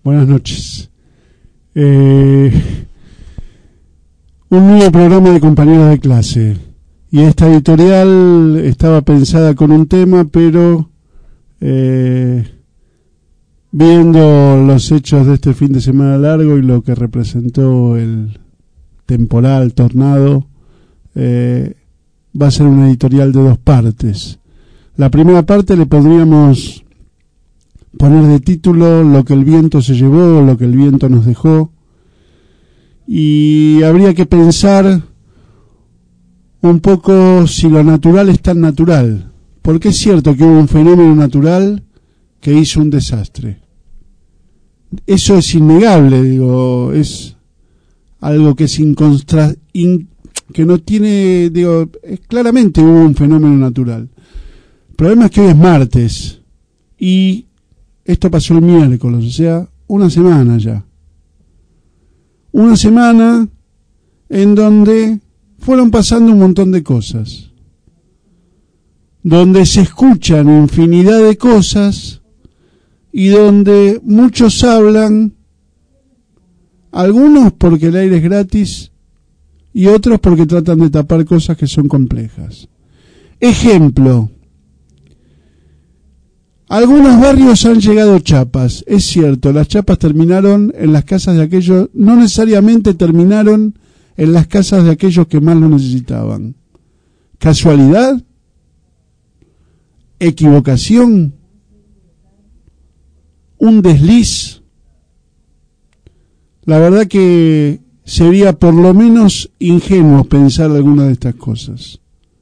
Buenas noches. Un nuevo programa de compañeros de clase. Y esta editorial estaba pensada con un tema, pero viendo los hechos de este fin de semana largo y lo que representó el temporal, tornado, va a ser una editorial de dos partes. La primera parte le podríamos poner de título Lo que el viento se llevó, lo que el viento nos dejó, y habría que pensar un poco si lo natural es tan natural, porque es cierto que hubo un fenómeno natural que hizo un desastre. Eso es innegable, digo, es algo que es que no tiene, digo, claramente hubo un fenómeno natural. El problema es que hoy es martes y esto pasó el miércoles, o sea, una semana ya. Una semana en donde fueron pasando un montón de cosas, donde se escuchan infinidad de cosas y donde muchos hablan, algunos porque el aire es gratis y otros porque tratan de tapar cosas que son complejas. Ejemplo: algunos barrios han llegado chapas. Es cierto, las chapas terminaron en las casas de aquellos, no necesariamente terminaron en las casas de aquellos que más lo necesitaban. ¿Casualidad? ¿Equivocación? ¿Un desliz? La verdad que sería por lo menos ingenuo pensar alguna de estas cosas.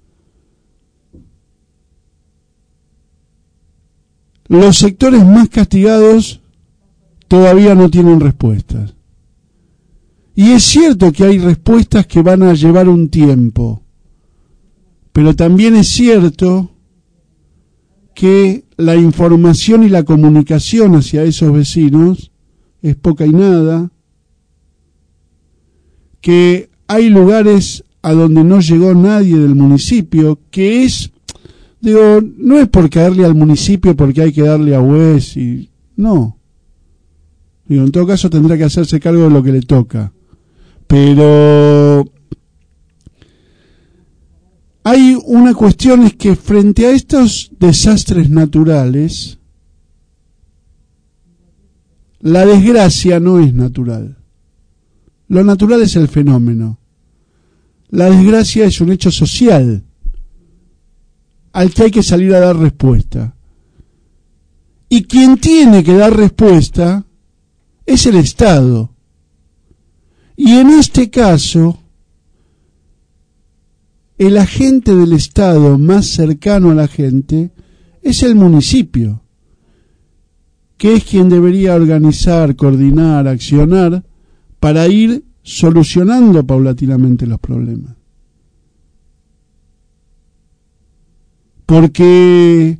Los sectores más castigados todavía no tienen respuestas. Y es cierto que hay respuestas que van a llevar un tiempo, pero también es cierto que la información y la comunicación hacia esos vecinos es poca y nada, que hay lugares a donde no llegó nadie del municipio, que es, digo, no es por caerle al municipio porque hay que darle a UES y no. Digo, en todo caso tendrá que hacerse cargo de lo que le toca. Pero hay una cuestión, es que frente a estos desastres naturales, la desgracia no es natural. Lo natural es el fenómeno. La desgracia es un hecho social al que hay que salir a dar respuesta. Y quien tiene que dar respuesta es el Estado. Y en este caso, el agente del Estado más cercano a la gente es el municipio, que es quien debería organizar, coordinar, accionar para ir solucionando paulatinamente los problemas. Porque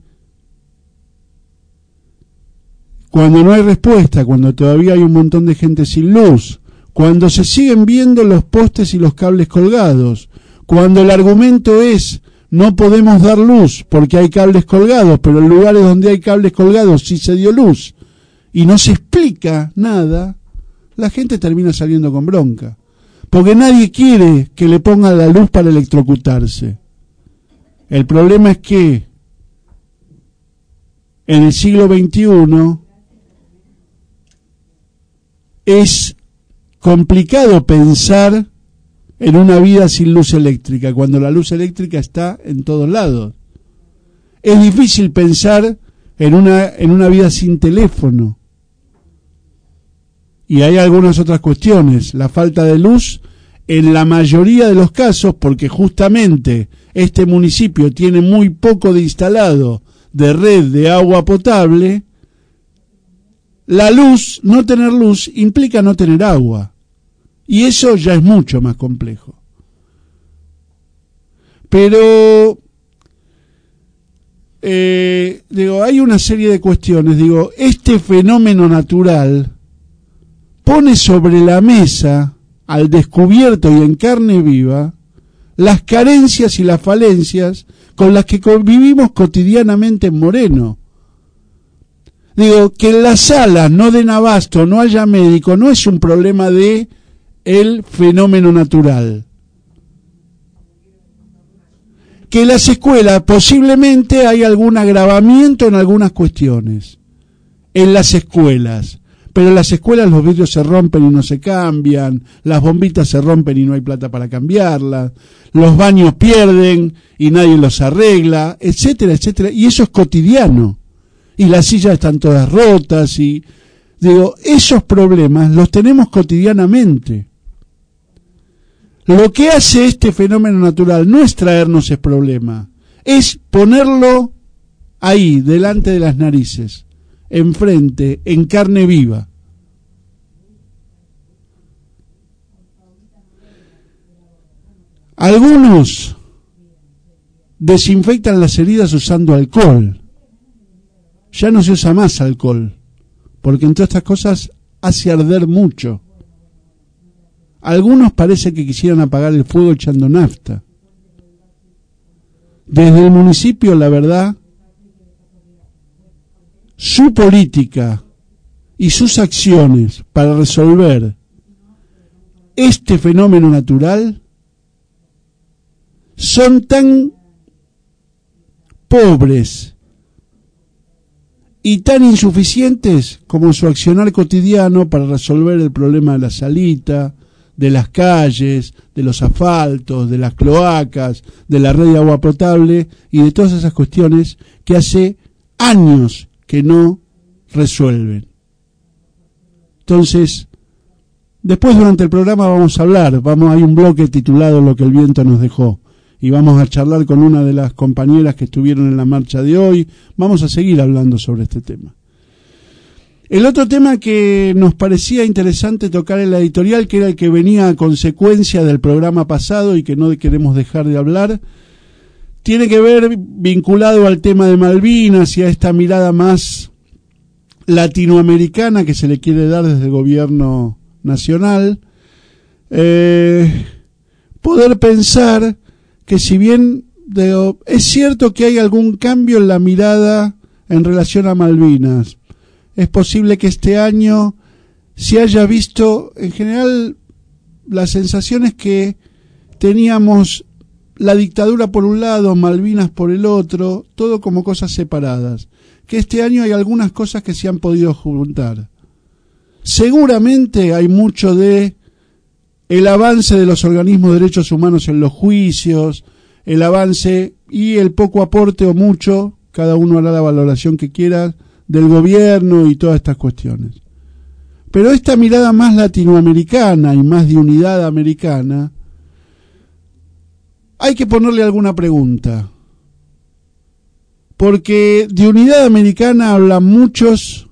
cuando no hay respuesta, cuando todavía hay un montón de gente sin luz, cuando se siguen viendo los postes y los cables colgados, cuando el argumento es no podemos dar luz porque hay cables colgados, pero en lugares donde hay cables colgados sí se dio luz y no se explica nada, la gente termina saliendo con bronca, porque nadie quiere que le pongan la luz para electrocutarse. El problema es que en el siglo XXI es complicado pensar en una vida sin luz eléctrica, cuando la luz eléctrica está en todos lados. Es difícil pensar en una vida sin teléfono. Y hay algunas otras cuestiones. La falta de luz, en la mayoría de los casos, porque justamente este municipio tiene muy poco de instalado de red de agua potable, la luz, no tener luz, implica no tener agua. Y eso ya es mucho más complejo. Pero, hay una serie de cuestiones. Este fenómeno natural pone sobre la mesa, al descubierto y en carne viva, las carencias y las falencias con las que convivimos cotidianamente en Moreno. Digo, que en las salas no den abasto, no haya médico, no es un problema de el fenómeno natural. Que en las escuelas posiblemente hay algún agravamiento en algunas cuestiones. En las escuelas. Pero en las escuelas los vidrios se rompen y no se cambian, las bombitas se rompen y no hay plata para cambiarlas, los baños pierden y nadie los arregla, etcétera, etcétera. Y eso es cotidiano. Y las sillas están todas rotas y... Digo, esos problemas los tenemos cotidianamente. Lo que hace este fenómeno natural no es traernos ese problema, es ponerlo ahí, delante de las narices, enfrente, en carne viva. Algunos desinfectan las heridas usando alcohol. Ya no se usa más alcohol, porque entre otras cosas hace arder mucho. Algunos parece que quisieran apagar el fuego echando nafta. Desde el municipio, la verdad, su política y sus acciones para resolver este fenómeno natural son tan pobres y tan insuficientes como su accionar cotidiano para resolver el problema de la salita, de las calles, de los asfaltos, de las cloacas, de la red de agua potable y de todas esas cuestiones que hace años que no resuelven. Entonces, después durante el programa vamos a hablar, hay un bloque titulado Lo que el viento nos dejó, y vamos a charlar con una de las compañeras que estuvieron en la marcha de hoy, vamos a seguir hablando sobre este tema. El otro tema que nos parecía interesante tocar en la editorial, que era el que venía a consecuencia del programa pasado y que no queremos dejar de hablar, tiene que ver vinculado al tema de Malvinas y a esta mirada más latinoamericana que se le quiere dar desde el gobierno nacional. Poder pensar que si bien es cierto que hay algún cambio en la mirada en relación a Malvinas, es posible que este año se haya visto, en general, la sensación es que teníamos la dictadura por un lado, Malvinas por el otro, todo como cosas separadas. Que este año hay algunas cosas que se han podido juntar. Seguramente hay mucho de el avance de los organismos de derechos humanos en los juicios, el avance y el poco aporte o mucho, cada uno hará la valoración que quiera, del gobierno y todas estas cuestiones. Pero esta mirada más latinoamericana y más de unidad americana, hay que ponerle alguna pregunta. Porque de unidad americana hablan muchos.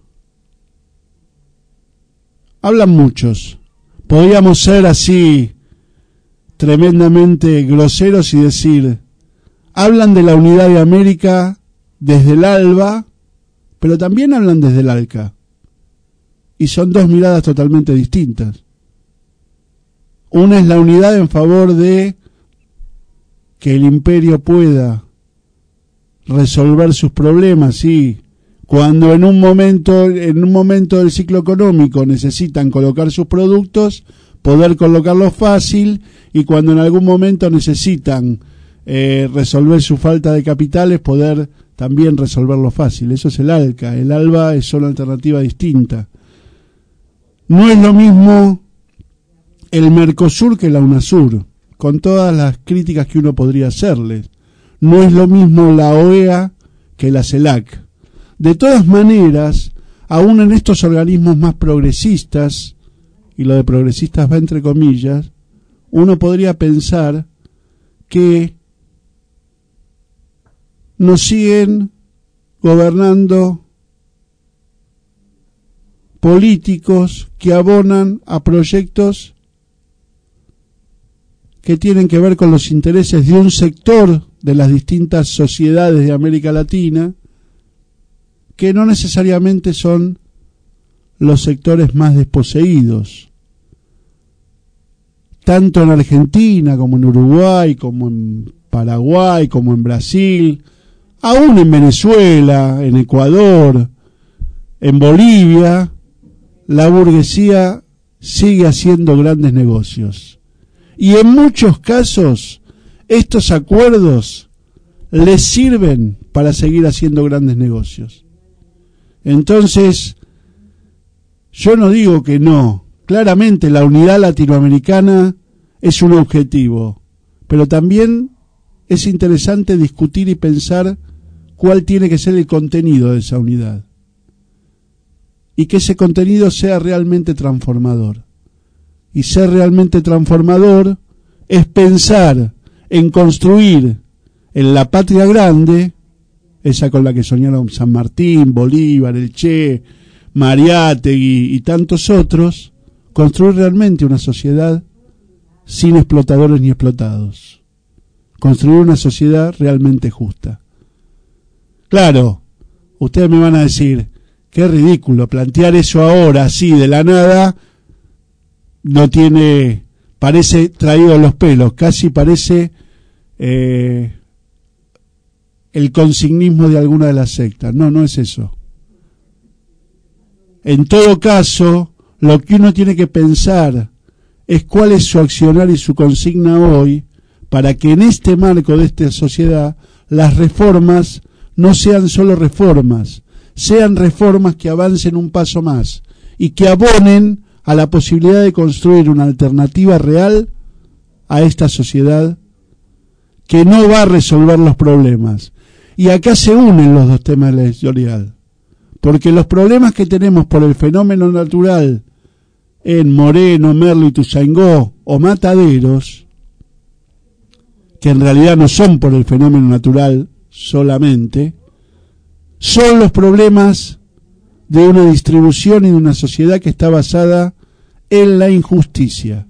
Podríamos ser así tremendamente groseros y decir, hablan de la unidad de América desde el ALBA, pero también hablan desde el ALCA. Y son dos miradas totalmente distintas. Una es la unidad en favor de que el imperio pueda resolver sus problemas, sí, cuando en un momento del ciclo económico necesitan colocar sus productos, poder colocarlos fácil, y cuando en algún momento necesitan resolver su falta de capitales, poder también resolverlo fácil. Eso es el ALCA. El ALBA es una alternativa distinta. No es lo mismo el Mercosur que la UNASUR, con todas las críticas que uno podría hacerles. No es lo mismo la OEA que la CELAC. De todas maneras, aún en estos organismos más progresistas, y lo de progresistas va entre comillas, uno podría pensar que nos siguen gobernando políticos que abonan a proyectos que tienen que ver con los intereses de un sector de las distintas sociedades de América Latina, que no necesariamente son los sectores más desposeídos, tanto en Argentina como en Uruguay, como en Paraguay, como en Brasil, aún en Venezuela, en Ecuador, En Bolivia, la burguesía sigue haciendo grandes negocios. Y en muchos casos, estos acuerdos les sirven para seguir haciendo grandes negocios. Entonces, yo no digo que no. Claramente la unidad latinoamericana es un objetivo, pero también es interesante discutir y pensar cuál tiene que ser el contenido de esa unidad. Y que ese contenido sea realmente transformador. Y ser realmente transformador es pensar en construir en la patria grande, esa con la que soñaron San Martín, Bolívar, el Che, Mariátegui y tantos otros, construir realmente una sociedad sin explotadores ni explotados. Construir una sociedad realmente justa. Claro, ustedes me van a decir, qué ridículo, plantear eso ahora, así, de la nada, no tiene, parece traído de los pelos, casi parece el consignismo de alguna de las sectas. No, no es eso. En todo caso, lo que uno tiene que pensar es cuál es su accionar y su consigna hoy, para que en este marco de esta sociedad las reformas no sean solo reformas, sean reformas que avancen un paso más y que abonen a la posibilidad de construir una alternativa real a esta sociedad que no va a resolver los problemas. Y acá se unen los dos temas de la editorial, porque los problemas que tenemos por el fenómeno natural en Moreno, Merlo, Ituzaingó o Mataderos, que en realidad no son por el fenómeno natural solamente, son los problemas de una distribución y de una sociedad que está basada en la injusticia.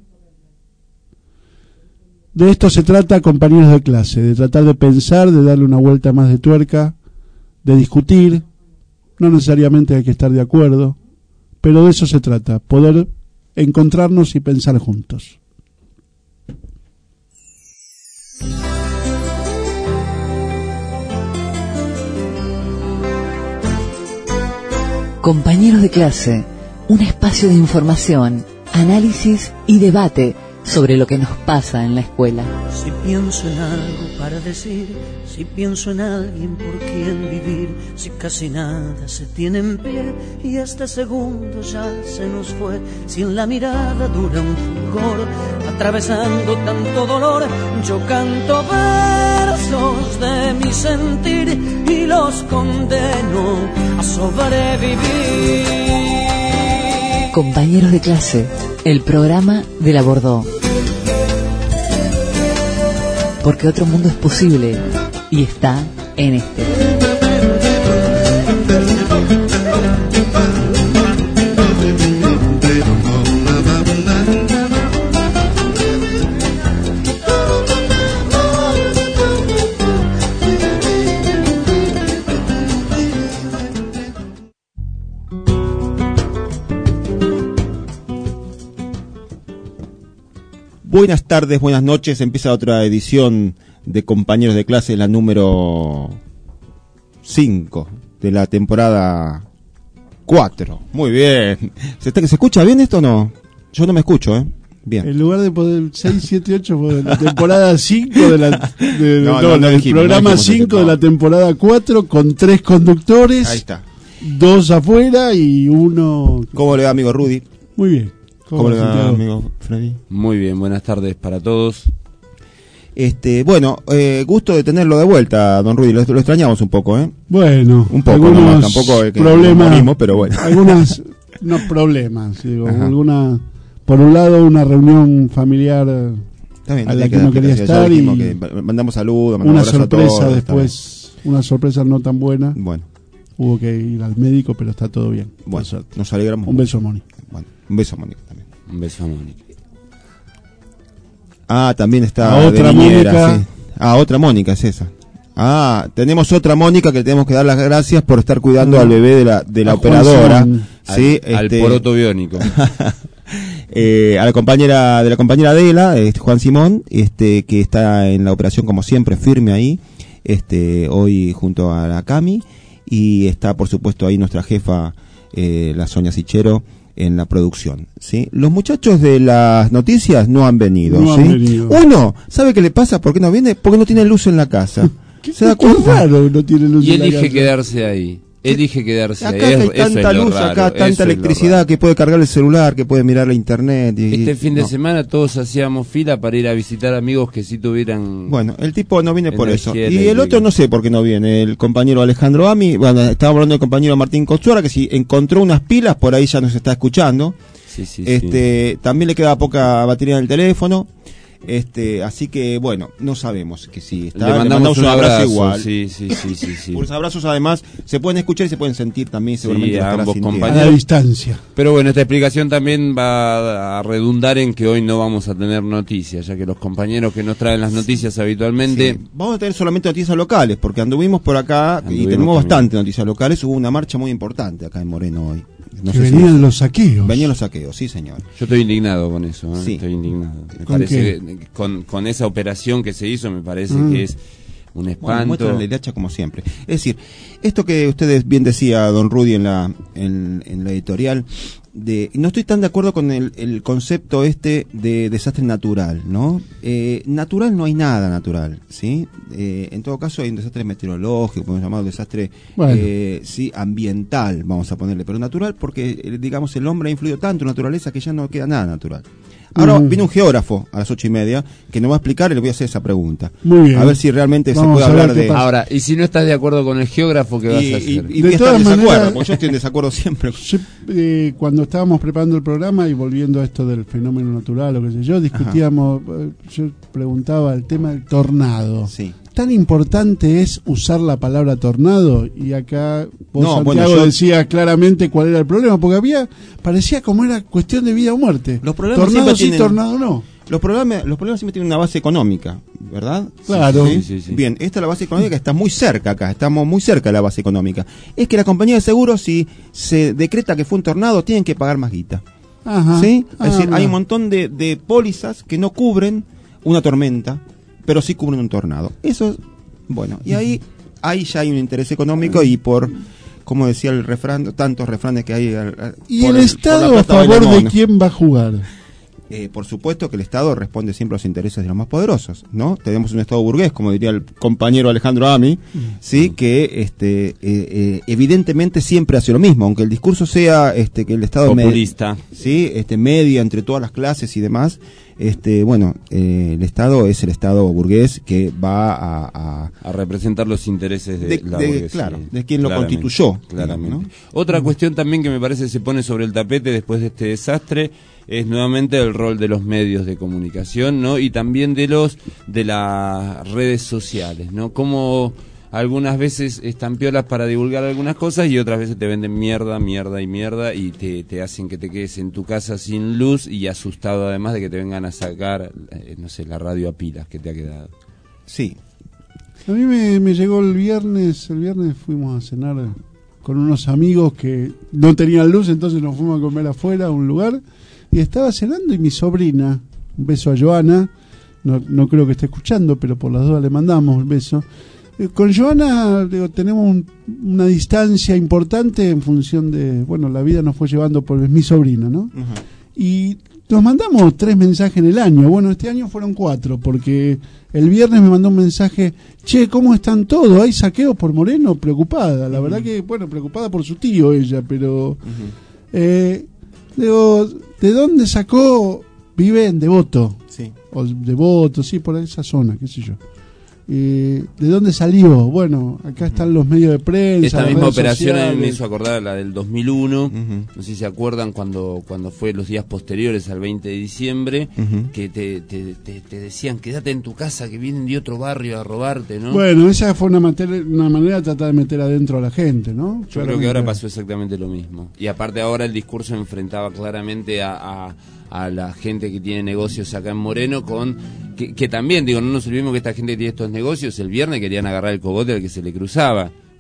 De esto se trata, compañeros de clase, de tratar de pensar, de darle una vuelta más de tuerca, de discutir. No necesariamente hay que estar de acuerdo, pero de eso se trata, poder encontrarnos y pensar juntos. Compañeros de clase, un espacio de información, análisis y debate sobre lo que nos pasa en la escuela. Si pienso en algo para decir, si pienso en alguien por quien vivir, si casi nada se tiene en pie y este segundo ya se nos fue, si en la mirada dura un fulgor, atravesando tanto dolor, yo canto versos de mi sentir y los condeno a sobrevivir. Compañeros de clase, el programa de la Bordeaux. Porque otro mundo es posible y está en este. Buenas tardes, buenas noches. Empieza otra edición de Compañeros de Clase, la número 5 de la temporada 4. Muy bien. ¿Se escucha bien esto o no? Yo no me escucho, Bien. En lugar de poder 6, 7, 8, pues la temporada 5 del programa 5 de la temporada 4 con 3 conductores. Ahí está. 2 afuera y 1. ¿Cómo le va, amigo Rudy? Muy bien. ¿Cómo le va, amigo Freddy? Muy bien, buenas tardes para todos. Bueno, gusto de tenerlo de vuelta, don Rudy. Lo extrañamos un poco, Bueno, un poco, nomás, tampoco es que problemas, morimos, pero bueno. Algunos problemas, digo, por un lado una reunión familiar bien, a la que no quería estar y que mandamos saludos, una sorpresa después, una sorpresa no tan buena. Bueno, hubo que ir al médico, pero está todo bien. Bueno, nos alegramos. Un beso a Mónica. Bueno, un beso a Mónica también. Un beso a Mónica. También está otra Mónica. Sí. Otra Mónica es esa. Tenemos otra Mónica que le tenemos que dar las gracias por estar cuidando al bebé de la operadora, ¿sí? Al poroto biónico. A la compañera Adela, Juan Simón, que está en la operación como siempre, firme ahí, hoy junto a la Cami, y está por supuesto ahí nuestra jefa la Sonia Sichero en la producción, ¿sí? Los muchachos de las noticias no han venido, No ¿sí? han venido. Uno, ¿sabe qué le pasa? ¿Por qué no viene? Porque no tiene luz en la casa. ¿Se da Qué cuenta? raro, no tiene luz Y en la elige casa. quedarse ahí. Elige quedarse ahí. Acá que hay Eso es tanta lo luz, raro, acá eso es tanta lo electricidad raro. que puede cargar el celular, que puede mirar la internet. Este fin de no. semana todos hacíamos fila para ir a visitar amigos que sí tuvieran... Bueno, el tipo no viene por eso. Energía Y el eléctrica. otro no sé por qué no viene. El compañero Alejandro Ami, bueno, estábamos hablando del compañero Martín Costuara, que si encontró unas pilas, por ahí ya nos está escuchando. Sí, sí, También le queda poca batería en el teléfono. Así que bueno, no sabemos que si está. Le mandamos un abrazo igual. Sí. Los abrazos además se pueden escuchar y se pueden sentir también, seguramente lo a estará ambos sintiendo. A compañeros. la distancia. Pero bueno, esta explicación también va a redundar en que hoy no vamos a tener noticias, ya que los compañeros que nos traen las noticias habitualmente... Sí. Vamos a tener solamente noticias locales, porque anduvimos por acá y Anduvimos tenemos también. bastante noticias locales. Hubo una marcha muy importante acá en Moreno hoy. No Que sé si- venían los saqueos. Venían los saqueos, sí señor. Yo estoy indignado con eso, ¿eh? Sí. Estoy indignado. Me ¿Con parece que con esa operación que se hizo, me parece que es un Bueno, espanto. muestran la hilacha como siempre. Es decir, esto que ustedes bien decía don Rudy en la editorial, no estoy tan de acuerdo con el concepto de desastre natural, ¿no? Natural no hay nada natural, ¿sí? En todo caso hay un desastre meteorológico, podemos llamarlo desastre Bueno. sí, ambiental, vamos a ponerle, pero natural porque, digamos, el hombre ha influido tanto en la naturaleza que ya no queda nada natural. Ahora viene un geógrafo a las 8:30 que nos va a explicar y le voy a hacer esa pregunta. Muy bien. A ver si realmente Vamos se puede a ver hablar qué de... pasa. Ahora, y si no estás de acuerdo con el geógrafo, ¿qué vas a hacer? Y De voy a estar todas en desacuerdo, maneras- porque yo estoy en desacuerdo siempre. Yo, cuando estábamos preparando el programa y volviendo a esto del fenómeno natural o qué sé yo, discutíamos, yo preguntaba el tema del tornado. Sí. ¿Tan importante es usar la palabra tornado? Y acá vos, No, Santiago, bueno, yo- decías claramente cuál era el problema, porque parecía como era cuestión de vida o muerte. Los problemas tornado siempre sí, tienen- tornado no. Los problemas siempre tienen una base económica, ¿verdad? Claro. Sí. Bien, esta es la base económica, está muy cerca acá, estamos muy cerca de la base económica. Es que la compañía de seguros, si se decreta que fue un tornado, tienen que pagar más guita. Ajá. ¿Sí? Ah, Es decir, mira. hay un montón de pólizas que no cubren una tormenta, pero sí cubren un tornado. Eso, bueno, y ahí ya hay un interés económico y como decía el refrán, tantos refranes que hay. ¿Y por el por Estado la a plata baila favor el de mono. quién va a jugar? Por supuesto que el Estado responde siempre a los intereses de los más poderosos, ¿no? Tenemos un Estado burgués, como diría el compañero Alejandro Ami, sí, que evidentemente siempre hace lo mismo, aunque el discurso sea que el Estado Populista. sí, media entre todas las clases y demás. El Estado es el Estado burgués que va A representar los intereses de la burguesía. claro, de quien lo Claramente, constituyó, claramente. digamos, ¿no? Otra cuestión también que me parece se pone sobre el tapete después de este desastre es nuevamente el rol de los medios de comunicación, ¿no? Y también de las redes sociales, ¿no? Como algunas veces están piolas para divulgar algunas cosas y otras veces te venden mierda y te hacen que te quedes en tu casa sin luz y asustado además de que te vengan a sacar, no sé, la radio a pilas que te ha quedado. Sí. A mí me llegó el viernes fuimos a cenar con unos amigos que no tenían luz, entonces nos fuimos a comer afuera a un lugar y estaba cenando y mi sobrina, un beso a Joana, no creo que esté escuchando, pero por las dudas le mandamos un beso. Con Joana tenemos una distancia importante en función de, la vida nos fue llevando por mi sobrina, ¿no? Y nos mandamos 3 mensajes en el año. Bueno, este año fueron 4, porque el viernes me mandó un mensaje: che, ¿cómo están todos? ¿Hay saqueos por Moreno? Preocupada. La verdad que, preocupada por su tío ella, pero... digo, ¿de dónde sacó? Vive en Devoto. Sí. O Devoto, sí, por esa zona, qué sé yo. ¿De dónde salió? Bueno, acá están los medios de prensa. Esta las misma redes operación sociales. me hizo acordar a la del 2001, Ujú. no sé si se acuerdan cuando fue los días posteriores al 20 de diciembre, Ujú. que te decían quédate en tu casa que vienen de otro barrio a robarte, ¿no? Bueno, esa fue una manera de tratar de meter adentro a la gente, ¿no? Yo creo que ahora pasó exactamente lo mismo. Y aparte ahora el discurso enfrentaba claramente a la gente que tiene negocios acá en Moreno con... Que también, no nos olvidemos que esta gente que tiene estos negocios el viernes querían agarrar el cogote al que se le cruzaba.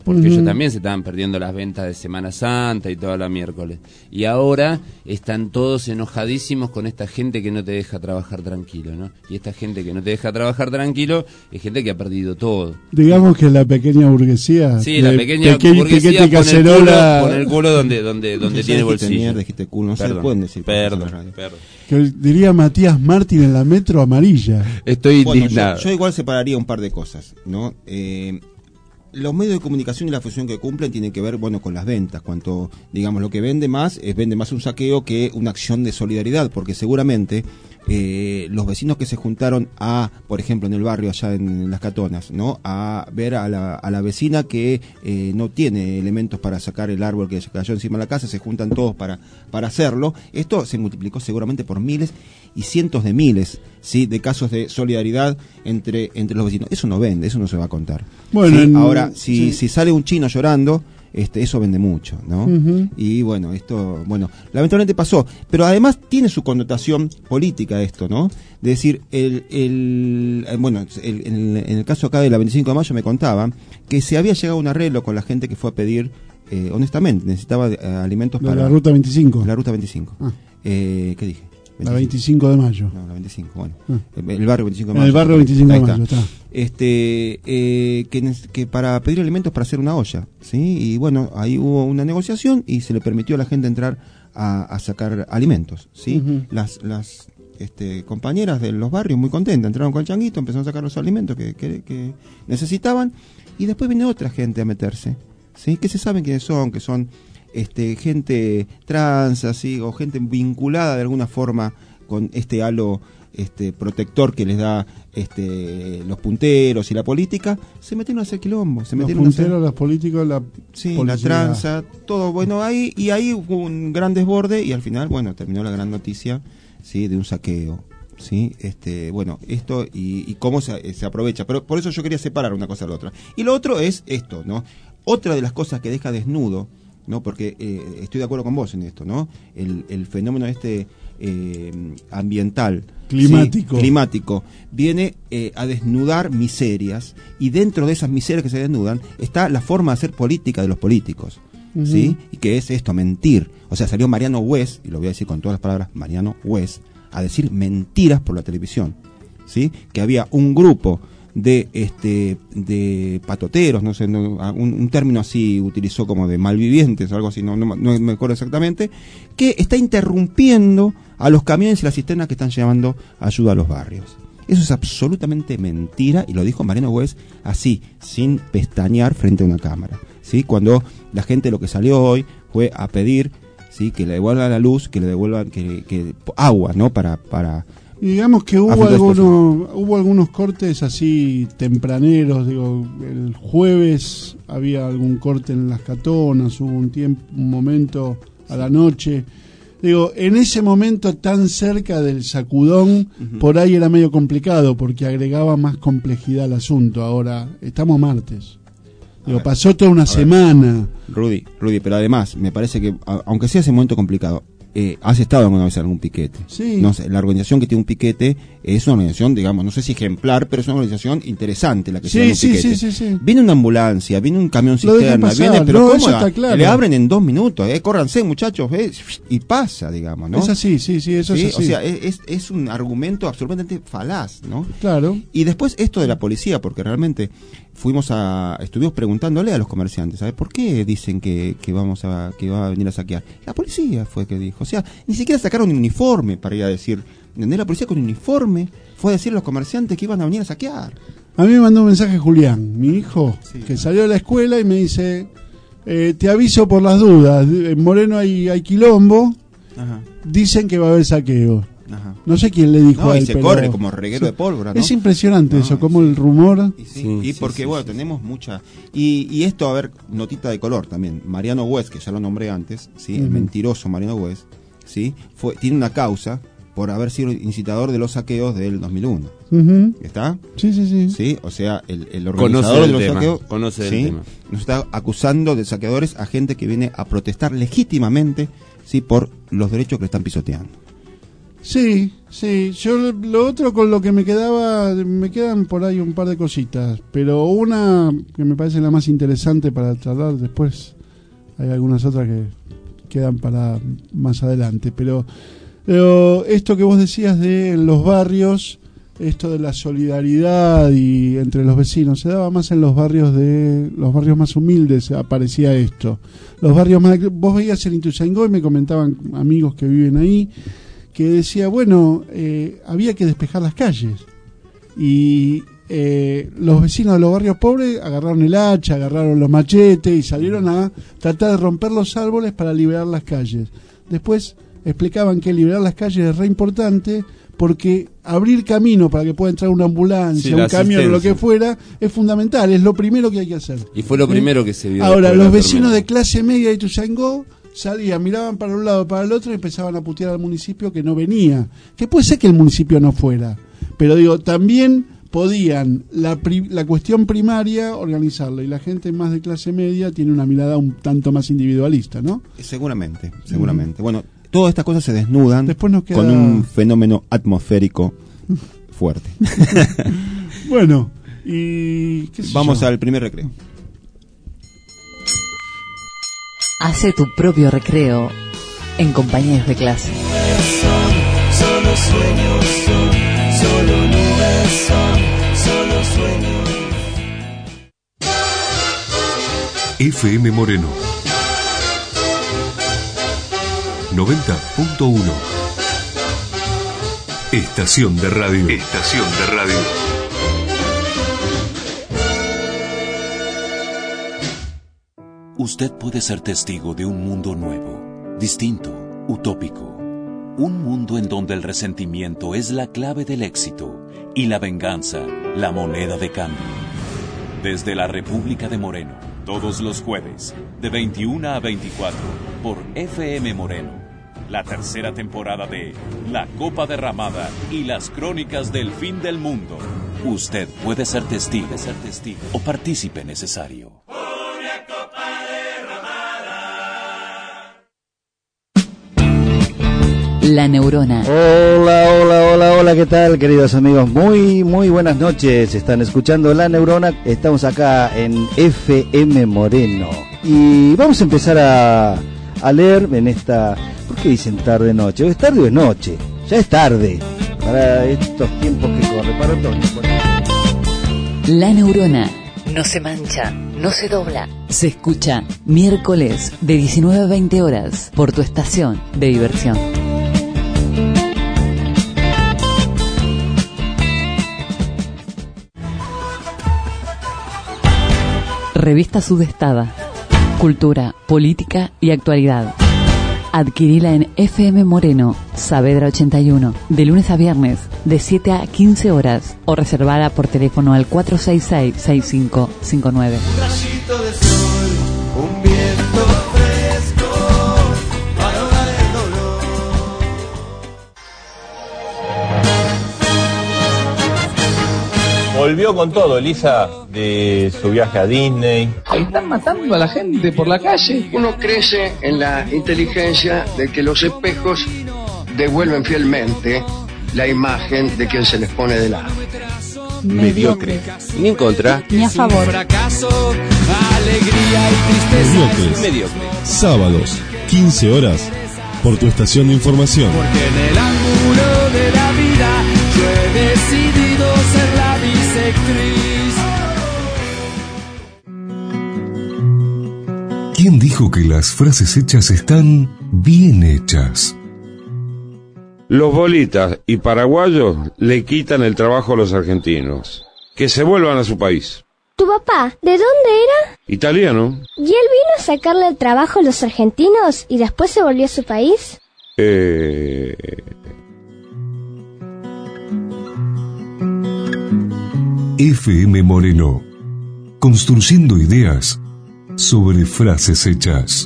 porque ellos también se estaban perdiendo las ventas de Semana Santa y toda la miércoles. Y ahora están todos enojadísimos con esta gente que no te deja trabajar tranquilo, ¿no? Y esta gente que no te deja trabajar tranquilo es gente que ha perdido todo. Digamos que la pequeña burguesía. Sí, la pequeña burguesía pone el culo donde tiene bolsillo. Dijiste culo, no perdón, se pueden decir. Perdón. Que diría Matías Martín en la metro amarilla. Estoy indignado. Yo igual separaría un par de cosas, ¿no? Los medios de comunicación y la función que cumplen tienen que ver, bueno, con las ventas. Cuanto, digamos, lo que vende más un saqueo que una acción de solidaridad, porque seguramente los vecinos que se juntaron por ejemplo, en el barrio allá en Las Catonas, ¿no? A ver a la vecina que no tiene elementos para sacar el árbol que se cayó encima de la casa, se juntan todos para hacerlo. Esto se multiplicó seguramente por miles y cientos de miles, ¿sí? De casos de solidaridad entre los vecinos. Eso no vende, eso no se va a contar. Bueno, ¿sí? Ahora, si sale un chino llorando, eso vende mucho, ¿no? Y bueno, esto, lamentablemente pasó, pero además tiene su connotación política esto, ¿no? De decir, en el caso acá de la 25 de mayo me contaban que se había llegado a un arreglo con la gente que fue a pedir, honestamente, necesitaba alimentos para la ruta 25. La ruta 25. ¿Qué dije? 25. La 25 de mayo. No, la 25, bueno. El barrio 25 de mayo. En el barrio 25 de mayo, está. Que para pedir alimentos para hacer una olla, ¿sí? Y bueno, ahí hubo una negociación y se le permitió a la gente entrar a sacar alimentos, ¿sí? Las compañeras de los barrios muy contentas, entraron con el changuito, empezaron a sacar los alimentos que necesitaban, y después viene otra gente a meterse, ¿sí? Que se saben quiénes son, que son gente trans, así, o gente vinculada de alguna forma con este halo protector que les da los punteros y la política, se metieron a hacer quilombo, los punteros, los políticos, la tranza, todo bueno ahí, y ahí hubo un gran desborde y al final, terminó la gran noticia, sí, de un saqueo. Sí, esto y cómo se aprovecha, pero por eso yo quería separar una cosa de la otra. Y lo otro es esto, ¿no? Otra de las cosas que deja desnudo, ¿no? Porque estoy de acuerdo con vos en esto, ¿no? El fenómeno ambiental, climático viene a desnudar miserias, y dentro de esas miserias que se desnudan está la forma de hacer política de los políticos, ¿sí? Y que es esto, mentir. O sea, salió Mariano West, y lo voy a decir con todas las palabras, Mariano West, a decir mentiras por la televisión, ¿sí? Que había un grupo de patoteros, no sé, un término así utilizó, como de malvivientes o algo así, no me acuerdo exactamente, que está interrumpiendo a los camiones y las cisternas que están llevando ayuda a los barrios. Eso es absolutamente mentira, y lo dijo Mariano West así, sin pestañear, frente a una cámara, ¿sí? Cuando la gente lo que salió hoy fue a pedir, ¿sí? Que le devuelvan la luz, que le devuelvan que agua, ¿no? Para y digamos que hubo algunos cortes así tempraneros, digo, el jueves había algún corte en Las Catonas, hubo un momento a la noche. Digo, en ese momento tan cerca del sacudón, por ahí era medio complicado porque agregaba más complejidad al asunto. Ahora, estamos martes. Digo, pasó toda una semana. Rudy, pero además, me parece que, aunque sea ese momento complicado, ¿has estado alguna vez en algún piquete? Sí. No sé, la organización que tiene un piquete es una organización, digamos, no sé si ejemplar, pero es una organización interesante la que se llama un piquete. Sí. Viene una ambulancia, viene un camión cisterna, pero ¿cómo? Claro. Le abren en 2 minutos, córranse, muchachos, y pasa, digamos, ¿no? Es así, eso es así. O sea, es un argumento absolutamente falaz, ¿no? Claro. Y después esto de la policía, porque realmente estuvimos preguntándole a los comerciantes, ¿sabes por qué dicen que va a venir a saquear? La policía fue que dijo, o sea, ni siquiera sacaron un uniforme para ir a decir, ¿entendés? La policía con uniforme fue a decir a los comerciantes que iban a venir a saquear. A mí me mandó un mensaje Julián, mi hijo, que salió de la escuela y me dice, te aviso por las dudas, en Moreno hay quilombo, dicen que va a haber saqueo. No sé quién le dijo a él, y se corre como reguero de pólvora, ¿no? Es impresionante eso, como el rumor. Y porque tenemos mucha. Y esto, a ver, notita de color también. Mariano West, que ya lo nombré antes, ¿sí? El mentiroso Mariano West, ¿sí? Tiene una causa por haber sido incitador de los saqueos del 2001. ¿Está? Sí. O sea, el organizador de los saqueos conoce el tema. Nos está acusando de saqueadores a gente que viene a protestar legítimamente, ¿sí? Por los derechos que le están pisoteando. Sí. Yo lo otro con lo que me quedan por ahí un par de cositas, pero una que me parece la más interesante para charlar después, hay algunas otras que quedan para más adelante, pero esto que vos decías de los barrios, esto de la solidaridad y entre los vecinos, se daba más en los barrios más humildes, aparecía esto. Los barrios más, vos veías en Ituzaingó y me comentaban amigos que viven ahí, que decía, bueno, había que despejar las calles y los vecinos de los barrios pobres agarraron el hacha, agarraron los machetes y salieron a tratar de romper los árboles para liberar las calles. Después explicaban que liberar las calles es re importante porque abrir camino para que pueda entrar una ambulancia, un camión o lo que fuera, es fundamental, es lo primero que hay que hacer. Y fue lo primero que se vio. Ahora, los vecinos de clase media de Ituzaingó salían, miraban para un lado, para el otro y empezaban a putear al municipio que no venía. Que puede ser que el municipio no fuera, pero digo, también podían la cuestión primaria organizarla, y la gente más de clase media tiene una mirada un tanto más individualista, ¿no? Seguramente. Bueno, todas estas cosas se desnudan después nos queda... con un fenómeno atmosférico fuerte. Bueno, y ¿qué sé Vamos yo? al primer recreo. Hace tu propio recreo en Compañeros de Clase. Solo sueños son, solo nubes son, solo sueños. FM Moreno 90.1. Estación de radio. Usted puede ser testigo de un mundo nuevo, distinto, utópico. Un mundo en donde el resentimiento es la clave del éxito y la venganza, la moneda de cambio. Desde la República de Moreno, todos los jueves, de 21 a 24, por FM Moreno. La tercera temporada de La Copa Derramada y las Crónicas del Fin del Mundo. Usted puede ser testigo o partícipe necesario. La Neurona. Hola, ¿qué tal, queridos amigos? Muy buenas noches. Están escuchando La Neurona. Estamos acá en FM Moreno. Y vamos a empezar a leer en esta... ¿Por qué dicen tarde-noche? ¿Es tarde o es noche? Ya es tarde. Para estos tiempos que corren, para otoño. La Neurona. No se mancha, no se dobla. Se escucha miércoles de 19 a 20 horas por tu estación de diversión. Revista Sudestada. Cultura, política y actualidad. Adquirila en FM Moreno, Saavedra 81, de lunes a viernes, de 7 a 15 horas, o reservada por teléfono al 466-6559. Un rayito de sol, un viento fresco, para ahogar el dolor. Volvió con todo, Elisa, de su viaje a Disney. Están matando a la gente por la calle. Uno crece en la inteligencia de que los espejos devuelven fielmente la imagen de quien se les pone delante. Mediocre. Ni en contra. Ni a favor. Mediocre. Sábados, 15 horas, por tu estación de información. Porque en el ángulo de la vida yo he decidido ser la bisectriz. ¿Quién dijo que las frases hechas están bien hechas? Los bolitas y paraguayos le quitan el trabajo a los argentinos. Que se vuelvan a su país. ¿Tu papá, de dónde era? Italiano. ¿Y él vino a sacarle el trabajo a los argentinos y después se volvió a su país? FM Moreno. Construyendo ideas sobre frases hechas.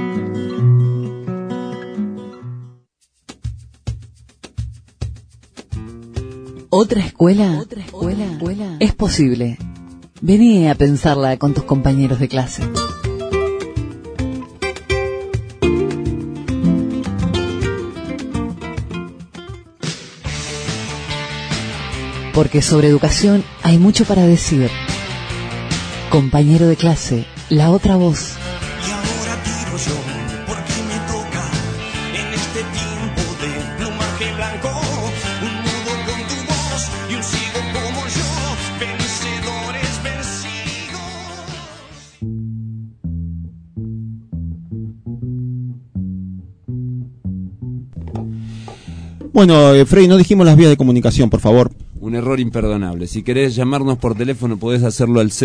¿Otra escuela? Es posible. Vení a pensarla con tus compañeros de clase. Porque sobre educación hay mucho para decir. Compañero de clase, la otra voz. Y ahora tiro yo, porque me toca en este tiempo de plumaje blanco. Un nudo con tu voz y un sigo como yo, vencedores vencidos. Bueno, Freddy, no dijimos las vías de comunicación, por favor. Un error imperdonable. Si querés llamarnos por teléfono podés hacerlo al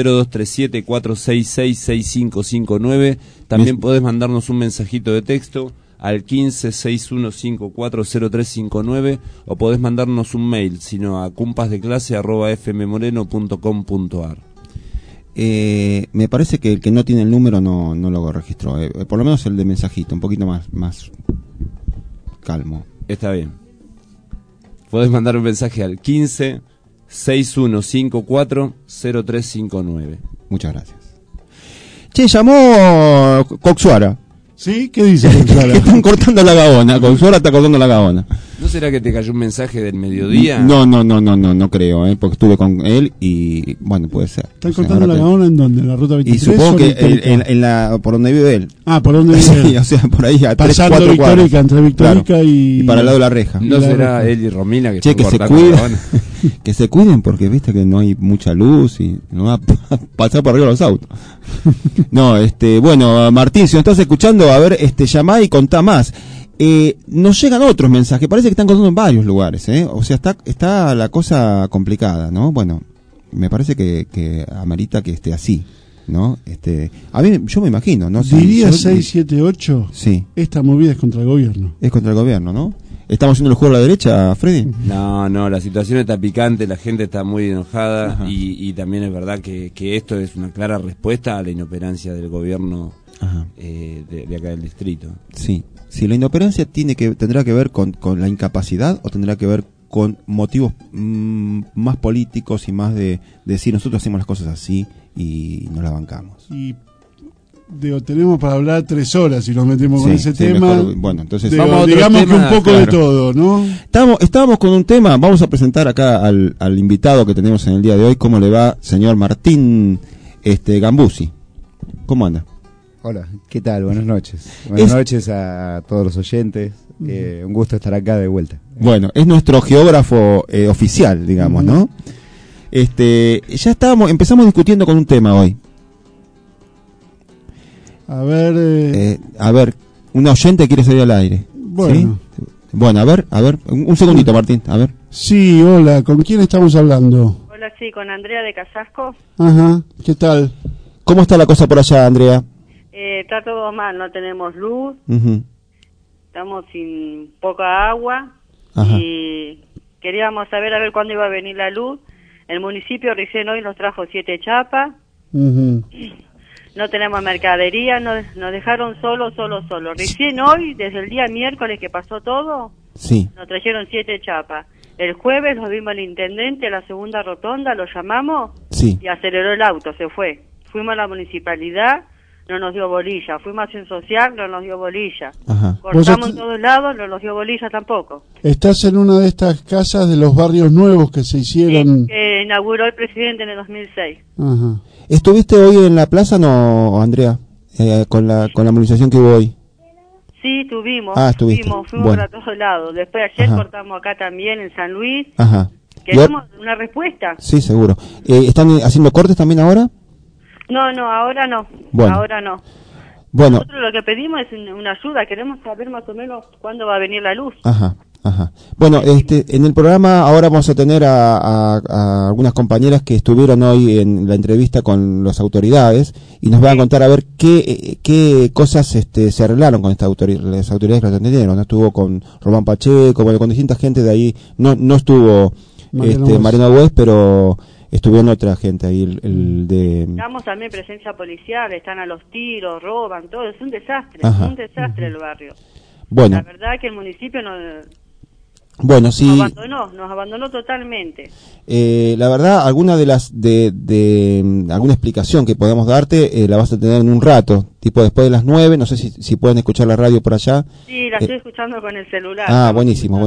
0237-466-6559. También podés mandarnos un mensajito de texto al 1561540359 o podés mandarnos un mail, sino a compasdeclase@fmmoreno.com.ar. Me parece que el que no tiene el número no lo registró. Por lo menos el de mensajito, un poquito más calmo. Está bien. Podés mandar un mensaje al 1561540359. Muchas gracias. Che, llamó Coxuara. ¿Sí? ¿Qué dice Coxuara? Que están cortando la Gaona. Coxuara está cortando la Gaona. ¿No será que te cayó un mensaje del mediodía? No creo, porque estuve con él y bueno, puede ser. ¿Están cortando la Gaona en dónde? ¿En la ruta 23? Y supongo que por donde vive él. Ah, por donde vive él. Sí, o sea, por ahí a 3-4 Victorica, entre Victorica, claro, y para el lado de la reja. ¿No será él y Romina que se cuiden? Que se cuiden porque viste que no hay mucha luz y no va a pasar por arriba los autos. No, bueno, Martín, si nos estás escuchando, a ver, llamá y contá más. Nos llegan otros mensajes, parece que están contando en varios lugares, o sea, está la cosa complicada, ¿no? Bueno, me parece que amerita que esté así, ¿no? A mí, yo me imagino, ¿no? Diría 678, sí. Esta movida es contra el gobierno. Es contra el gobierno, ¿no? ¿Estamos haciendo el juego a la derecha, Freddy? No, la situación está picante, la gente está muy enojada y también es verdad que esto es una clara respuesta a la inoperancia del gobierno de acá del distrito. Sí. Si la inoperancia tendrá que ver con la incapacidad o tendrá que ver con motivos más políticos y más de decir nosotros hacemos las cosas así y nos las bancamos. Y tenemos para hablar 3 horas si nos metemos con ese tema. Mejor, bueno, entonces digamos que un poco de todo, ¿no? Estábamos con un tema, vamos a presentar acá al invitado que tenemos en el día de hoy. ¿Cómo le va, señor Martín Gambuzzi? ¿Cómo anda? Hola, ¿qué tal? Buenas noches. Buenas noches a todos los oyentes. Un gusto estar acá de vuelta. Bueno, es nuestro geógrafo oficial, digamos, ¿no? Ya empezamos discutiendo con un tema hoy. A ver, un oyente quiere salir al aire. Bueno. ¿Sí? Bueno, a ver, un segundito, Martín, a ver. Sí, hola, ¿con quién estamos hablando? Hola, sí, con Andrea de Casasco. Ajá, ¿qué tal? ¿Cómo está la cosa por allá, Andrea? Está todo mal, no tenemos luz, estamos sin poca agua. Ajá. Y queríamos saber a ver cuándo iba a venir la luz. El municipio recién hoy nos trajo 7 chapas. No tenemos mercadería, nos dejaron solo. Recién hoy, desde el día miércoles que pasó todo, sí, nos trajeron 7 chapas. El jueves lo vimos al intendente a la segunda rotonda, lo llamamos, sí, y aceleró el auto, se fue. Fuimos a la municipalidad, no nos dio bolilla. Fuimos a Acción Social, no nos dio bolilla. Ajá. Cortamos en todos lados, no nos dio bolilla tampoco. ¿Estás en una de estas casas de los barrios nuevos que se hicieron? Que inauguró el presidente en el 2006. Ajá. ¿Estuviste hoy en la plaza, no, Andrea? Con la movilización que hubo hoy. Sí, tuvimos. Estuviste. Fuimos Bueno. para todos lados. Después ayer Ajá. cortamos acá también en San Luis. Ajá. Queremos una respuesta. Sí, seguro. ¿Están haciendo cortes también ahora? No, ahora no. Bueno. Ahora no. Bueno. Nosotros lo que pedimos es una ayuda. Queremos saber más o menos cuándo va a venir la luz. Ajá. Bueno, en el programa ahora vamos a tener a algunas compañeras que estuvieron hoy en la entrevista con las autoridades y nos van a contar a ver qué cosas se arreglaron con las autoridades que lo atendieron. No estuvo con Román Pacheco, con distinta gente de ahí. No estuvo Mariano West, pero estuvieron otra gente ahí. Damos también presencia policial, están a los tiros, roban, todo. Es un desastre, Ajá. un desastre el barrio. Bueno. La verdad que el municipio Bueno, sí. Nos abandonó totalmente. La verdad, alguna de alguna explicación que podamos darte la vas a tener en un rato, tipo después de las 9, no sé si pueden escuchar la radio por allá. Sí, la estoy escuchando con el celular. Buenísimo.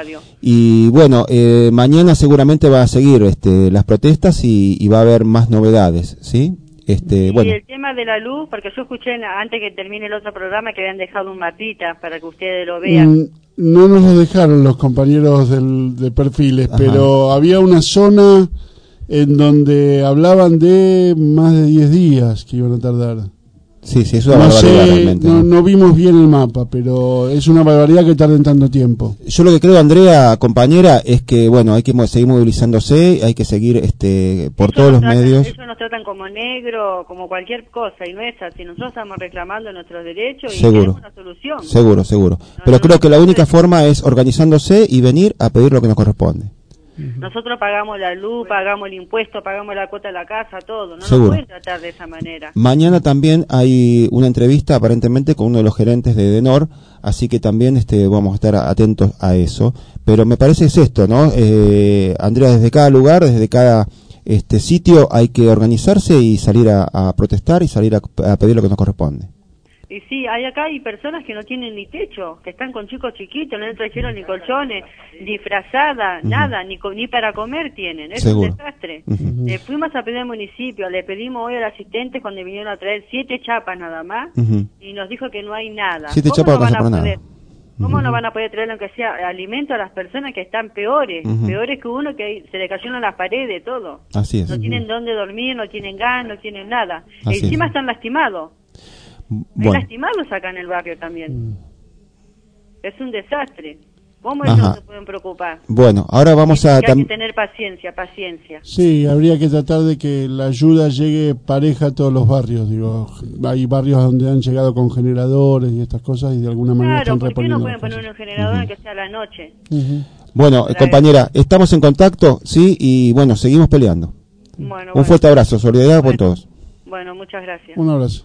Y bueno, mañana seguramente va a seguir las protestas y va a haber más novedades, ¿sí? Y el tema de la luz, porque yo escuché antes que termine el otro programa que habían dejado un mapita para que ustedes lo vean. No nos lo dejaron los compañeros de Perfiles, pero había una zona en donde hablaban de más de 10 días que iban a tardar. Sí, eso es una barbaridad realmente. No vimos bien el mapa, pero es una barbaridad que tarden tanto tiempo. Yo lo que creo, Andrea, compañera, es que bueno, hay que seguir movilizándose, hay que seguir por todos los medios. Ellos nos tratan como negro, como cualquier cosa, y no es así. Nosotros estamos reclamando nuestros derechos y queremos una solución. Seguro. Pero creo que la única forma es organizándose y venir a pedir lo que nos corresponde. Nosotros pagamos la luz, pagamos el impuesto, pagamos la cuota de la casa, todo. No Seguro. nos pueden tratar de esa manera. Mañana también hay una entrevista aparentemente con uno de los gerentes de Edenor, así que también vamos a estar atentos a eso. Pero me parece es esto, ¿no? Andrea, desde cada lugar, desde cada sitio hay que organizarse y salir a protestar y salir a pedir lo que nos corresponde. Y sí, hay personas que no tienen ni techo, que están con chicos chiquitos, no les trajeron ni colchones, ni frazada, nada, ni para comer tienen. Es un desastre. Fuimos a pedir al municipio, le pedimos hoy al asistente cuando vinieron a traer 7 chapas nada más, y nos dijo que no hay nada. 7 chapas no van a poner nada. ¿Cómo no van a poder traer aunque sea alimento a las personas que están peores que uno, que se le cayeron las paredes, todo? Así es. No tienen dónde dormir, no tienen gas, no tienen nada. Así Encima es. Están lastimados. Bueno. Hay lastimados acá en el barrio también. Es un desastre. ¿Cómo ellos no se pueden preocupar? Bueno, ahora vamos a... Hay que tener paciencia. Sí, habría que tratar de que la ayuda llegue pareja a todos los barrios. Digo, hay barrios donde han llegado con generadores y estas cosas y de alguna manera están reponiendo. ¿Por qué no pueden poner un generador que sea a la noche? Bueno, compañera, estamos en contacto, sí, y bueno, seguimos peleando. Un fuerte abrazo, solidaridad con todos. Bueno, muchas gracias. Un abrazo.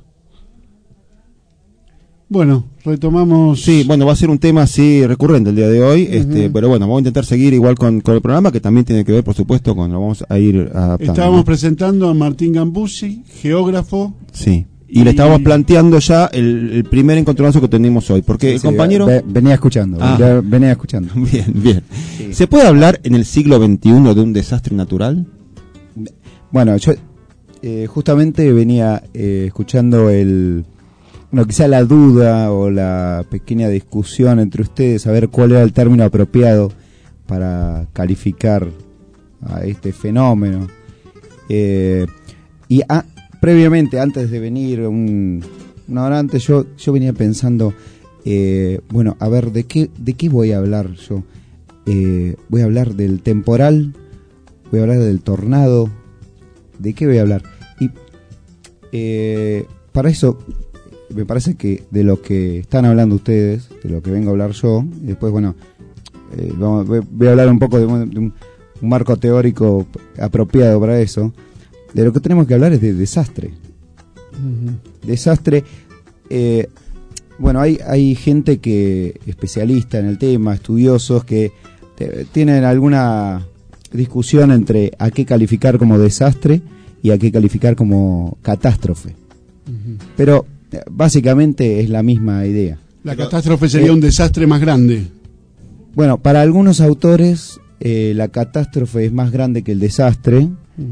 Bueno, retomamos. Sí, bueno, va a ser un tema así recurrente el día de hoy, pero bueno, vamos a intentar seguir igual con el programa, que también tiene que ver, por supuesto, con lo vamos a ir adaptando. Estábamos presentando a Martín Gambussi, geógrafo. Sí, y le estábamos planteando ya el primer encontronazo que tenemos hoy, porque el compañero... Venía escuchando. Bien. Sí. ¿Se puede hablar en el siglo XXI de un desastre natural? Bueno, yo justamente venía escuchando quizá la duda o la pequeña discusión entre ustedes a ver cuál era el término apropiado para calificar a este fenómeno. Previamente, antes de venir, una hora antes, yo venía pensando, a ver, ¿de qué voy a hablar yo? Voy a hablar del temporal, voy a hablar del tornado, ¿de qué voy a hablar? Y para eso... me parece que de lo que están hablando ustedes, de lo que vengo a hablar yo, y después, voy a hablar un poco de un marco teórico apropiado para eso. De lo que tenemos que hablar es de desastre. Desastre. Hay gente especialista en el tema, estudiosos, que tienen alguna discusión entre a qué calificar como desastre y a qué calificar como catástrofe. Pero básicamente es la misma idea. La catástrofe sería un desastre más grande. Bueno, para algunos autores la catástrofe es más grande que el desastre.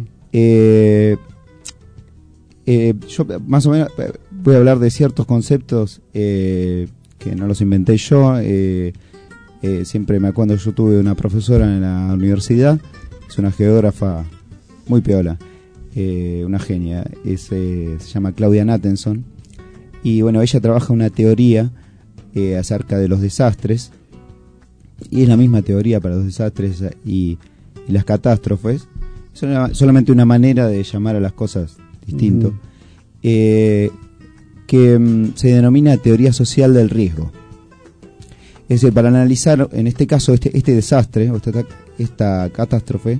Yo más o menos voy a hablar de ciertos conceptos que no los inventé yo. Siempre me acuerdo, yo tuve una profesora en la universidad, es una geógrafa muy piola, una genia, se llama Claudia Nathanson. Y bueno, ella trabaja una teoría acerca de los desastres, y es la misma teoría para los desastres y las catástrofes, solamente una manera de llamar a las cosas distinto, que se denomina teoría social del riesgo. Es decir, para analizar en este caso este desastre o esta catástrofe,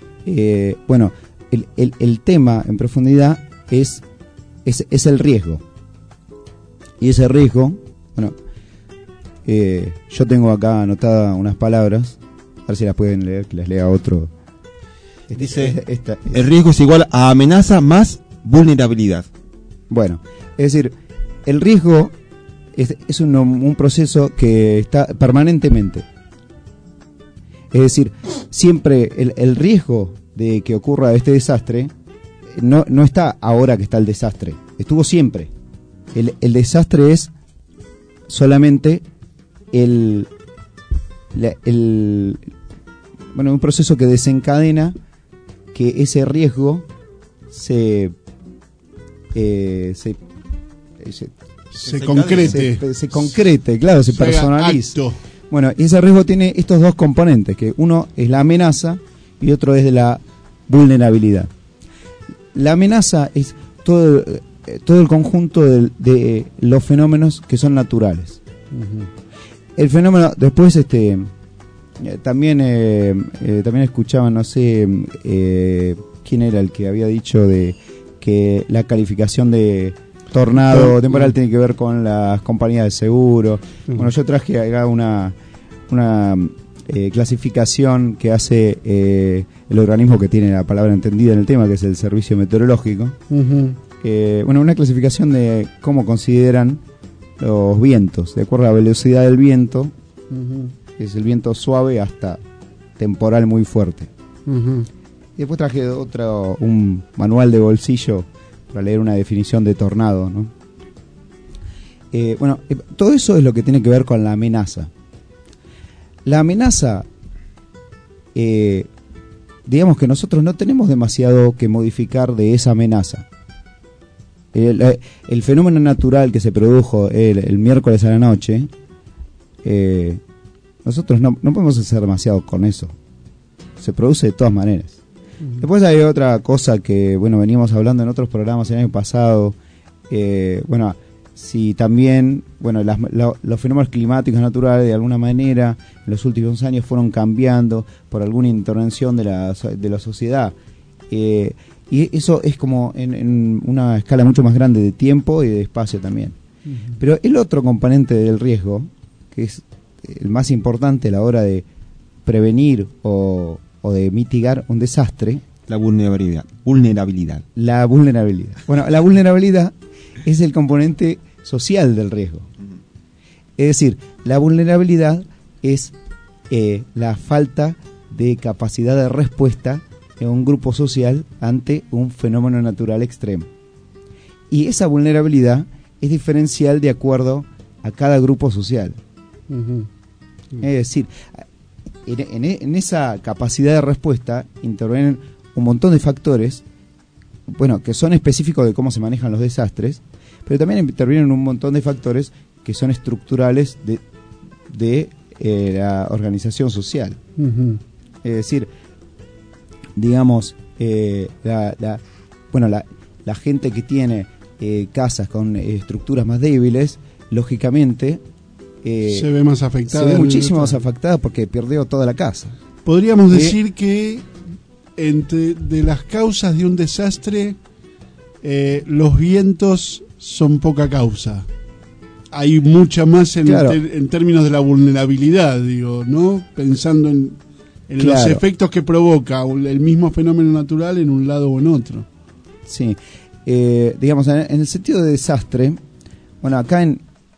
el tema en profundidad es el riesgo. Y ese riesgo, Yo tengo acá anotadas unas palabras, a ver si las pueden leer, que las lea otro. Dice, el riesgo es igual a amenaza más vulnerabilidad. Bueno, es decir, el riesgo es un proceso que está permanentemente. Es decir, siempre el riesgo de que ocurra este desastre no está ahora que está el desastre, estuvo siempre. El desastre es solamente un proceso que desencadena que ese riesgo se concrete, claro, se personalice. Bueno, y ese riesgo tiene estos dos componentes, que uno es la amenaza y otro es de la vulnerabilidad. La amenaza es todo el conjunto de los fenómenos que son naturales. El fenómeno, después también escuchaba, no sé quién era el que había dicho de que la calificación de tornado temporal tiene que ver con las compañías de seguro. Bueno, yo traje acá una clasificación que hace el organismo que tiene la palabra entendida en el tema, que es el Servicio Meteorológico. Una clasificación de cómo consideran los vientos, de acuerdo a la velocidad del viento, que es el viento suave hasta temporal muy fuerte. Y después traje un manual de bolsillo para leer una definición de tornado, ¿no? Todo eso es lo que tiene que ver con la amenaza. La amenaza, digamos que nosotros no tenemos demasiado que modificar de esa amenaza. El fenómeno natural que se produjo el miércoles a la noche, nosotros no podemos hacer demasiado con eso. Se produce de todas maneras. Después hay otra cosa que, veníamos hablando en otros programas el año pasado. Si también, los fenómenos climáticos naturales de alguna manera en los últimos años fueron cambiando por alguna intervención de la sociedad. Y eso es como en una escala mucho más grande de tiempo y de espacio también. Pero el otro componente del riesgo, que es el más importante a la hora de prevenir o de mitigar un desastre, la vulnerabilidad. La vulnerabilidad. Bueno, la vulnerabilidad es el componente social del riesgo. Es decir, la vulnerabilidad es la falta de capacidad de respuesta en un grupo social ante un fenómeno natural extremo. Y esa vulnerabilidad es diferencial de acuerdo a cada grupo social. Es decir, en esa capacidad de respuesta intervienen un montón de factores, que son específicos de cómo se manejan los desastres, pero también intervienen un montón de factores que son estructurales de la organización social. Es decir, digamos, la gente que tiene casas con estructuras más débiles, lógicamente se ve más afectada. Se ve muchísimo más afectada porque perdió toda la casa. Podríamos decir que de las causas de un desastre, los vientos son poca causa. Hay mucha más en términos de la vulnerabilidad, ¿no? Pensando en los efectos que provoca el mismo fenómeno natural en un lado o en otro. Sí. Digamos, en el sentido de desastre, acá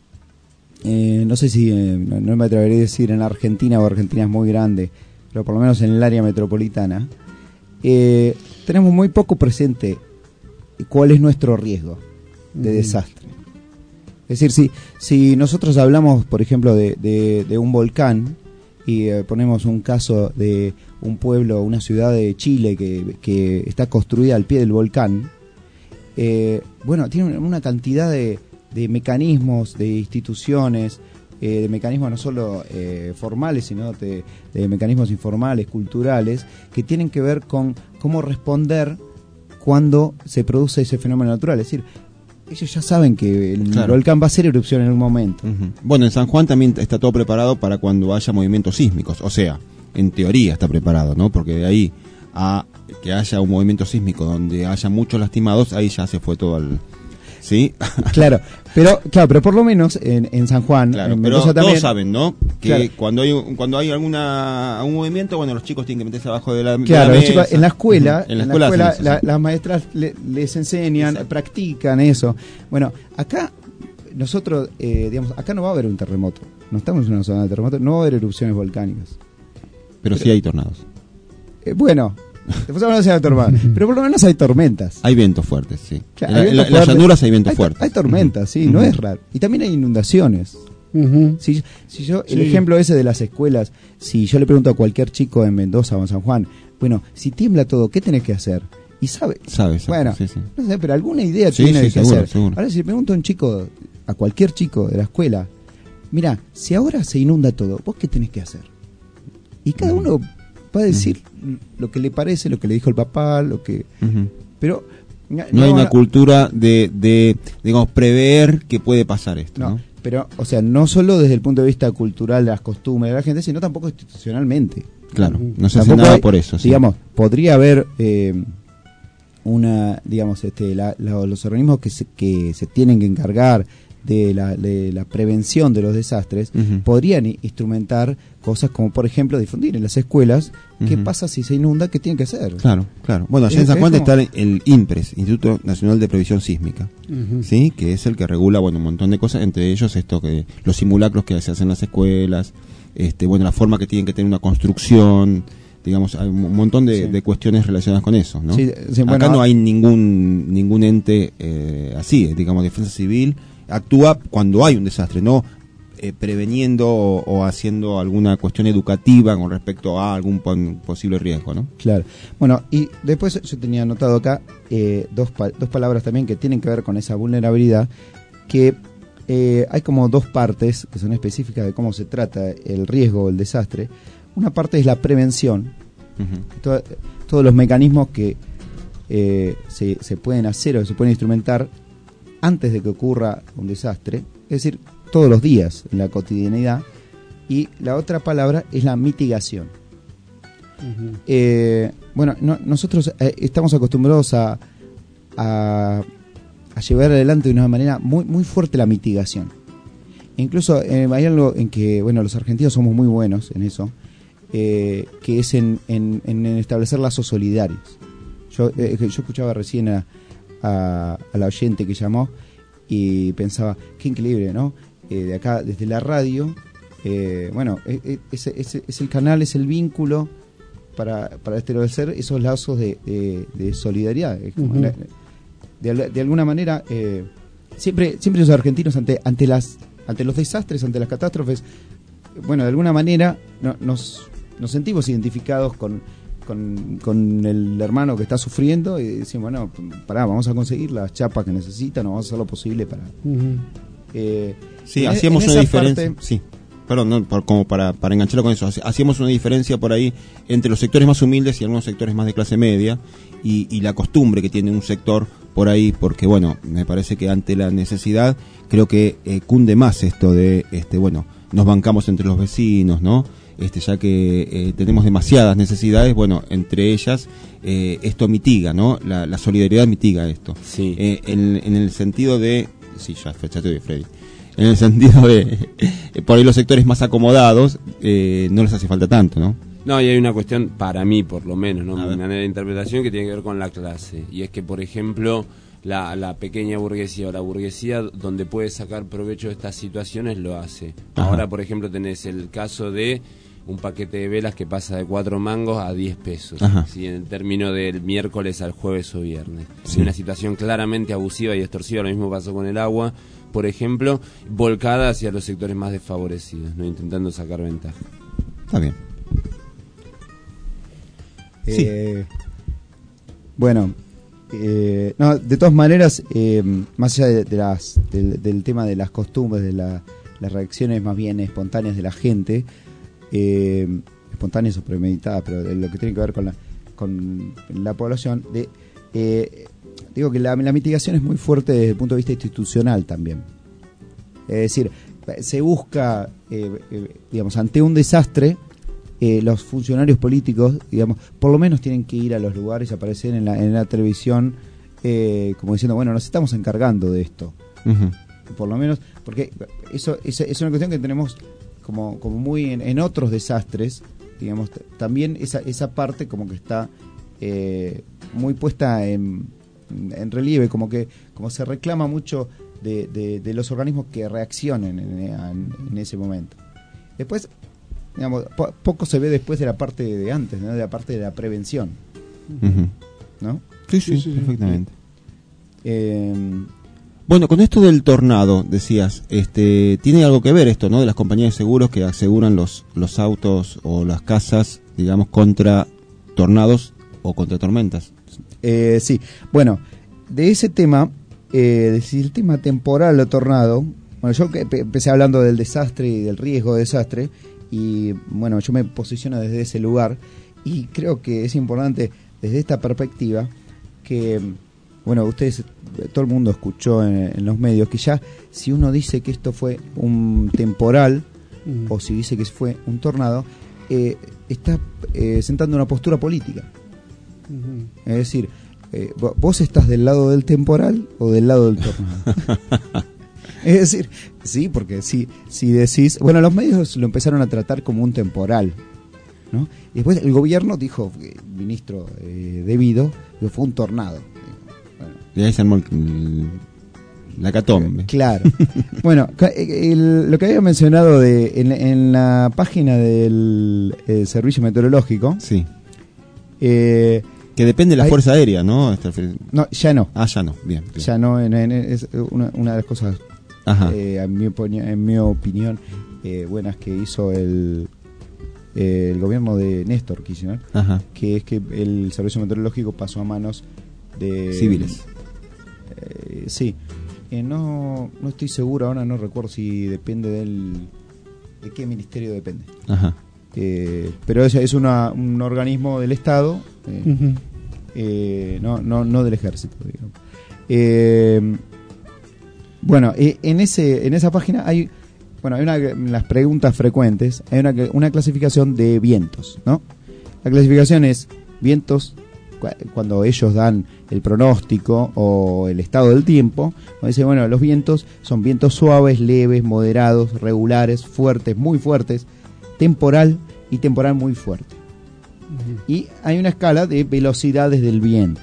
no sé si, no me atrevería a decir en Argentina, o Argentina es muy grande, pero por lo menos en el área metropolitana, tenemos muy poco presente cuál es nuestro riesgo de desastre. Es decir, si nosotros hablamos, por ejemplo, de un volcán, y ponemos un caso de un pueblo, una ciudad de Chile que está construida al pie del volcán, tiene una cantidad de mecanismos, de instituciones, de mecanismos no solo formales, sino de mecanismos informales, culturales, que tienen que ver con cómo responder cuando se produce ese fenómeno natural. Es decir, ellos ya saben que el volcán va a hacer erupción en un momento. Bueno, en San Juan también está todo preparado para cuando haya movimientos sísmicos. O sea, en teoría está preparado, ¿no? Porque de ahí a que haya un movimiento sísmico donde haya muchos lastimados, ahí ya se fue todo al... ¿sí? Claro, pero por lo menos en San Juan, Claro, en pero Mendoza también, todos saben, ¿no? Que claro, cuando hay algún movimiento, bueno, los chicos tienen que meterse abajo de la claro, de la los chicos, mesa. en la escuela, En la escuela hacen eso, sí. las maestras les enseñan, Exacto. practican eso. Bueno, acá nosotros, digamos, acá no va a haber un terremoto. No estamos en una zona de terremoto, no va a haber erupciones volcánicas. Pero sí hay tornados. Bueno, después hablamos de tornados, pero por lo menos hay tormentas. Hay vientos fuertes, sí. Claro, En hay vientos las fuertes. llanuras hay vientos fuertes. Hay tormentas, sí, no es raro. Y también hay inundaciones. Si yo, el ejemplo ese de las escuelas, si yo le pregunto a cualquier chico en Mendoza o en San Juan, bueno, si tiembla todo, ¿qué tenés que hacer? Y sabe. Bueno, sí, sí. no sé, pero alguna idea Sí, tiene sí, de qué seguro, hacer. seguro. Ahora, si le pregunto a un chico, a cualquier chico de la escuela, mira, si ahora se inunda todo, ¿vos qué tenés que hacer? Y cada uno va a decir lo que le parece, lo que le dijo el papá, lo que... Pero... No hay una cultura de digamos, prever que puede pasar esto, ¿no? Pero, o sea, no solo desde el punto de vista cultural, de las costumbres de la gente, sino tampoco institucionalmente. Claro, no se hace nada por eso. Sí. Digamos, podría haber digamos, los organismos que se tienen que encargar de la prevención de los desastres, podrían instrumentar cosas como, por ejemplo, difundir en las escuelas qué pasa si se inunda, qué tienen que hacer. Claro. Bueno, allá en San Juan está el INPRES, Instituto Nacional de Previsión Sísmica, ¿sí? Que es el que regula, bueno, un montón de cosas, entre ellos esto que los simulacros que se hacen en las escuelas, bueno, la forma que tienen que tener una construcción, digamos, hay un montón de cuestiones relacionadas con eso, ¿no? Sí, bueno, acá no hay ningún ente así, digamos, Defensa Civil actúa cuando hay un desastre, no preveniendo o haciendo alguna cuestión educativa con respecto a algún posible riesgo, ¿no? Claro. Bueno, y después yo tenía anotado acá dos palabras también que tienen que ver con esa vulnerabilidad, que hay como dos partes que son específicas de cómo se trata el riesgo o el desastre. Una parte es la prevención, todos los mecanismos que se pueden hacer o se pueden instrumentar antes de que ocurra un desastre, es decir, todos los días en la cotidianidad. Y la otra palabra es la mitigación. Bueno, nosotros estamos acostumbrados a llevar adelante de una manera muy, muy fuerte la mitigación. Incluso hay algo en que, bueno, los argentinos somos muy buenos en eso, que es en establecer lazos solidarios. Yo escuchaba recién a la oyente que llamó y pensaba, qué increíble, ¿no? De acá, desde la radio, bueno, es el canal, es el vínculo para establecer esos lazos de solidaridad. De alguna manera, siempre los argentinos ante los desastres, ante las catástrofes, bueno, de alguna manera nos sentimos identificados con el hermano que está sufriendo y decimos, bueno, pará, vamos a conseguir las chapas que necesitan, vamos a hacer lo posible para... sí, hacíamos una diferencia. Sí, perdón, no, como para engancharlo con eso, hacíamos una diferencia por ahí entre los sectores más humildes y algunos sectores más de clase media y la costumbre que tiene un sector por ahí, porque bueno, me parece que ante la necesidad creo que cunde más esto de, bueno, nos bancamos entre los vecinos, ¿no? Ya que tenemos demasiadas necesidades, bueno, entre ellas esto mitiga, ¿no? La solidaridad mitiga esto. Sí. En el sentido de... Sí, ya te doy, Freddy. En el sentido de... por ahí los sectores más acomodados no les hace falta tanto, ¿no? No, y hay una cuestión, para mí por lo menos, ¿no? Mi manera de interpretación que tiene que ver con la clase. Y es que, por ejemplo, la pequeña burguesía o la burguesía donde puede sacar provecho de estas situaciones lo hace. Ajá. Ahora, por ejemplo, tenés el caso de un paquete de velas que pasa de 4 mangos a 10 pesos, ¿sí? En el término del miércoles al jueves o viernes. Sí. Una situación claramente abusiva y extorsiva. Lo mismo pasó con el agua, por ejemplo, volcada hacia los sectores más desfavorecidos, ¿no? Intentando sacar ventaja. Está bien. Bueno, no, de todas maneras, más allá del tema de las costumbres, de las reacciones más bien espontáneas de la gente, espontáneas o premeditadas, pero de lo que tiene que ver con la población, digo que la mitigación es muy fuerte desde el punto de vista institucional también. Es decir, se busca, digamos, ante un desastre, los funcionarios políticos, digamos, por lo menos tienen que ir a los lugares, aparecer en la televisión como diciendo, bueno, nos estamos encargando de esto. Por lo menos, porque eso es una cuestión que tenemos como muy en otros desastres, digamos, también esa parte como que está muy puesta en relieve, como se reclama mucho de los organismos que reaccionen en ese momento. Después, digamos, poco se ve después de la parte de antes, ¿no? De la parte de la prevención. ¿No? Sí, perfectamente. Bueno, con esto del tornado, decías, tiene algo que ver esto, ¿no? De las compañías de seguros que aseguran los autos o las casas, digamos, contra tornados o contra tormentas. Sí, bueno, de ese tema, si el tema temporal o tornado, bueno, yo empecé hablando del desastre y del riesgo de desastre, y bueno, yo me posiciono desde ese lugar, y creo que es importante desde esta perspectiva que, bueno, ustedes, todo el mundo escuchó en los medios que ya si uno dice que esto fue un temporal o si dice que fue un tornado, está sentando una postura política. Es decir, vos estás del lado del temporal o del lado del tornado. Es decir, sí, porque si decís, bueno, los medios lo empezaron a tratar como un temporal, ¿no? Y después el gobierno dijo, ministro debido, que fue un tornado. Bueno. Y ahí se armó la catombe. Claro. Bueno, lo que había mencionado en la página del Servicio Meteorológico. Sí. Que depende de la Fuerza Aérea, ¿no? No, ya no. Ah, ya no. Bien. Ya no, es una de las cosas, en mi opinión, buenas que hizo el gobierno de Néstor Kirchner, que es que el Servicio Meteorológico pasó a manos de civiles. Sí. No estoy seguro ahora, no recuerdo si depende de qué ministerio depende. Pero es un organismo del Estado, no del Ejército, digamos. Bueno, en esa página hay las preguntas frecuentes, hay una clasificación de vientos, ¿no? La clasificación es vientos cuando ellos dan el pronóstico o el estado del tiempo. Dice, bueno, los vientos son vientos suaves, leves, moderados, regulares, fuertes, muy fuertes, temporal y temporal muy fuerte. Y hay una escala de velocidades del viento.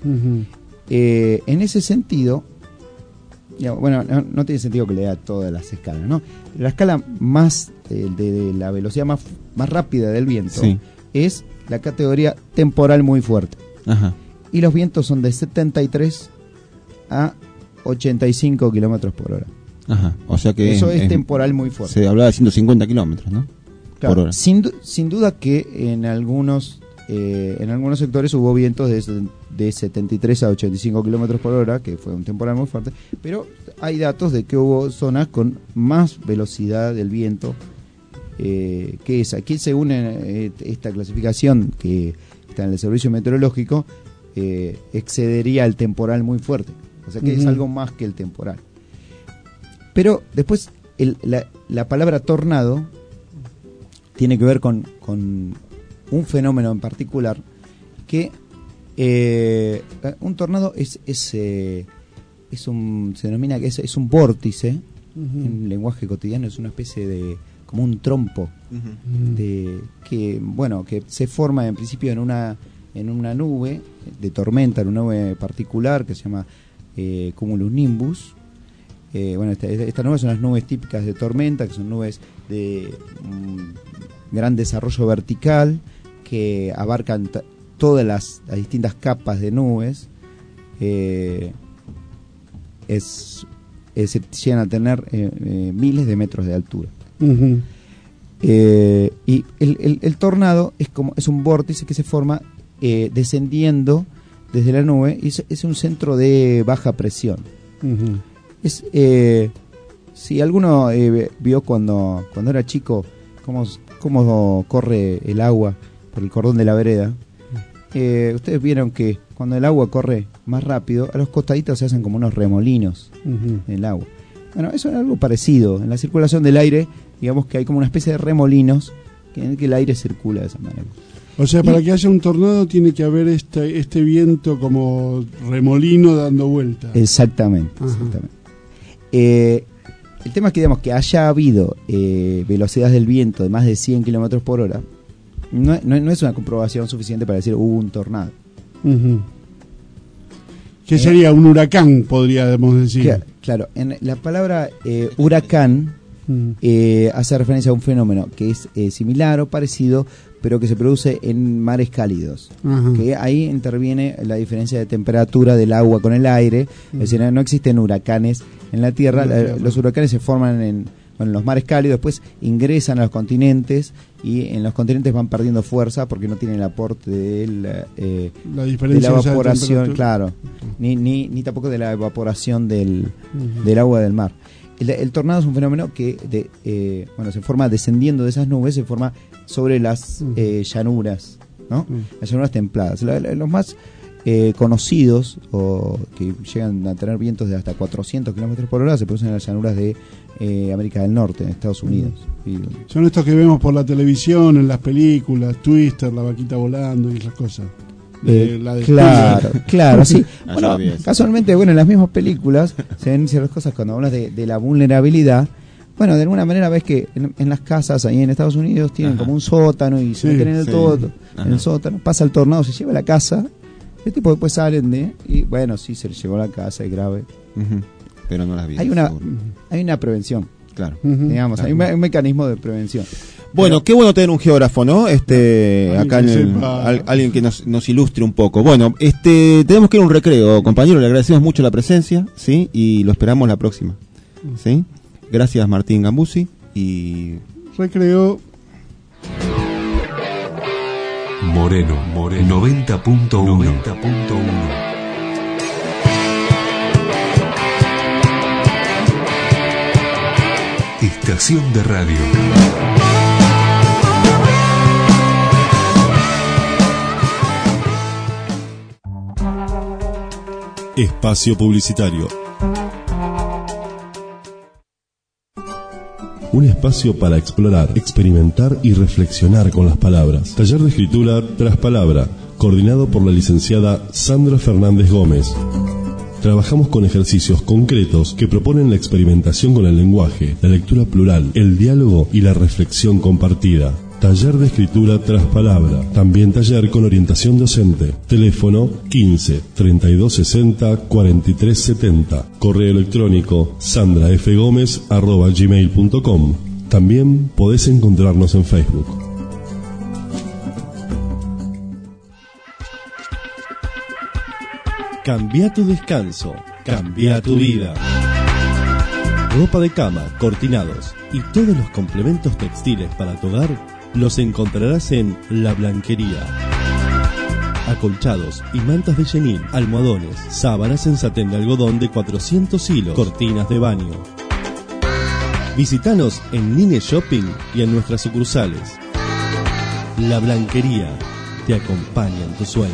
En ese sentido, bueno, no tiene sentido que lea todas las escalas, ¿no? La escala más de la velocidad más rápida del viento es la categoría temporal muy fuerte. Y los vientos son de 73 a 85 kilómetros por hora. O sea que eso es temporal muy fuerte. Se hablaba de 150 kilómetros, ¿no? Claro, por hora. Sin duda que en algunos sectores hubo vientos de 73 a 85 kilómetros por hora, que fue un temporal muy fuerte, pero hay datos de que hubo zonas con más velocidad del viento que esa. Aquí, según esta clasificación que está en el Servicio Meteorológico, excedería el temporal muy fuerte, o sea que es algo más que el temporal. Pero después la palabra tornado tiene que ver con un fenómeno en particular que un tornado se denomina que es un vórtice. En lenguaje cotidiano es una especie de como un trompo que se forma en principio en una nube de tormenta, en una nube particular que se llama cumulonimbus. Estas nubes son las nubes típicas de tormenta, que son nubes de gran desarrollo vertical que abarcan todas las distintas capas de nubes. Llegan a tener miles de metros de altura. Y el tornado es un vórtice que se forma descendiendo desde la nube, y es un centro de baja presión. Si alguno vio cuando era chico cómo corre el agua por el cordón de la vereda, ustedes vieron que cuando el agua corre más rápido, a los costaditos se hacen como unos remolinos en el agua. Bueno, eso es algo parecido. En la circulación del aire, digamos que hay como una especie de remolinos en el que el aire circula de esa manera. O sea, para que haya un tornado tiene que haber este viento como remolino dando vuelta. Exactamente. El tema es que, digamos, que haya habido velocidades del viento de más de 100 kilómetros por hora, no es una comprobación suficiente para decir hubo un tornado. ¿Qué sería un huracán, podríamos decir? Claro, en la palabra huracán hace referencia a un fenómeno que es similar o parecido, pero que se produce en mares cálidos. Que ahí interviene la diferencia de temperatura del agua con el aire. Es decir, no existen huracanes en la Tierra. Los huracanes se forman en los mares cálidos, después ingresan a los continentes y en los continentes van perdiendo fuerza porque no tienen el aporte de la evaporación, claro, ni tampoco de la evaporación del agua del mar. El tornado es un fenómeno que se forma descendiendo de esas nubes, se forma sobre las llanuras, ¿no? Las llanuras templadas. Los más conocidos, o que llegan a tener vientos de hasta 400 kilómetros por hora, se producen en las llanuras de América del Norte, en Estados Unidos. Son estos que vemos por la televisión, en las películas, Twister, la vaquita volando y esas cosas. Claro, sí. Bueno, casualmente, en las mismas películas se ven ciertas cosas cuando hablas de la vulnerabilidad. Bueno, de alguna manera ves que en las casas ahí en Estados Unidos tienen como un sótano y se meten en el sótano, pasa el tornado, se lleva la casa, el tipo después salen y bueno, sí, se le llevó la casa, es grave. Pero no las vi. Hay una prevención. Claro. Digamos, hay un mecanismo de prevención. Bueno, qué bueno tener un geógrafo, ¿no? Acá alguien que nos ilustre un poco. Bueno, tenemos que ir a un recreo, compañero, le agradecemos mucho la presencia, ¿sí? Y lo esperamos la próxima. ¿Sí? Gracias, Martín Gambuzzi, y recreo. Moreno 90.1. Estación de radio. Espacio publicitario. Un espacio para explorar, experimentar y reflexionar con las palabras. Taller de escritura tras palabra, coordinado por la licenciada Sandra Fernández Gómez. Trabajamos con ejercicios concretos que proponen la experimentación con el lenguaje, la lectura plural, el diálogo y la reflexión compartida. Taller de escritura tras palabra. También taller con orientación docente. Teléfono 15 32 60 43 70. Correo electrónico sandrafgomez@gmail.com. También podés encontrarnos en Facebook. Cambia tu descanso, cambia tu vida. Ropa de cama, cortinados y todos los complementos textiles para tu hogar los encontrarás en La Blanquería. Acolchados y mantas de chenil, almohadones, sábanas en satén de algodón de 400 hilos, cortinas de baño. Visítanos en Nine Shopping y en nuestras sucursales. La Blanquería te acompaña en tus sueños.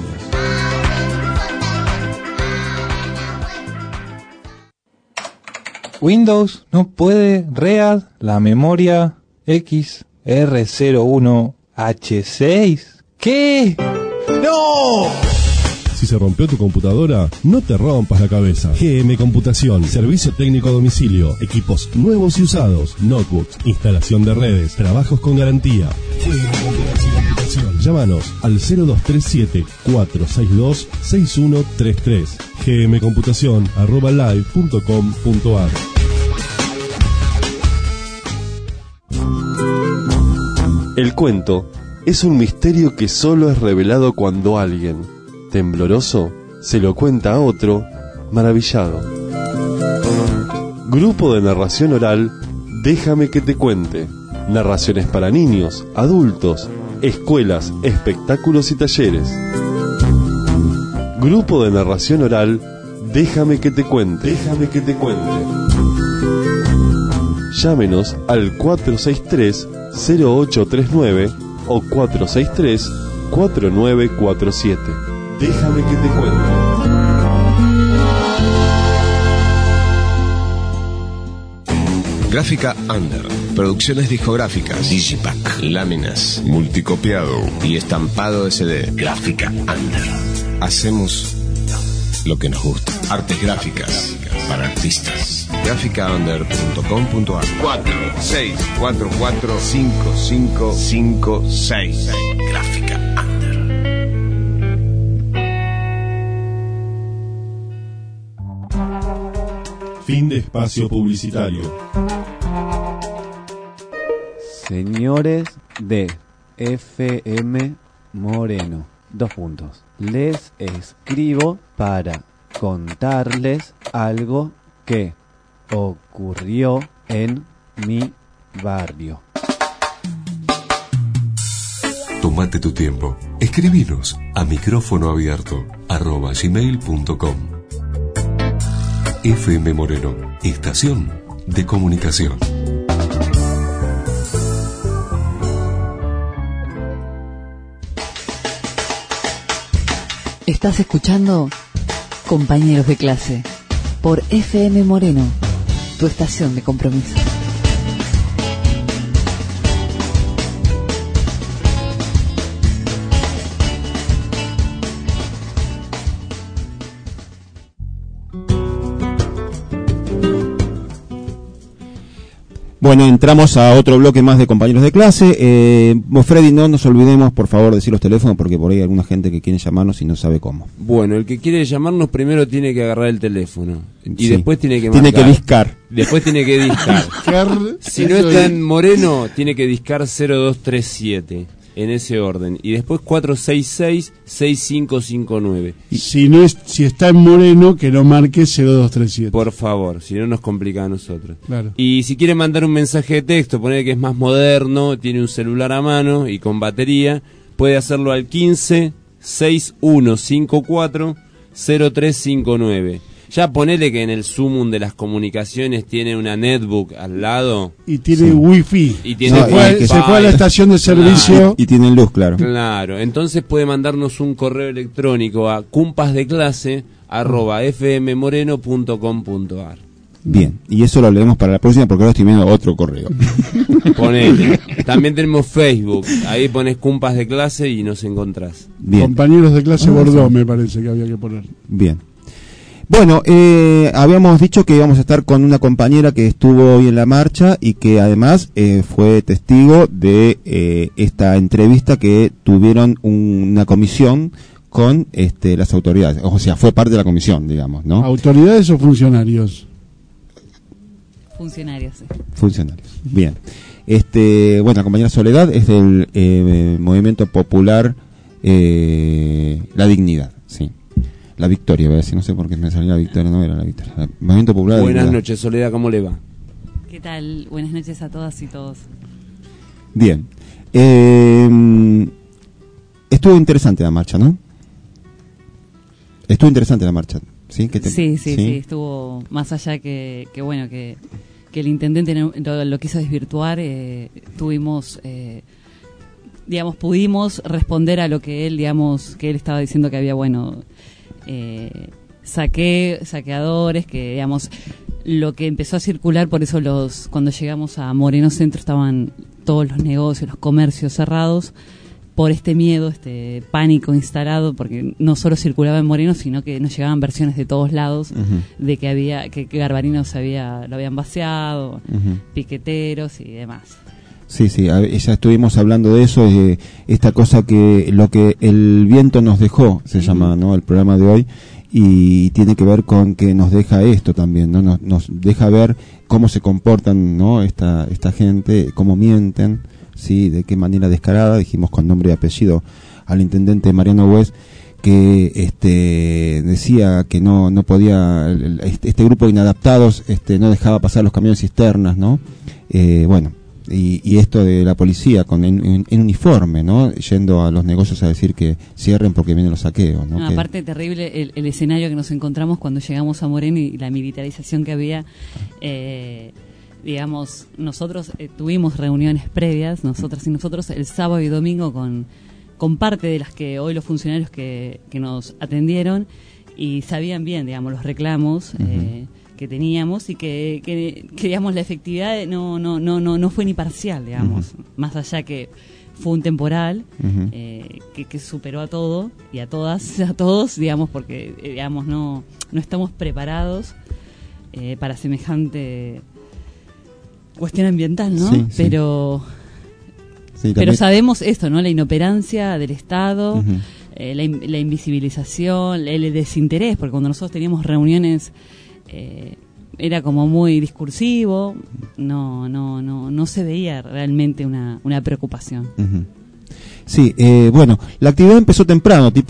Windows no puede read la memoria XR01H6. ¿Qué? ¡No! Si se rompió tu computadora, no te rompas la cabeza. GM Computación, servicio técnico a domicilio, equipos nuevos y usados, notebooks, instalación de redes, trabajos con garantía. GM Computación. Llámanos al 0237-462-6133. gmcomputacion@live.com.ar. El cuento es un misterio que solo es revelado cuando alguien, tembloroso, se lo cuenta a otro, maravillado. Grupo de narración oral, Déjame que te cuente. Narraciones para niños, adultos, escuelas, espectáculos y talleres. Grupo de narración oral, Déjame que te cuente. Déjame que te cuente. Llámenos al 463-0839 o 463-4947. Déjame que te cuente. Gráfica Under, producciones discográficas, Digipack, láminas, multicopiado y estampado SD. Gráfica Under. Hacemos lo que nos gusta. Artes gráficas para artistas. Gráficaunder.com.ar 46445556. Gráfica Under. Fin de espacio publicitario. Señores de FM Moreno, 2 puntos. Les escribo para contarles algo que ocurrió en mi barrio. Tómate tu tiempo. Escribinos a micrófonoabierto@gmail.com. FM Moreno, estación de comunicación. Estás escuchando Compañeros de Clase por FM Moreno, tu estación de compromiso. Bueno, entramos a otro bloque más de compañeros de clase. Freddy, no nos olvidemos, por favor, decir los teléfonos, porque por ahí hay alguna gente que quiere llamarnos y no sabe cómo. Bueno, el que quiere llamarnos primero tiene que agarrar el teléfono. Y Sí. después tiene que Tiene marcar. que discar. Después tiene que discar. Si no está en Moreno, tiene que discar 0237. En ese orden. Y después 466-6559. Si está en Moreno, que no marque 0237. Por favor, si no nos complica a nosotros. Claro. Y si quiere mandar un mensaje de texto, poner que es más moderno, tiene un celular a mano y con batería, puede hacerlo al 15-6154-0359. Ya ponele que en el sumum de las comunicaciones tiene una netbook al lado. Y tiene wifi. Y tiene se fue a la estación de servicio. Y tienen luz, claro. Claro, entonces puede mandarnos un correo electrónico a cumpasdeclase@fmmoreno.com.ar. Bien, y eso lo leemos para la próxima porque ahora estoy viendo otro correo. Ponele. También tenemos Facebook, ahí pones Cumpas de Clase y nos encontrás. Bien. Compañeros de clase Bordeaux, sí. me parece que había que poner. Bien. Bueno, habíamos dicho que íbamos a estar con una compañera que estuvo hoy en la marcha y que además fue testigo de esta entrevista que tuvieron una comisión con las autoridades. O sea, fue parte de la comisión, digamos, ¿no? ¿Autoridades o funcionarios? Funcionarios, sí. Funcionarios. Bien. Bueno, la compañera Soledad es del Movimiento Popular La Dignidad, sí. La Victoria, voy a decir, no sé por qué me salió la Victoria, no era la Victoria. El Movimiento Popular. Buenas noches, Soledad, ¿cómo le va? ¿Qué tal? Buenas noches a todas y todos. Bien. Estuvo interesante la marcha, ¿no? Estuvo interesante la marcha, ¿sí? Sí, estuvo más allá que bueno, que el intendente lo quiso desvirtuar, tuvimos... pudimos responder a lo que él, que él estaba diciendo que había, saqueadores, que, lo que empezó a circular, por eso cuando llegamos a Moreno Centro estaban todos los negocios, los comercios cerrados, por este miedo, este pánico instalado, porque no solo circulaba en Moreno, sino que nos llegaban versiones de todos lados, de que Garbarinos lo habían vaciado, piqueteros y demás. Sí, ya estuvimos hablando de eso, esta cosa que lo que el viento nos dejó, se llama, ¿no? El programa de hoy, y tiene que ver con que nos deja esto también, ¿no? Nos deja ver cómo se comportan, ¿no? Esta gente, cómo mienten, sí, de qué manera descarada. Dijimos con nombre y apellido al intendente Mariano Hues, que decía que no podía, este grupo de inadaptados no dejaba pasar los camiones cisternas, ¿no? Y esto de la policía en uniforme, ¿no? Yendo a los negocios a decir que cierren porque vienen los saqueos, ¿no? Aparte terrible el escenario que nos encontramos cuando llegamos a Moreno y la militarización que había. Nosotros tuvimos reuniones previas, nosotras y nosotros, el sábado y domingo con parte de las que hoy los funcionarios que nos atendieron, y sabían bien, los reclamos. teníamos y que digamos la efectividad no fue ni parcial, digamos, más allá que fue un temporal que superó a todo y a todas, a todos, digamos, porque digamos no estamos preparados para semejante cuestión ambiental, ¿no? Sí, pero también sabemos esto, ¿no? La inoperancia del Estado, la invisibilización, el desinterés, porque cuando nosotros teníamos reuniones era como muy discursivo, no se veía realmente una preocupación. Sí, bueno, la actividad empezó temprano, tipo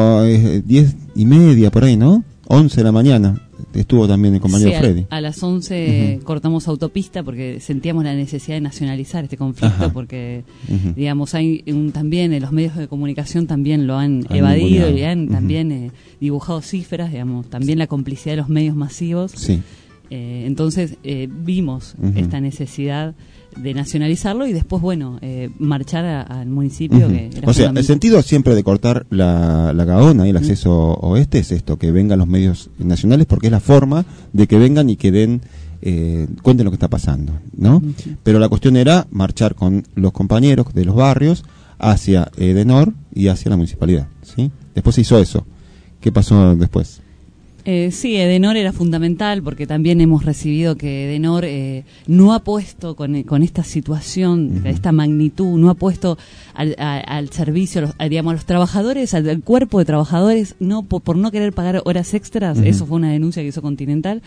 10:30 por ahí, ¿no? 11 de la mañana. Estuvo también el compañero Freddy. A las 11 cortamos autopista porque sentíamos la necesidad de nacionalizar este conflicto, porque digamos hay también en los medios de comunicación también lo han evadido y han también dibujado cifras, digamos, también la complicidad de los medios masivos. Sí. Entonces vimos esta necesidad de nacionalizarlo y después, bueno, marchar al municipio. Que era o sea, el sentido siempre de cortar la Gaona y el acceso oeste es esto, que vengan los medios nacionales, porque es la forma de que vengan y que den cuenten lo que está pasando, ¿no? Pero la cuestión era marchar con los compañeros de los barrios hacia Edenor y hacia la municipalidad, ¿sí? Después se hizo eso. ¿Qué pasó después? Sí, Edenor era fundamental porque también hemos recibido que Edenor no ha puesto con esta situación, de esta magnitud, no ha puesto al servicio, digamos, a los trabajadores, al cuerpo de trabajadores, no por no querer pagar horas extras. Eso fue una denuncia que hizo Continental.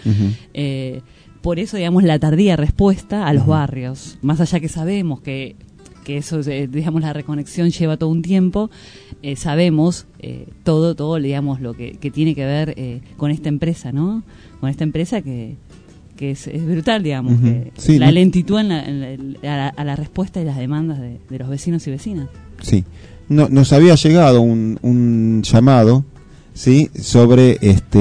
Por eso, digamos, la tardía respuesta a los barrios, más allá que sabemos que eso, digamos, la reconexión lleva todo un tiempo, sabemos todo, digamos, lo que tiene que ver con esta empresa, ¿no? Con esta empresa que es brutal, digamos, sí, la lentitud a la respuesta y las demandas de los vecinos y vecinas. Sí, nos había llegado un llamado, ¿sí? Sobre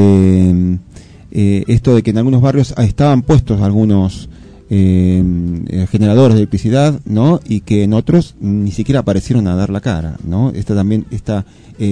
esto de que en algunos barrios estaban puestos algunos generadores de electricidad, ¿no? Y que en otros ni siquiera aparecieron a dar la cara, ¿no? Esta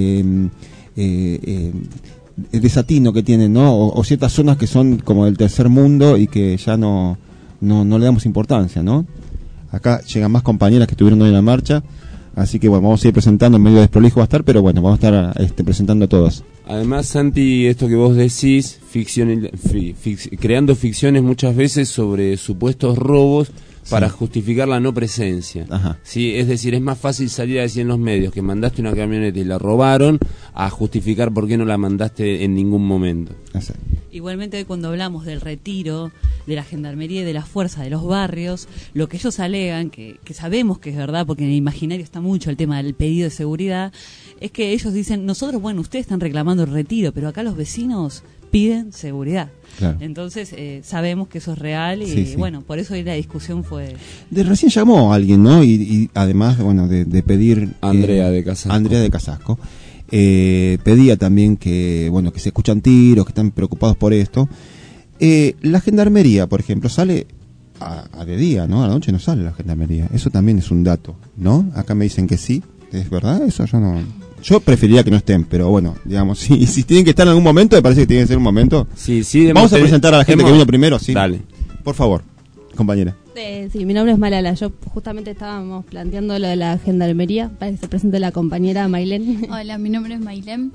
desatino que tienen, ¿no? O ciertas zonas que son como del tercer mundo y que ya no le damos importancia, ¿no? Acá llegan más compañeras que estuvieron hoy en la marcha, así que bueno, vamos a ir presentando, medio desprolijo va a estar, pero bueno, vamos a estar presentando a todos. Además, Santi, esto que vos decís, creando ficciones muchas veces sobre supuestos robos para justificar la no presencia. ¿Sí? Es decir, es más fácil salir a decir en los medios que mandaste una camioneta y la robaron a justificar por qué no la mandaste en ningún momento. Igualmente, hoy cuando hablamos del retiro de la gendarmería y de la fuerza de los barrios, lo que ellos alegan, que sabemos que es verdad, porque en el imaginario está mucho el tema del pedido de seguridad, es que ellos dicen, nosotros, bueno, ustedes están reclamando el retiro, pero acá los vecinos piden seguridad. Claro. Entonces sabemos que eso es real y bueno, por eso hoy la discusión fue... Recién llamó alguien, ¿no? Y además, bueno, de pedir... Andrea de Casasco. Pedía también que, bueno, que se escuchan tiros, que están preocupados por esto. La gendarmería, por ejemplo, sale a de día, ¿no? A la noche no sale la gendarmería. Eso también es un dato, ¿no? Acá me dicen que sí. ¿Es verdad eso? Yo preferiría que no estén, pero bueno, digamos, si tienen que estar en algún momento, me parece que tiene que ser un momento. Sí, vamos a presentar a la gente que vino primero, sí. Dale. Por favor, compañera. Sí, mi nombre es Malala. Yo justamente estábamos planteando lo de la gendarmería. Para que se presente la compañera Mailén. Hola, mi nombre es Mailén.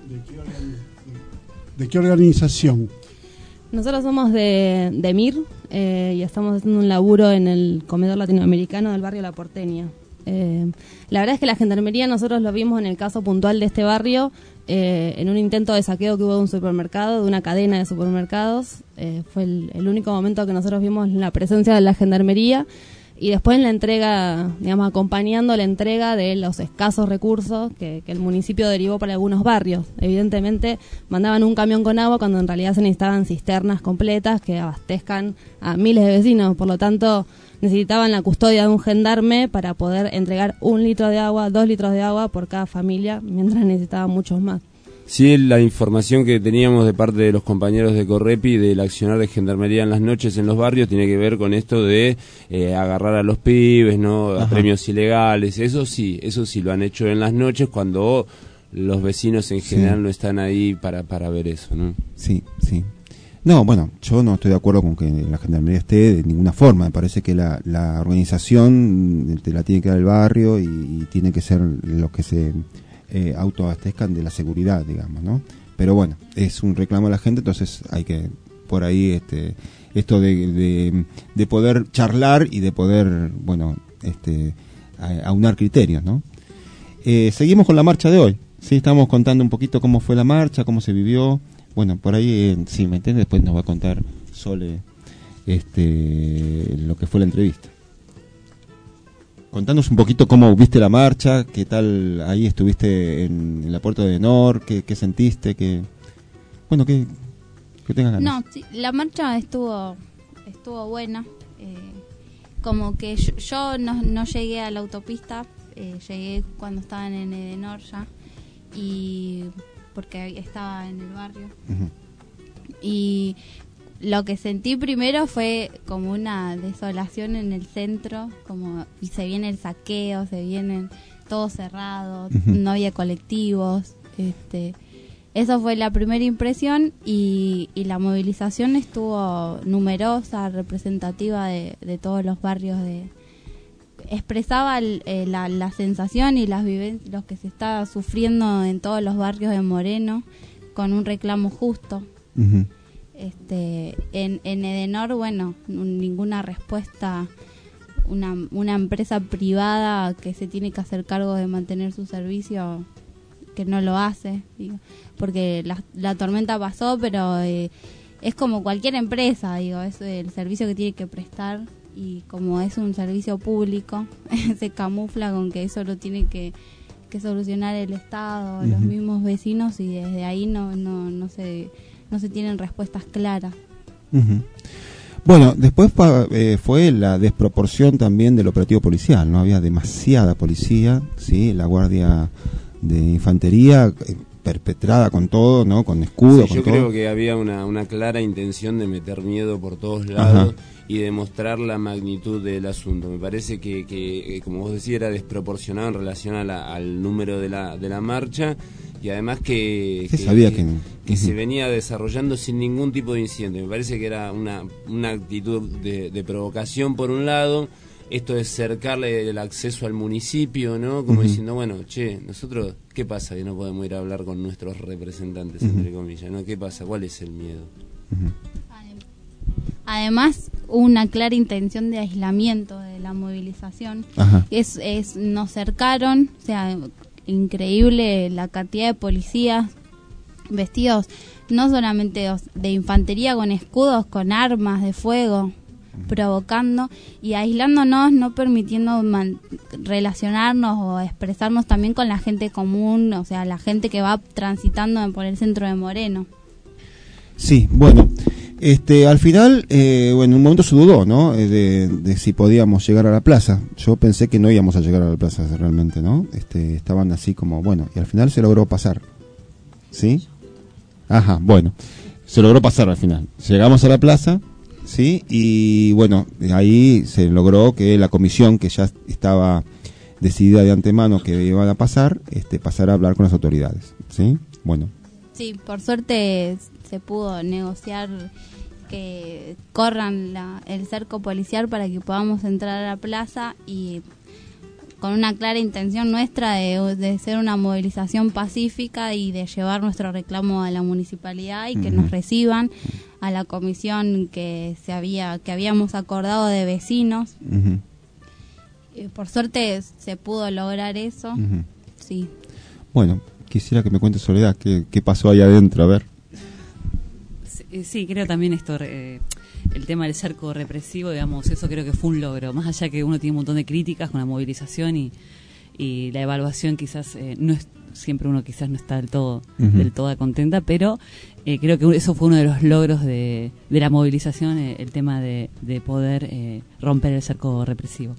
¿De qué organización? Nosotros somos de MIR y estamos haciendo un laburo en el comedor latinoamericano del barrio La Porteña. La verdad es que la gendarmería nosotros lo vimos en el caso puntual de este barrio, en un intento de saqueo que hubo de un supermercado, de una cadena de supermercados. Fue el único momento que nosotros vimos la presencia de la gendarmería, y después en la entrega, digamos, acompañando la entrega de los escasos recursos que el municipio derivó para algunos barrios. Evidentemente mandaban un camión con agua cuando en realidad se necesitaban cisternas completas que abastezcan a miles de vecinos, por lo tanto necesitaban la custodia de un gendarme para poder entregar 1 litro de agua, 2 litros de agua por cada familia, mientras necesitaban muchos más. Sí, la información que teníamos de parte de los compañeros de Correpi del accionar de gendarmería en las noches en los barrios tiene que ver con esto de agarrar a los pibes, ¿no? A premios ilegales. Eso sí lo han hecho en las noches cuando los vecinos en general no están ahí para ver eso, ¿no? Sí. No, bueno, yo no estoy de acuerdo con que la gendarmería esté de ninguna forma. Me parece que la organización te la tiene que dar el barrio y tiene que ser los que se autoabastezcan de la seguridad, digamos, ¿no? Pero bueno, es un reclamo de la gente, entonces hay que, por ahí, esto de poder charlar y de poder, bueno, aunar criterios, ¿no? Seguimos con la marcha de hoy. Sí, estamos contando un poquito cómo fue la marcha, cómo se vivió. Bueno, por ahí, si me entiendes, después nos va a contar Sole lo que fue la entrevista. Contanos un poquito cómo viste la marcha, qué tal ahí estuviste en la puerta de Edenor, qué sentiste, bueno, que tengas ganas. No, sí, la marcha estuvo buena. Como que yo no llegué a la autopista, llegué cuando estaban en Edenor ya, y porque estaba en el barrio. Uh-huh. Y lo que sentí primero fue como una desolación en el centro, como y se viene el saqueo, se vienen todo cerrado, uh-huh. No había colectivos, eso fue la primera impresión, y la movilización estuvo numerosa, representativa de todos los barrios, expresaba la sensación y las vivencias, lo que se está sufriendo en todos los barrios de Moreno, con un reclamo justo. Uh-huh. En Edenor, bueno, ninguna respuesta, una empresa privada que se tiene que hacer cargo de mantener su servicio, que no lo hace, digo, porque la tormenta pasó, pero es como cualquier empresa, digo, es el servicio que tiene que prestar, y como es un servicio público, se camufla con que eso lo tiene que solucionar el Estado, uh-huh. Los mismos vecinos, y desde ahí no se tienen respuestas claras. Uh-huh. Bueno, después fue la desproporción también del operativo policial, no había demasiada policía, sí, la guardia de infantería perpetrada con todo, ¿no? Con escudo, sí, con todo. Yo creo que había una clara intención de meter miedo por todos lados. Ajá. Y demostrar la magnitud del asunto. Me parece que como vos decías, era desproporcionado en relación al número de la marcha, y además que se venía desarrollando sin ningún tipo de incidente. Me parece que era una actitud de provocación por un lado, esto de cercarle el acceso al municipio, ¿no? Como uh-huh. Diciendo, bueno, nosotros, ¿qué pasa que no podemos ir a hablar con nuestros representantes, uh-huh. Entre comillas, ¿no? ¿Qué pasa? ¿Cuál es el miedo? Uh-huh. Además, una clara intención de aislamiento de la movilización. Nos cercaron, o sea, increíble la cantidad de policías vestidos no solamente de infantería, con escudos, con armas de fuego, provocando y aislándonos, no permitiendo relacionarnos o expresarnos también con la gente común, o sea, la gente que va transitando por el centro de Moreno. Sí, bueno, al final, en un momento se dudó, ¿no? De si podíamos llegar a la plaza. Yo pensé que no íbamos a llegar a la plaza realmente, ¿no? Estaban así como, bueno, y al final se logró pasar. ¿Sí? Ajá, bueno, se logró pasar al final. Llegamos a la plaza, ¿sí? Y bueno, ahí se logró que la comisión, que ya estaba decidida de antemano que iban a pasar, pasara a hablar con las autoridades, ¿sí? Bueno. Sí, por suerte se pudo negociar que corran el cerco policial para que podamos entrar a la plaza, y con una clara intención nuestra de ser una movilización pacífica y de llevar nuestro reclamo a la municipalidad y que uh-huh. Nos reciban, a la comisión que habíamos acordado de vecinos. Uh-huh. Por suerte se pudo lograr eso. Uh-huh. Sí. Bueno, quisiera que me cuentes, Soledad, qué pasó ahí adentro, a ver. Sí, creo también esto, el tema del cerco represivo, digamos, eso creo que fue un logro, más allá que uno tiene un montón de críticas con la movilización y la evaluación, quizás no es siempre, uno quizás no está del todo contenta, pero creo que eso fue uno de los logros de la movilización, el tema de poder romper el cerco represivo.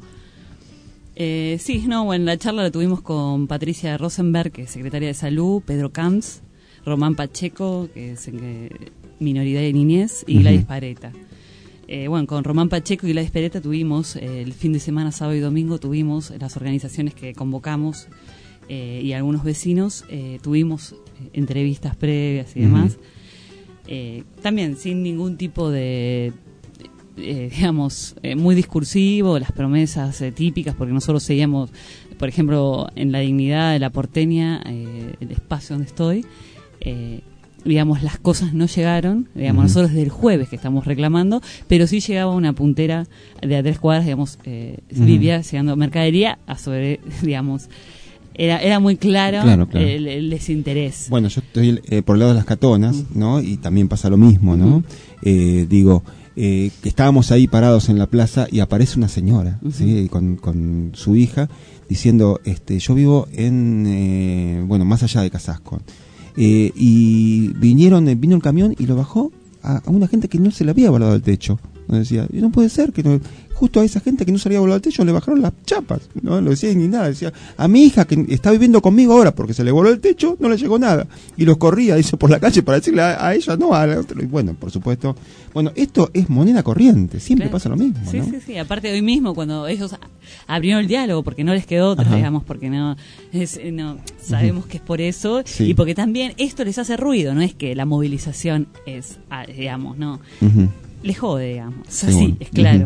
Bueno, la charla la tuvimos con Patricia Rosenberg, que es secretaria de Salud, Pedro Camps, Román Pacheco, que es Minoridad y Niñez, y Gladys Pareta. Con Román Pacheco y Gladys Pareta tuvimos, el fin de semana, sábado y domingo, tuvimos las organizaciones que convocamos y algunos vecinos, tuvimos entrevistas previas y demás. también sin ningún tipo de digamos, muy discursivo, las promesas típicas, porque nosotros seguíamos, por ejemplo, en La Dignidad de la Porteña, el espacio donde estoy, digamos, las cosas no llegaron, digamos, nosotros desde el jueves que estamos reclamando, pero sí llegaba una puntera de a 3 cuadras, digamos, vivía llegando mercadería a sobre, digamos, era muy claro. El desinterés. Bueno, yo estoy por el lado de las Catonas, ¿no? Y también pasa lo mismo, ¿no? Digo, que estábamos ahí parados en la plaza y aparece una señora, ¿sí? con su hija, diciendo, yo vivo en, bueno, más allá de Casasco. Y vino el camión y lo bajó a una gente que no se le había volado el techo. Nos decía, no puede ser que no, justo a esa gente que no se le había volado el techo le bajaron las chapas, no lo decía ni nada. Decía, a mi hija que está viviendo conmigo ahora porque se le voló el techo no le llegó nada, y los corría, dice, por la calle para decirle a ella, no a la otra. Y bueno, por supuesto, bueno, esto es moneda corriente, siempre pasa lo mismo, sí, ¿no? sí, aparte hoy mismo cuando ellos abrieron el diálogo, porque no les quedó otra, digamos, porque no sabemos que es por eso, y porque también esto les hace ruido, no es que la movilización es, digamos, no, les jode, digamos, así, es claro.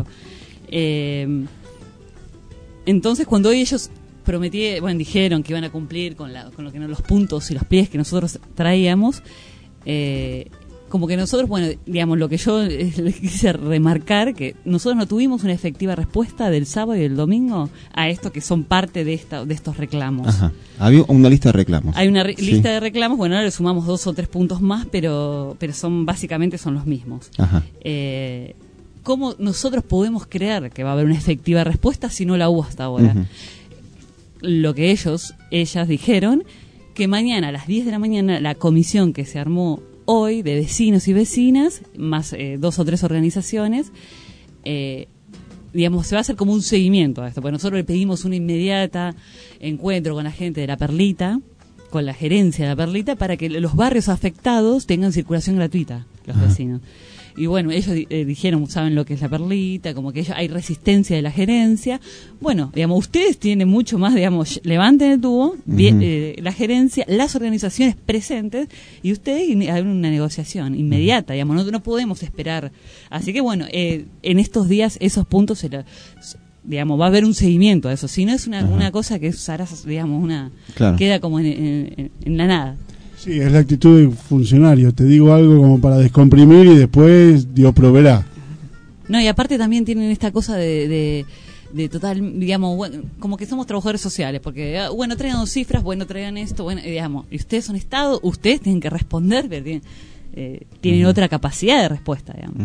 Entonces cuando hoy ellos dijeron que iban a cumplir con lo que los puntos y los pies que nosotros traíamos, como que nosotros, bueno, digamos, lo que yo les quise remarcar, que nosotros no tuvimos una efectiva respuesta del sábado y del domingo a esto que son parte de estos reclamos. Ajá. Había una lista de reclamos. Hay una lista de reclamos, bueno, ahora le sumamos 2 o 3 puntos más, pero básicamente son los mismos. Ajá. ¿Cómo nosotros podemos creer que va a haber una efectiva respuesta si no la hubo hasta ahora? Lo que ellas dijeron, que mañana a las 10 de la mañana la comisión que se armó hoy de vecinos y vecinas, más 2 o 3 organizaciones, digamos, se va a hacer como un seguimiento a esto, porque nosotros le pedimos una inmediata encuentro con la gente de La Perlita, con la gerencia de La Perlita, para que los barrios afectados tengan circulación gratuita, los vecinos. Y bueno, ellos dijeron, saben lo que es La Perlita, como que hay resistencia de la gerencia. Bueno, digamos, ustedes tienen mucho más, digamos, levanten el tubo, la gerencia, las organizaciones presentes, y ustedes hay una negociación inmediata, digamos, no podemos esperar. Así que bueno, en estos días esos puntos, digamos, va a haber un seguimiento a eso. Si no es una cosa que digamos, queda como en la nada. Sí, es la actitud de funcionario. Te digo algo como para descomprimir y después Dios proveerá. No, y aparte también tienen esta cosa de total, digamos, bueno, como que somos trabajadores sociales, porque, bueno, traigan cifras, bueno, traigan esto, bueno, digamos, y ustedes son Estado, ustedes tienen que responder, pero tienen otra capacidad de respuesta, digamos.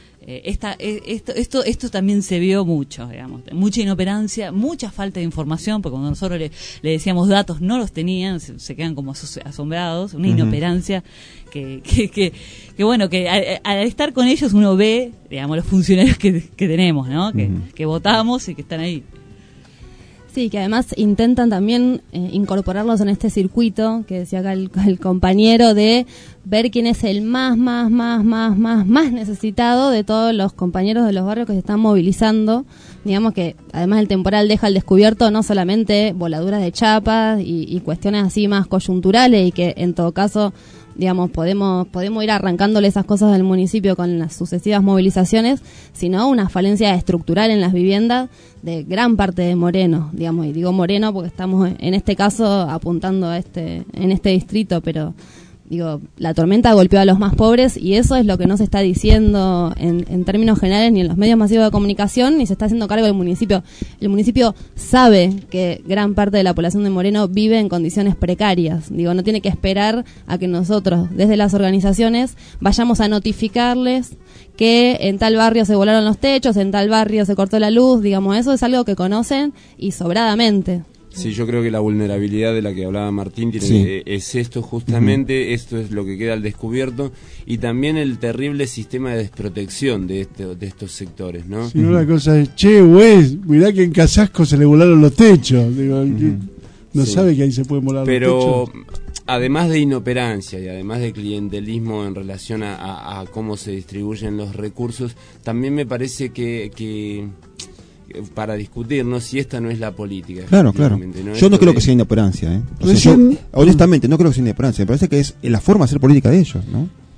Esto también se vio mucho, digamos, mucha inoperancia, mucha falta de información, porque cuando nosotros le decíamos datos no los tenían, se quedan como asombrados, una inoperancia que bueno, que al estar con ellos uno ve, digamos, los funcionarios que tenemos, ¿no? Que votamos y que están ahí. Sí, que además intentan también incorporarlos en este circuito que decía acá el compañero, de ver quién es el más necesitado de todos los compañeros de los barrios que se están movilizando. Digamos que además el temporal deja al descubierto no solamente voladuras de chapas y cuestiones así más coyunturales, y que en todo caso, digamos, podemos ir arrancándole esas cosas del municipio con las sucesivas movilizaciones, sino una falencia estructural en las viviendas de gran parte de Moreno, digamos, y digo Moreno porque estamos en este caso apuntando en este distrito, pero digo, la tormenta golpeó a los más pobres, y eso es lo que no se está diciendo en términos generales ni en los medios masivos de comunicación, ni se está haciendo cargo del municipio. El municipio sabe que gran parte de la población de Moreno vive en condiciones precarias. Digo, no tiene que esperar a que nosotros, desde las organizaciones, vayamos a notificarles que en tal barrio se volaron los techos, en tal barrio se cortó la luz. Digamos, eso es algo que conocen y sobradamente. Sí, yo creo que la vulnerabilidad de la que hablaba Martín es esto justamente, esto es lo que queda al descubierto, y también el terrible sistema de desprotección de estos sectores, ¿no? Si no, la cosa es, güey, mirá que en Casasco se le volaron los techos. Digo, no sabe que ahí se pueden volar los techos. Pero además de inoperancia y además de clientelismo en relación a cómo se distribuyen los recursos, también me parece que para discutirnos si esta no es la política. Claro. ¿no? Yo no creo que sea inoperancia, O sea, yo honestamente no creo que sea inoperancia. Me parece que es la forma de hacer política de ellos, ¿no?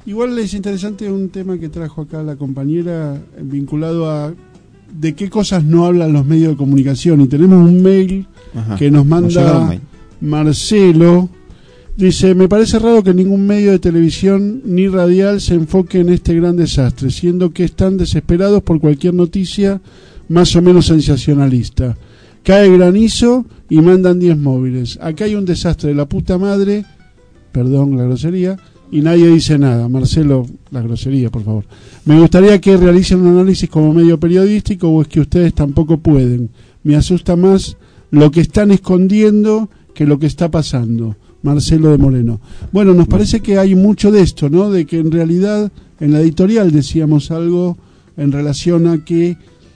Igual es interesante un tema que trajo acá la compañera vinculado a de qué cosas no hablan los medios de comunicación. Y tenemos un mail que nos manda Marcelo. Dice, me parece raro que ningún medio de televisión ni radial se enfoque en este gran desastre, siendo que están desesperados por cualquier noticia más o menos sensacionalista. Cae granizo y mandan 10 móviles. Acá hay un desastre de la puta madre, perdón la grosería, y nadie dice nada. Marcelo, la grosería, por favor. Me gustaría que realicen un análisis como medio periodístico, o es que ustedes tampoco pueden. Me asusta más lo que están escondiendo que lo que está pasando. Marcelo de Moreno. Bueno, nos parece que hay mucho de esto, ¿no? De que en realidad en la editorial decíamos algo en relación a que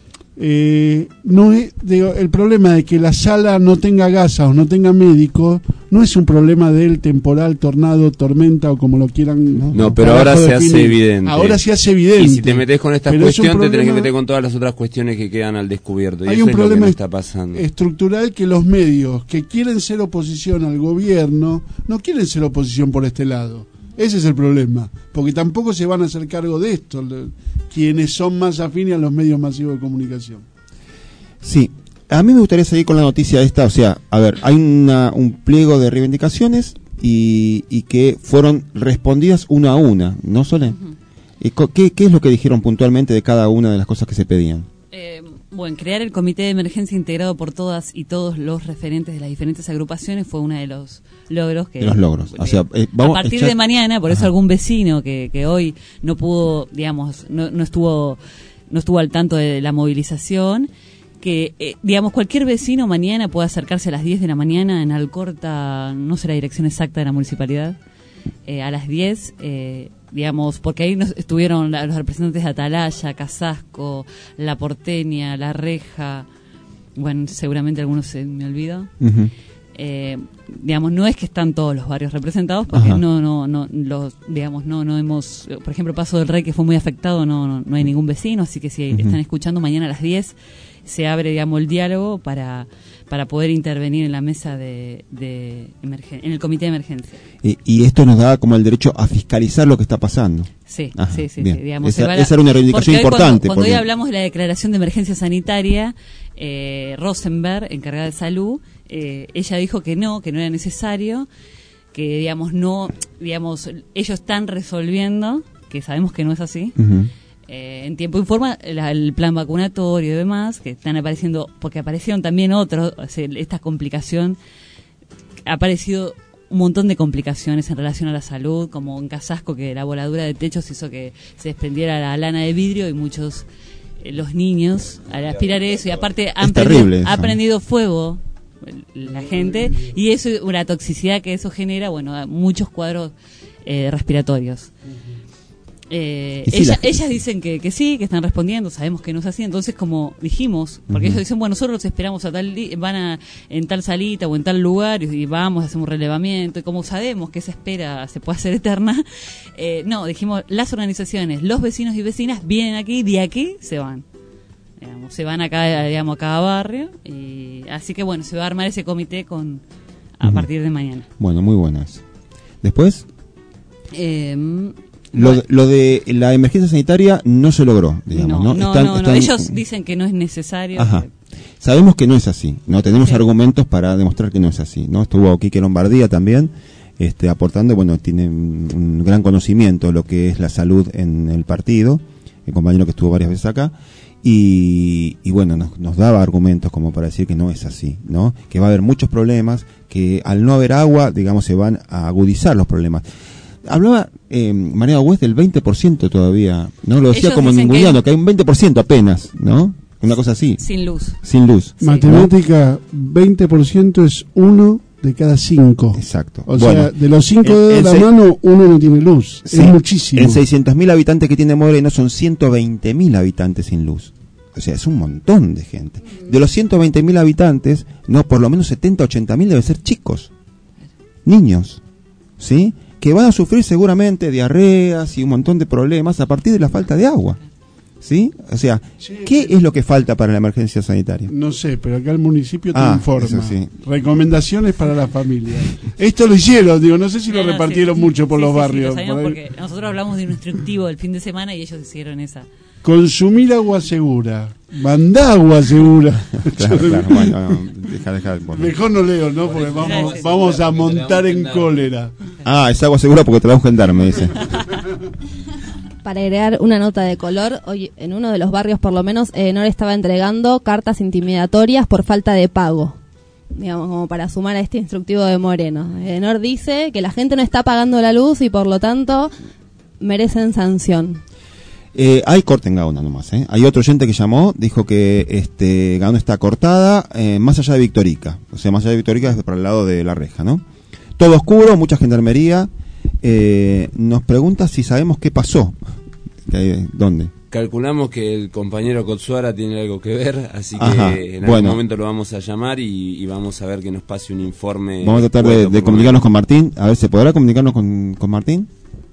no es, el problema de que la sala no tenga gasas o no tenga médico no es un problema del temporal, tornado, tormenta o como lo quieran. No, pero ahora se hace evidente. Ahora se hace evidente. Y si te metes con esta cuestión, te tenés que meter con todas las otras cuestiones que quedan al descubierto. Y hay eso un es lo problema que no está pasando. Estructural, que los medios que quieren ser oposición al gobierno no quieren ser oposición por este lado. Ese es el problema, porque tampoco se van a hacer cargo de esto quienes son más afines a los medios masivos de comunicación. Sí, a mí me gustaría seguir con la noticia esta, o sea, a ver, hay un pliego de reivindicaciones y que fueron respondidas una a una, ¿no, Sole? ¿Qué es lo que dijeron puntualmente de cada una de las cosas que se pedían? Bueno, crear el comité de emergencia integrado por todas y todos los referentes de las diferentes agrupaciones fue uno de los logros que... De los logros. O sea, a partir de mañana, por eso algún vecino que hoy no pudo, digamos, no estuvo al tanto de la movilización, que, digamos, cualquier vecino mañana puede acercarse a las 10 de la mañana en Alcorta, no sé la dirección exacta de la municipalidad, a las 10, digamos, porque ahí estuvieron los representantes de Atalaya, Casasco, La Porteña, La Reja, bueno, seguramente algunos se me olvidó. Digamos, no es que están todos los barrios representados, porque no hemos, por ejemplo, Paso del Rey, que fue muy afectado, no hay ningún vecino, así que si están escuchando, mañana a las 10 se abre, digamos, el diálogo para poder intervenir en la mesa en el comité de emergencia. Y esto nos da como el derecho a fiscalizar lo que está pasando. Sí, digamos, esa era una reivindicación importante. Cuando hoy hablamos de la declaración de emergencia sanitaria, Rosenberg, encargada de salud, ella dijo que no era necesario, que digamos ellos están resolviendo, que sabemos que no es así. En tiempo y forma, el plan vacunatorio y demás, que están apareciendo, porque aparecieron también otros, esta complicación, ha aparecido un montón de complicaciones en relación a la salud, como en Casasco, que la voladura de techos hizo que se desprendiera la lana de vidrio y muchos, los niños, al aspirar eso, y aparte ha prendido fuego la gente, y eso, una toxicidad que eso genera, bueno, muchos cuadros respiratorios. Ellas dicen que sí, que están respondiendo, sabemos que no es así, entonces como dijimos, porque ellos dicen, bueno, nosotros los esperamos en tal salita o en tal lugar y vamos, hacemos un relevamiento, y como sabemos que esa espera se puede hacer eterna, no, dijimos, las organizaciones, los vecinos y vecinas vienen aquí, de aquí se van. Digamos, se van acá, digamos, a cada barrio, y así que bueno, se va a armar ese comité a partir de mañana. Bueno, muy buenas. Después... Lo de la emergencia sanitaria no se logró, digamos, ¿no? Ellos dicen que no es necesario. Sabemos que no es así, no tenemos argumentos para demostrar que no es así, ¿no? Estuvo Quique Lombardía también aportando, bueno, tiene un gran conocimiento de lo que es la salud en el partido, el compañero que estuvo varias veces acá, y bueno, nos daba argumentos como para decir que no es así, ¿no? Que va a haber muchos problemas, que al no haber agua, digamos, se van a agudizar los problemas. Hablaba María West del 20% todavía, ¿no? Lo decía como ninguneando, que hay un 20% apenas, ¿no? Una cosa así. Sin luz. Sin luz. Sí. Matemática, 20% es 1 de cada 5. Exacto. O sea, de los 5 dedos de la mano, 1 no tiene luz. Sí, es muchísimo. En 600.000 habitantes que tiene Moreno son 120.000 habitantes sin luz. O sea, es un montón de gente. De los 120.000 habitantes, no, por lo menos 70-80.000 deben ser chicos. Niños. ¿Sí? Que van a sufrir seguramente diarreas y un montón de problemas a partir de la falta de agua, ¿Sí? O sea, ¿qué es lo que falta para la emergencia sanitaria? No sé, pero acá el municipio te Ah, informa. eso sí. Recomendaciones para la familia. Esto lo hicieron, digo, no sé si lo repartieron mucho por los barrios. lo sabíamos por ahí. porque nosotros hablamos de un instructivo del fin de semana y ellos hicieron esa. Consumir agua segura. Mandá agua segura. Claro, bueno, deja, bueno. Mejor no leo, ¿no? Porque vamos a montar en cólera. Ah, es agua segura porque te va a un gendarme, dice. Para agregar una nota de color, hoy en uno de los barrios por lo menos, Edenor estaba entregando cartas intimidatorias por falta de pago. Digamos, como para sumar a este instructivo de Moreno. Edenor dice que la gente no está pagando la luz y por lo tanto merecen sanción. Hay corte en Gaona nomás, ¿eh? Hay otro oyente que llamó, dijo que Gaona está cortada más allá de Victorica. O sea, más allá de Victorica es para el lado de la reja, ¿no? Todo oscuro, mucha gendarmería. Nos pregunta si sabemos qué pasó. ¿Dónde? Calculamos que el compañero Kotsuara tiene algo que ver, así que Ajá, en algún momento lo vamos a llamar y vamos a ver que nos pase un informe. Vamos a tratar de comunicarnos con Martín. A ver, ¿se podrá comunicarnos con Martín?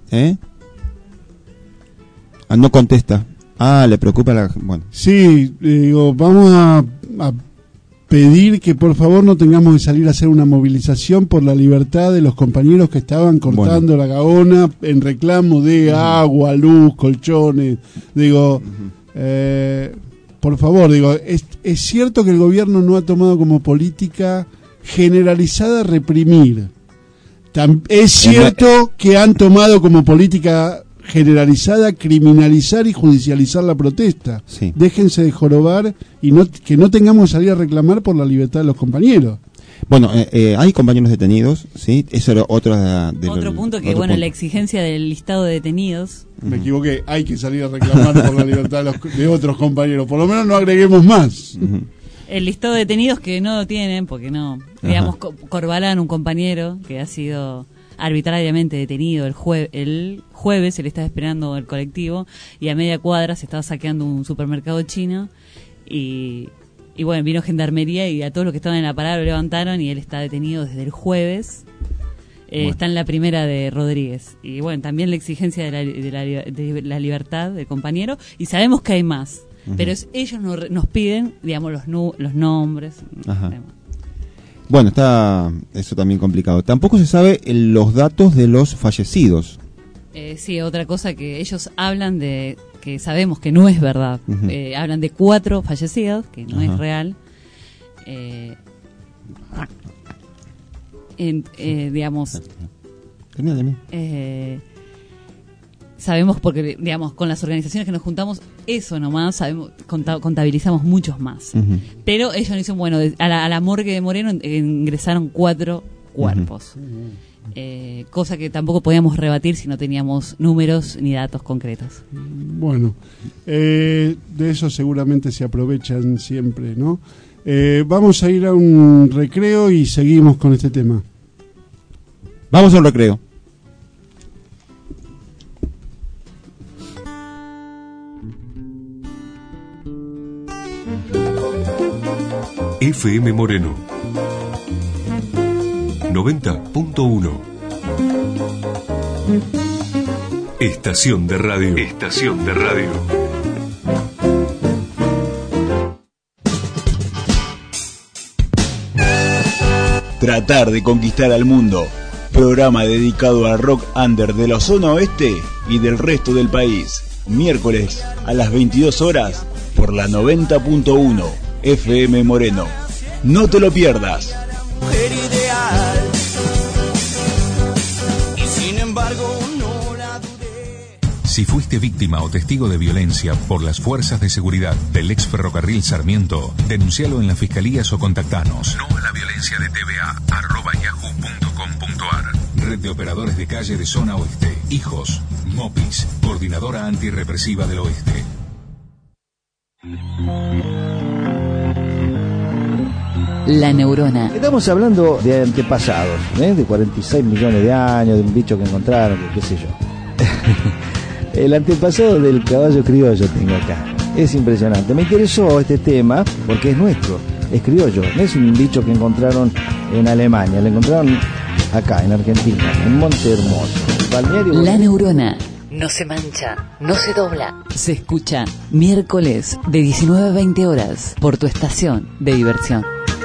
No contesta. Le preocupa la... Bueno. Sí, digo, vamos a pedir que por favor no tengamos que salir a hacer una movilización por la libertad de los compañeros que estaban cortando la Gaona en reclamo de agua, luz, colchones. Digo, por favor, digo, es cierto que el gobierno no ha tomado como política generalizada reprimir. Es cierto que han tomado como política generalizada criminalizar y judicializar la protesta. Sí. Déjense de jorobar y que no tengamos que salir a reclamar por la libertad de los compañeros. Bueno, hay compañeros detenidos, ¿sí? Eso era otro punto que, la exigencia del listado de detenidos. Me equivoqué, hay que salir a reclamar por la libertad de otros compañeros. Por lo menos no agreguemos más. El listado de detenidos que no lo tienen, porque no. Digamos, Corbalán, un compañero que ha sido arbitrariamente detenido el jueves, se le estaba esperando el colectivo y a media cuadra se estaba saqueando un supermercado chino y bueno, vino gendarmería y a todos los que estaban en la parada lo levantaron y él está detenido desde el jueves. Está en la primera de Rodríguez y bueno, también la exigencia de la libertad del compañero y sabemos que hay más, pero ellos nos piden, digamos, los nombres. Bueno, está eso también complicado. Tampoco se sabe los datos de los fallecidos. Sí, otra cosa que ellos hablan de, que sabemos que no es verdad. Hablan de 4 fallecidos, que no es real. Digamos... sabemos porque, digamos, con las organizaciones que nos juntamos, eso nomás, sabemos, contabilizamos muchos más. Pero ellos nos dicen, bueno, a la morgue de Moreno ingresaron 4 cuerpos. Cosa que tampoco podíamos rebatir si no teníamos números ni datos concretos. Bueno, de eso seguramente se aprovechan siempre, ¿no? Vamos a ir a un recreo y seguimos con este tema. Vamos a un recreo. FM Moreno 90.1 Estación de radio. Estación de radio. Tratar de conquistar al mundo. Programa dedicado al rock under de la zona oeste y del resto del país. Miércoles a las 22 horas por la 90.1 FM Moreno. No te lo pierdas. Mujer ideal. Y sin embargo no la dudé. Si fuiste víctima o testigo de violencia por las fuerzas de seguridad del ex ferrocarril Sarmiento, denuncialo en las fiscalías o contactanos. No a la violencia de tva@yahoo.com.ar. Red de Operadores de Calle de Zona Oeste. Hijos. MOPIS. Coordinadora Antirrepresiva del Oeste. La neurona. Estamos hablando de antepasados, de 46 millones de años, de un bicho que encontraron, qué sé yo. El antepasado del caballo criollo tengo acá. Es impresionante. Me interesó este tema porque es nuestro, es criollo. No es un bicho que encontraron en Alemania, lo encontraron acá, en Argentina, en Monte Hermoso. Balneario. La neurona. no se mancha, no se dobla. Se escucha miércoles de 19 a 20 horas por tu estación de diversión.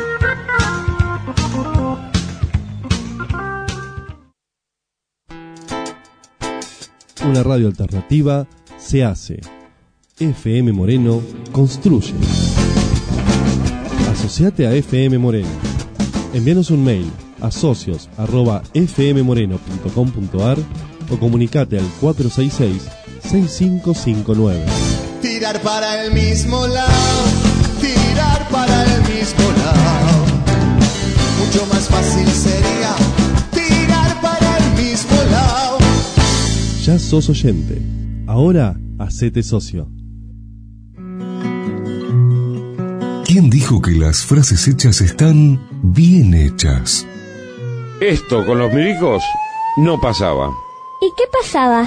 Una radio alternativa se hace. FM Moreno construye. Asociate a FM Moreno. Envíanos un mail a socios@fmmoreno.com.ar o comunicate al 466-6559. Tirar para el mismo lado, tirar para el mismo lado. Mucho más fácil sería tirar para el mismo lado. Ya sos oyente. Ahora hacete socio. ¿Quién dijo que las frases hechas están bien hechas? Esto con los milicos no pasaba. ¿Y qué pasaba?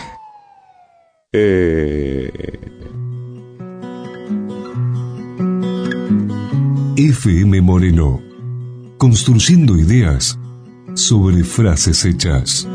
FM Moreno, construyendo ideas sobre frases hechas.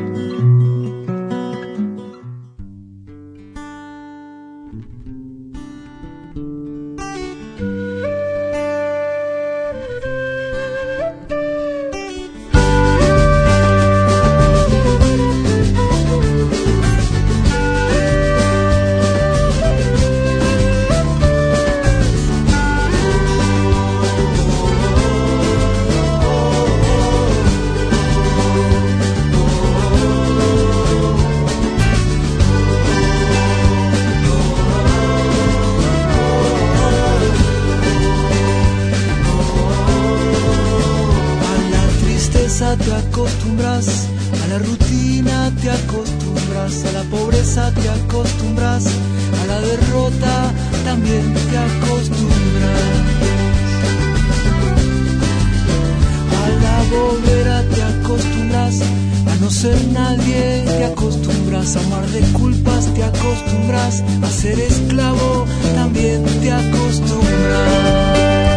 Te acostumbras, a la rutina te acostumbras, a la pobreza te acostumbras, a la derrota también te acostumbras, a la bobera te acostumbras, a no ser nadie te acostumbras, a amar de culpas te acostumbras, a ser esclavo también te acostumbras.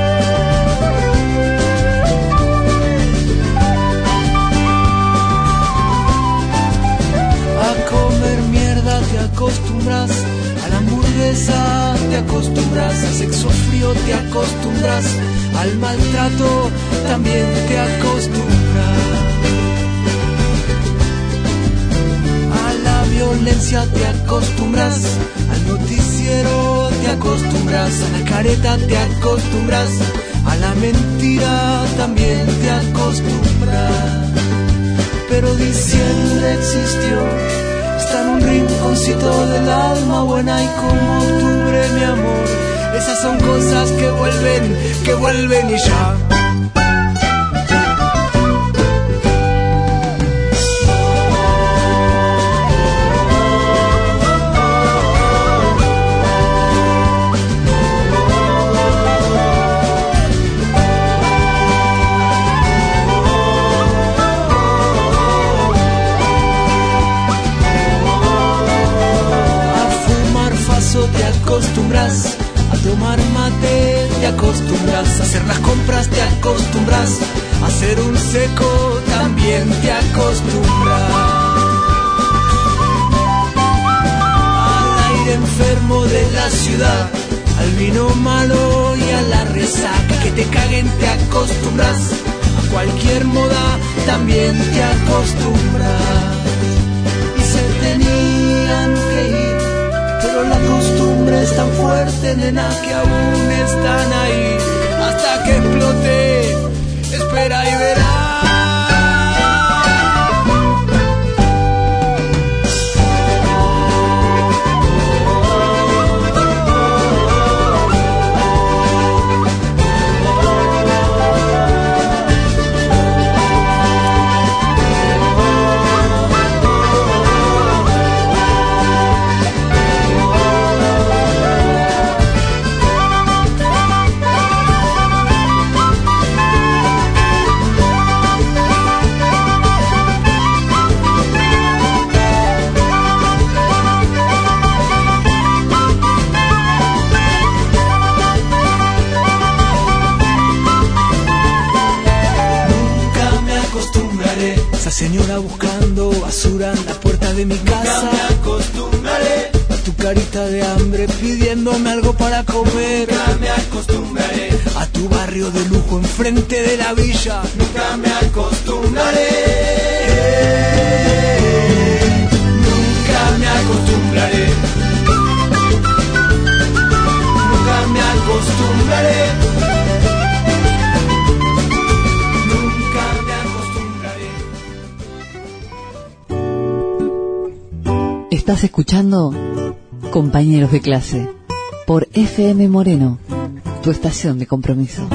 Te acostumbras, a la hamburguesa te acostumbras, al sexo frío te acostumbras, al maltrato también te acostumbras, a la violencia te acostumbras, al noticiero te acostumbras, a la careta te acostumbras, a la mentira también te acostumbras, pero diciembre existió. Está en un rinconcito del alma buena y como octubre, mi amor. Esas son cosas que vuelven y ya. Te acostumbras, a tomar mate te acostumbras, a hacer las compras te acostumbras, a hacer un seco también te acostumbras, al aire enfermo de la ciudad, al vino malo y a la resaca, que te caguen te acostumbras, a cualquier moda también te acostumbras, y se tenían que ir. Pero la costumbre es tan fuerte, nena, que aún están ahí. Hasta que explote, espera y verás. Esa señora buscando basura en la puerta de mi casa. Nunca me acostumbraré a tu carita de hambre pidiéndome algo para comer. Nunca me acostumbraré a tu barrio de lujo enfrente de la villa. Nunca me acostumbraré. Nunca me acostumbraré. Nunca me acostumbraré. Nunca me acostumbraré. Estás escuchando Compañeros de Clase por FM Moreno, tu estación de compromiso.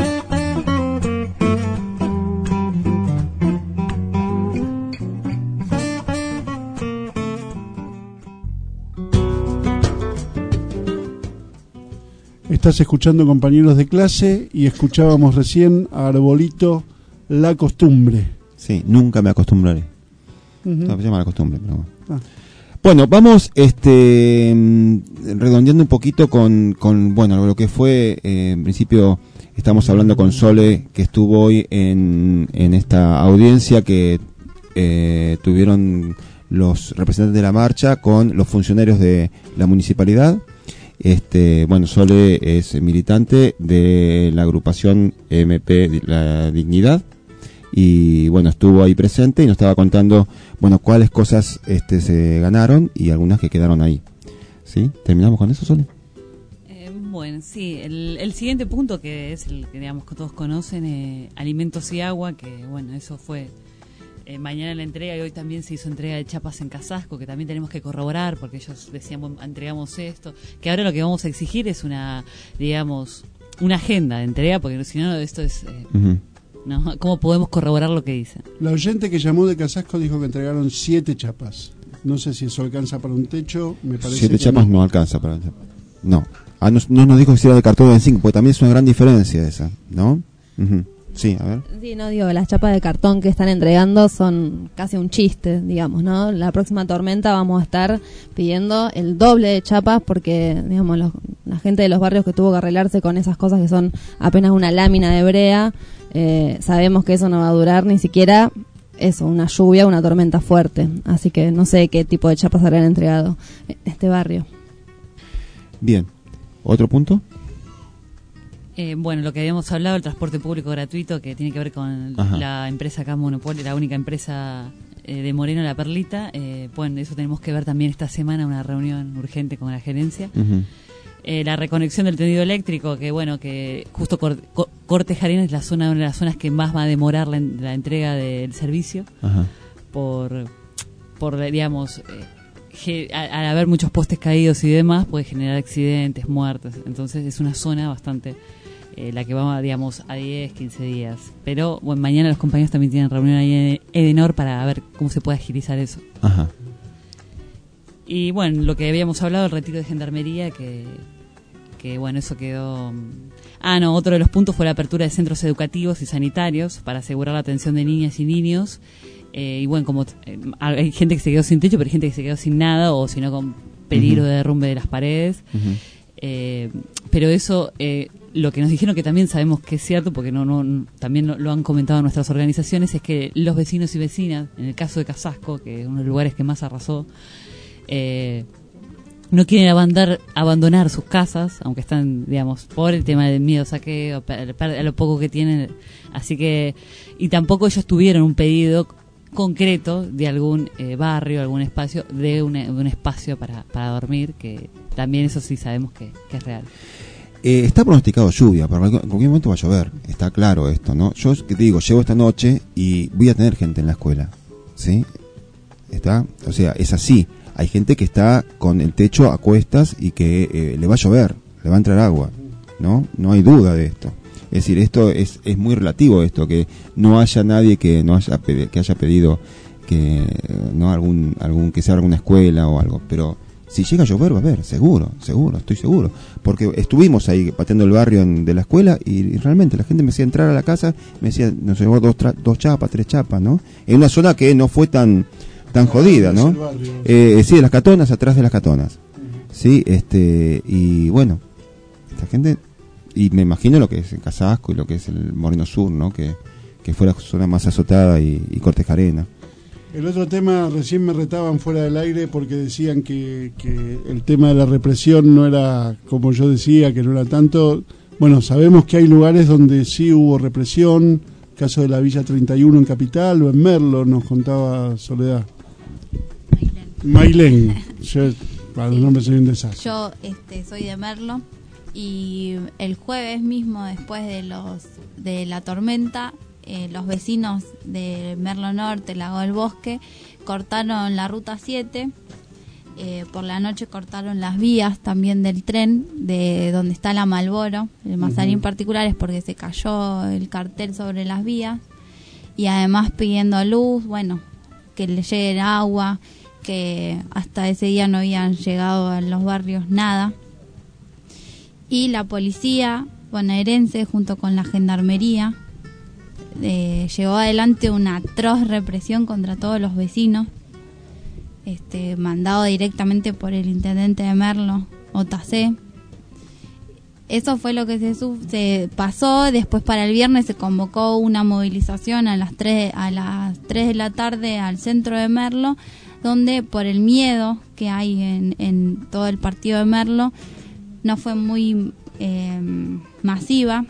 Estás escuchando Compañeros de Clase y escuchábamos recién a Arbolito La Costumbre. Sí, nunca me acostumbraré. No, se llama La Costumbre, pero bueno. Bueno, vamos redondeando un poquito con bueno, lo que fue, en principio estamos hablando con Sole, que estuvo hoy en esta audiencia que tuvieron los representantes de la marcha con los funcionarios de la municipalidad. Bueno, Sole es militante de la agrupación MP La Dignidad. Y bueno, estuvo ahí presente y nos estaba contando, bueno, cuáles cosas se ganaron y algunas que quedaron ahí. ¿Sí? ¿Terminamos con eso, Sole? Bueno, sí, el siguiente punto, que es el que digamos que todos conocen, alimentos y agua, que bueno, eso fue mañana la entrega y hoy también se hizo entrega de chapas en Casasco, que también tenemos que corroborar porque ellos decían, bueno, entregamos esto, que ahora lo que vamos a exigir es una, digamos, una agenda de entrega, porque si no, esto es... ¿no? ¿Cómo podemos corroborar lo que dicen? La oyente que llamó de Casasco dijo que entregaron 7 chapas. No sé si eso alcanza para un techo, me parece 7 que chapas no alcanza para un techo. No. No nos dijo que era de cartón de 5, porque también es una gran diferencia esa, ¿no? Sí, a ver. Sí, no digo, las chapas de cartón que están entregando son casi un chiste, digamos, ¿no? La próxima tormenta vamos a estar pidiendo el doble de chapas porque, digamos, la gente de los barrios que tuvo que arreglarse con esas cosas que son apenas una lámina de brea, sabemos que eso no va a durar ni siquiera eso, una lluvia, una tormenta fuerte. Así que no sé qué tipo de chapas habrán entregado en este barrio. Bien. ¿Otro punto? Bueno, lo que habíamos hablado, el transporte público gratuito, que tiene que ver con la empresa acá Monopolio, la única empresa de Moreno, La Perlita. Bueno, eso tenemos que ver también esta semana, una reunión urgente con la gerencia. La reconexión del tendido eléctrico, que bueno, que justo Cortes Arenas es una de las zonas que más va a demorar la entrega del servicio. Por digamos, al haber muchos postes caídos y demás, puede generar accidentes, muertes. Entonces es una zona bastante... la que va, digamos, a 10, 15 días. Pero, bueno, mañana los compañeros también tienen reunión ahí en Edenor para ver cómo se puede agilizar eso. Y, bueno, lo que habíamos hablado, el retiro de gendarmería, que bueno, eso quedó... otro de los puntos fue la apertura de centros educativos y sanitarios para asegurar la atención de niñas y niños. Y, bueno, como hay gente que se quedó sin techo, pero hay gente que se quedó sin nada, o si no con peligro de derrumbe de las paredes. Pero eso... lo que nos dijeron, que también sabemos que es cierto, porque también lo han comentado nuestras organizaciones, es que los vecinos y vecinas, en el caso de Casasco, que es uno de los lugares que más arrasó, no quieren abandonar sus casas, aunque están, digamos, por el tema del miedo saqueo, a lo poco que tienen. Así que, y tampoco ellos tuvieron un pedido concreto de algún barrio, algún espacio, de un espacio para dormir, que también eso sí sabemos que es real. Está pronosticado lluvia, pero en cualquier momento va a llover, está claro esto, ¿no? Yo te digo, llego esta noche y voy a tener gente en la escuela, ¿sí? ¿Está? O sea, es así. Hay gente que está con el techo a cuestas y que le va a llover, le va a entrar agua, ¿no? No hay duda de esto. Es decir, esto es muy relativo, esto, que no haya nadie que haya pedido que no algún que sea alguna escuela o algo, pero si llega a llover va a haber, seguro, estoy seguro, porque estuvimos ahí pateando el barrio de la escuela y realmente la gente me decía entrar a la casa, me decía, nos llevó 2 chapas, 3 chapas, ¿no? En una zona que no fue tan jodida, ¿no? Sí, de las Catonas, atrás de las Catonas, sí, y bueno, esta gente, y me imagino lo que es el Casasco y lo que es el Moreno Sur, ¿no? Que fue la zona más azotada y Cortes Arenas. El otro tema, recién me retaban fuera del aire porque decían que el tema de la represión no era como yo decía, que no era tanto. Bueno, sabemos que hay lugares donde sí hubo represión, caso de la Villa 31 en Capital o en Merlo, nos contaba Soledad. Mailén. Yo, para los nombres soy un desastre. Yo soy de Merlo y el jueves mismo, después de la tormenta, los vecinos de Merlo Norte, Lago del Bosque, cortaron la ruta 7. Por la noche cortaron las vías también del tren de donde está la Malboro. El Mazarín en particular es porque se cayó el cartel sobre las vías, y además pidiendo luz, bueno, que le llegue el agua, que hasta ese día no habían llegado a los barrios nada. Y la policía bonaerense junto con la gendarmería llevó adelante una atroz represión contra todos los vecinos, mandado directamente por el intendente de Merlo, Otacé. Eso fue lo que se pasó. Después, para el viernes, se convocó una movilización a las 3 de la tarde al centro de Merlo, donde por el miedo que hay en todo el partido de Merlo, no fue muy masiva,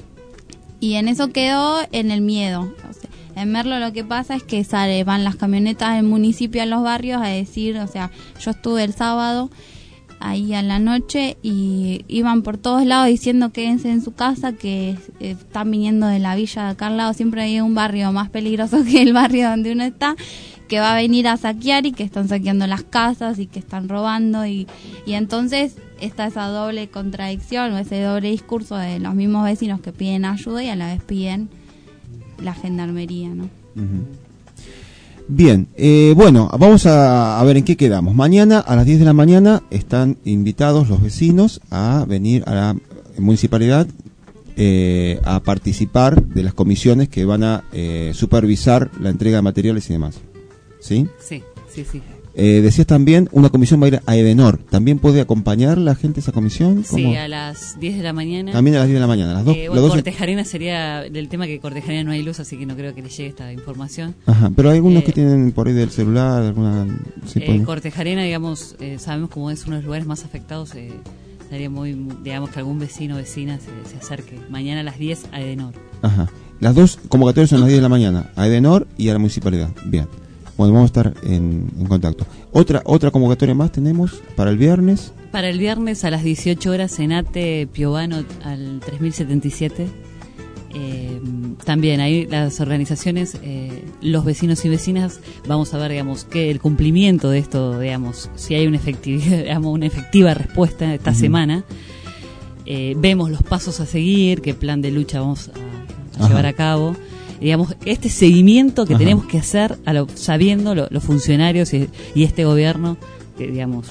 y en eso quedó en el miedo. O sea, en Merlo lo que pasa es que van las camionetas del municipio a los barrios a decir, o sea, yo estuve el sábado ahí a la noche y iban por todos lados diciendo quédense en su casa, que están viniendo de la villa de acá al lado, siempre hay un barrio más peligroso que el barrio donde uno está, que va a venir a saquear y que están saqueando las casas y que están robando, y entonces está esa doble contradicción o ese doble discurso de los mismos vecinos que piden ayuda y a la vez piden la gendarmería, ¿no? Bien, bueno, vamos a ver en qué quedamos. Mañana a las 10 de la mañana están invitados los vecinos a venir a la municipalidad a participar de las comisiones que van a supervisar la entrega de materiales y demás. ¿Sí? Sí. Decías también, una comisión va a ir a Edenor. ¿También puede acompañar la gente esa comisión? Sí, ¿Cómo? a las 10 de la mañana. También a las 10 de la mañana. Las dos, bueno, Cortejarena sería del tema, que Cortejarena no hay luz, así que no creo que le llegue esta información. Ajá, pero hay algunos que tienen por ahí del celular, alguna... ¿sí Cortejarena, digamos, sabemos como es uno de los lugares más afectados, sería muy, digamos, que algún vecino o vecina se acerque. Mañana a las 10 a Edenor. Ajá. Las dos convocatorias son a las 10 de la mañana, a Edenor y a la municipalidad. Bien. Bueno, vamos a estar en contacto. Otra convocatoria más tenemos para el viernes. Para el viernes a las 18 horas, Senate Piovano al 3077. También ahí las organizaciones, los vecinos y vecinas, vamos a ver, digamos, que el cumplimiento de esto, digamos, si hay una efectividad, digamos, una efectiva respuesta esta semana. Vemos los pasos a seguir, qué plan de lucha vamos a llevar a cabo. Digamos, este seguimiento que tenemos que hacer sabiendo los funcionarios y este gobierno, que digamos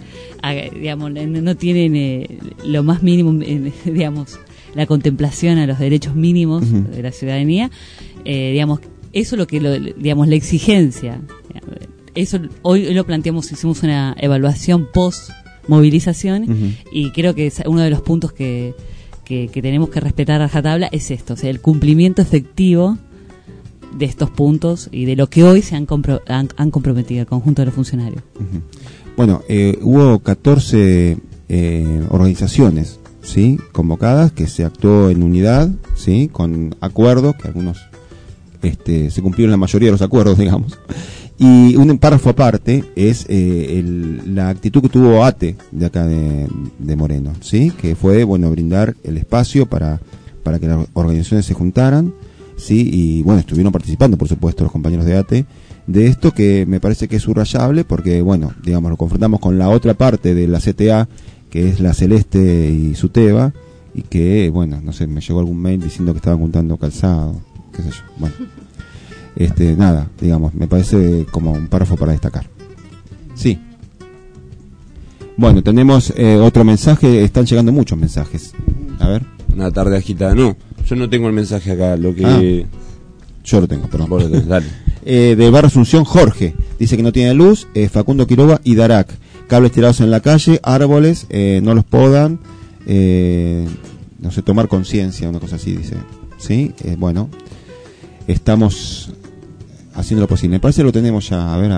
no tienen lo más mínimo, digamos, la contemplación a los derechos mínimos de la ciudadanía. Digamos, eso es lo que digamos, la exigencia. Eso hoy lo planteamos, hicimos una evaluación post movilización y creo que es uno de los puntos que tenemos que respetar a rajatabla es esto, o sea, el cumplimiento efectivo de estos puntos y de lo que hoy se han comprometido el conjunto de los funcionarios. Bueno, hubo 14 organizaciones, ¿sí?, convocadas, que se actuó en unidad, ¿sí?, con acuerdos, que algunos se cumplieron la mayoría de los acuerdos, digamos. Y un párrafo aparte es la actitud que tuvo ATE de acá de Moreno, ¿sí?, que fue, bueno, brindar el espacio para que las organizaciones se juntaran, ¿sí?, y bueno, estuvieron participando, por supuesto, los compañeros de ATE de esto, que me parece que es subrayable porque, bueno, digamos, lo confrontamos con la otra parte de la CTA, que es la Celeste y Suteba, y que, bueno, no sé, me llegó algún mail diciendo que estaban juntando calzado, qué sé yo, bueno. Nada, digamos, me parece como un párrafo para destacar. Sí. Bueno, tenemos otro mensaje, están llegando muchos mensajes. A ver. Una tarde agitada, no, yo no tengo el mensaje acá, lo que... yo lo tengo, perdón. Vos lo tenés, dale. Del barrio Asunción, Jorge, dice que no tiene luz, Facundo Quiroga y Darac. Cables tirados en la calle, árboles, no los podan, no sé, tomar conciencia, una cosa así, dice. Sí, bueno, estamos haciendo lo posible. Me parece que lo tenemos ya, a ver,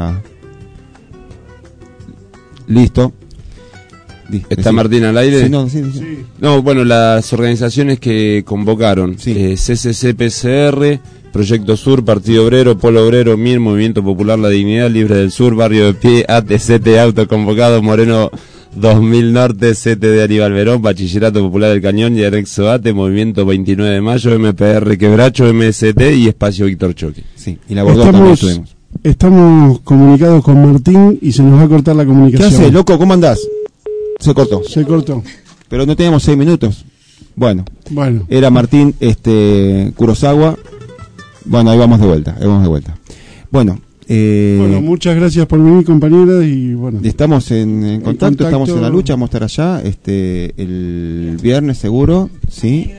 listo. ¿Está Martín al aire? Sí, no, sí. No, bueno, las organizaciones que convocaron, CCC-PCR, Proyecto Sur, Partido Obrero, Polo Obrero, MIR, Movimiento Popular La Dignidad, Libre del Sur, Barrio de Pie, ATCT, Autoconvocado, Moreno 2000 Norte, CT de Aníbal Verón, Bachillerato Popular del Cañón y Anexo ATE, Movimiento 29 de Mayo, MPR Quebracho, MST y Espacio Víctor Choque. Sí, y la abordó también estuvimos. Estamos comunicados con Martín y se nos va a cortar la comunicación. ¿Qué haces, loco? ¿Cómo andás? Se cortó. Pero no teníamos 6 minutos. Bueno. Era Martín Kurosawa. Bueno, ahí vamos de vuelta. Bueno, muchas gracias por venir, compañeras, y bueno. Estamos en contacto, estamos en la lucha, vamos a estar allá el viernes seguro, ¿sí?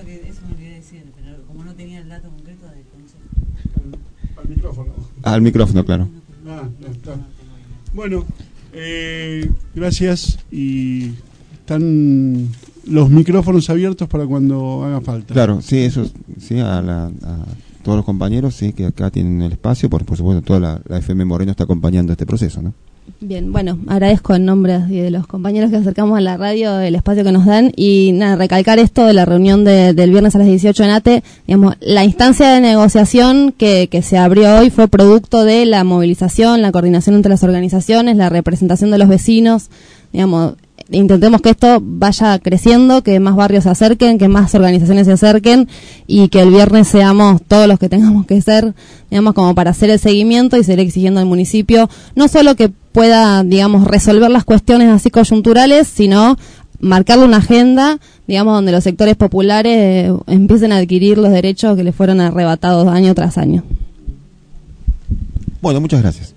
Al micrófono, claro. Está. Bueno, gracias, y están los micrófonos abiertos para cuando haga falta. Claro, sí, eso, sí, a todos los compañeros, sí, que acá tienen el espacio, por supuesto, toda la FM Moreno está acompañando este proceso, ¿no? Bien, bueno, agradezco en nombre de los compañeros que acercamos a la radio el espacio que nos dan, y nada, recalcar esto de la reunión del viernes a las 18 en ATE. Digamos, la instancia de negociación que se abrió hoy fue producto de la movilización, la coordinación entre las organizaciones, la representación de los vecinos. Digamos, intentemos que esto vaya creciendo, que más barrios se acerquen, que más organizaciones se acerquen, y que el viernes seamos todos los que tengamos que ser, digamos, como para hacer el seguimiento y seguir exigiendo al municipio, no solo que pueda, digamos, resolver las cuestiones así coyunturales, sino marcarle una agenda, digamos, donde los sectores populares empiecen a adquirir los derechos que les fueron arrebatados año tras año. Bueno, muchas gracias.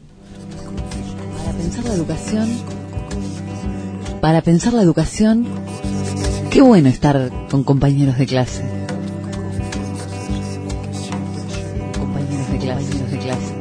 Para pensar la educación, qué bueno estar con compañeros de clase. Compañeros de clase.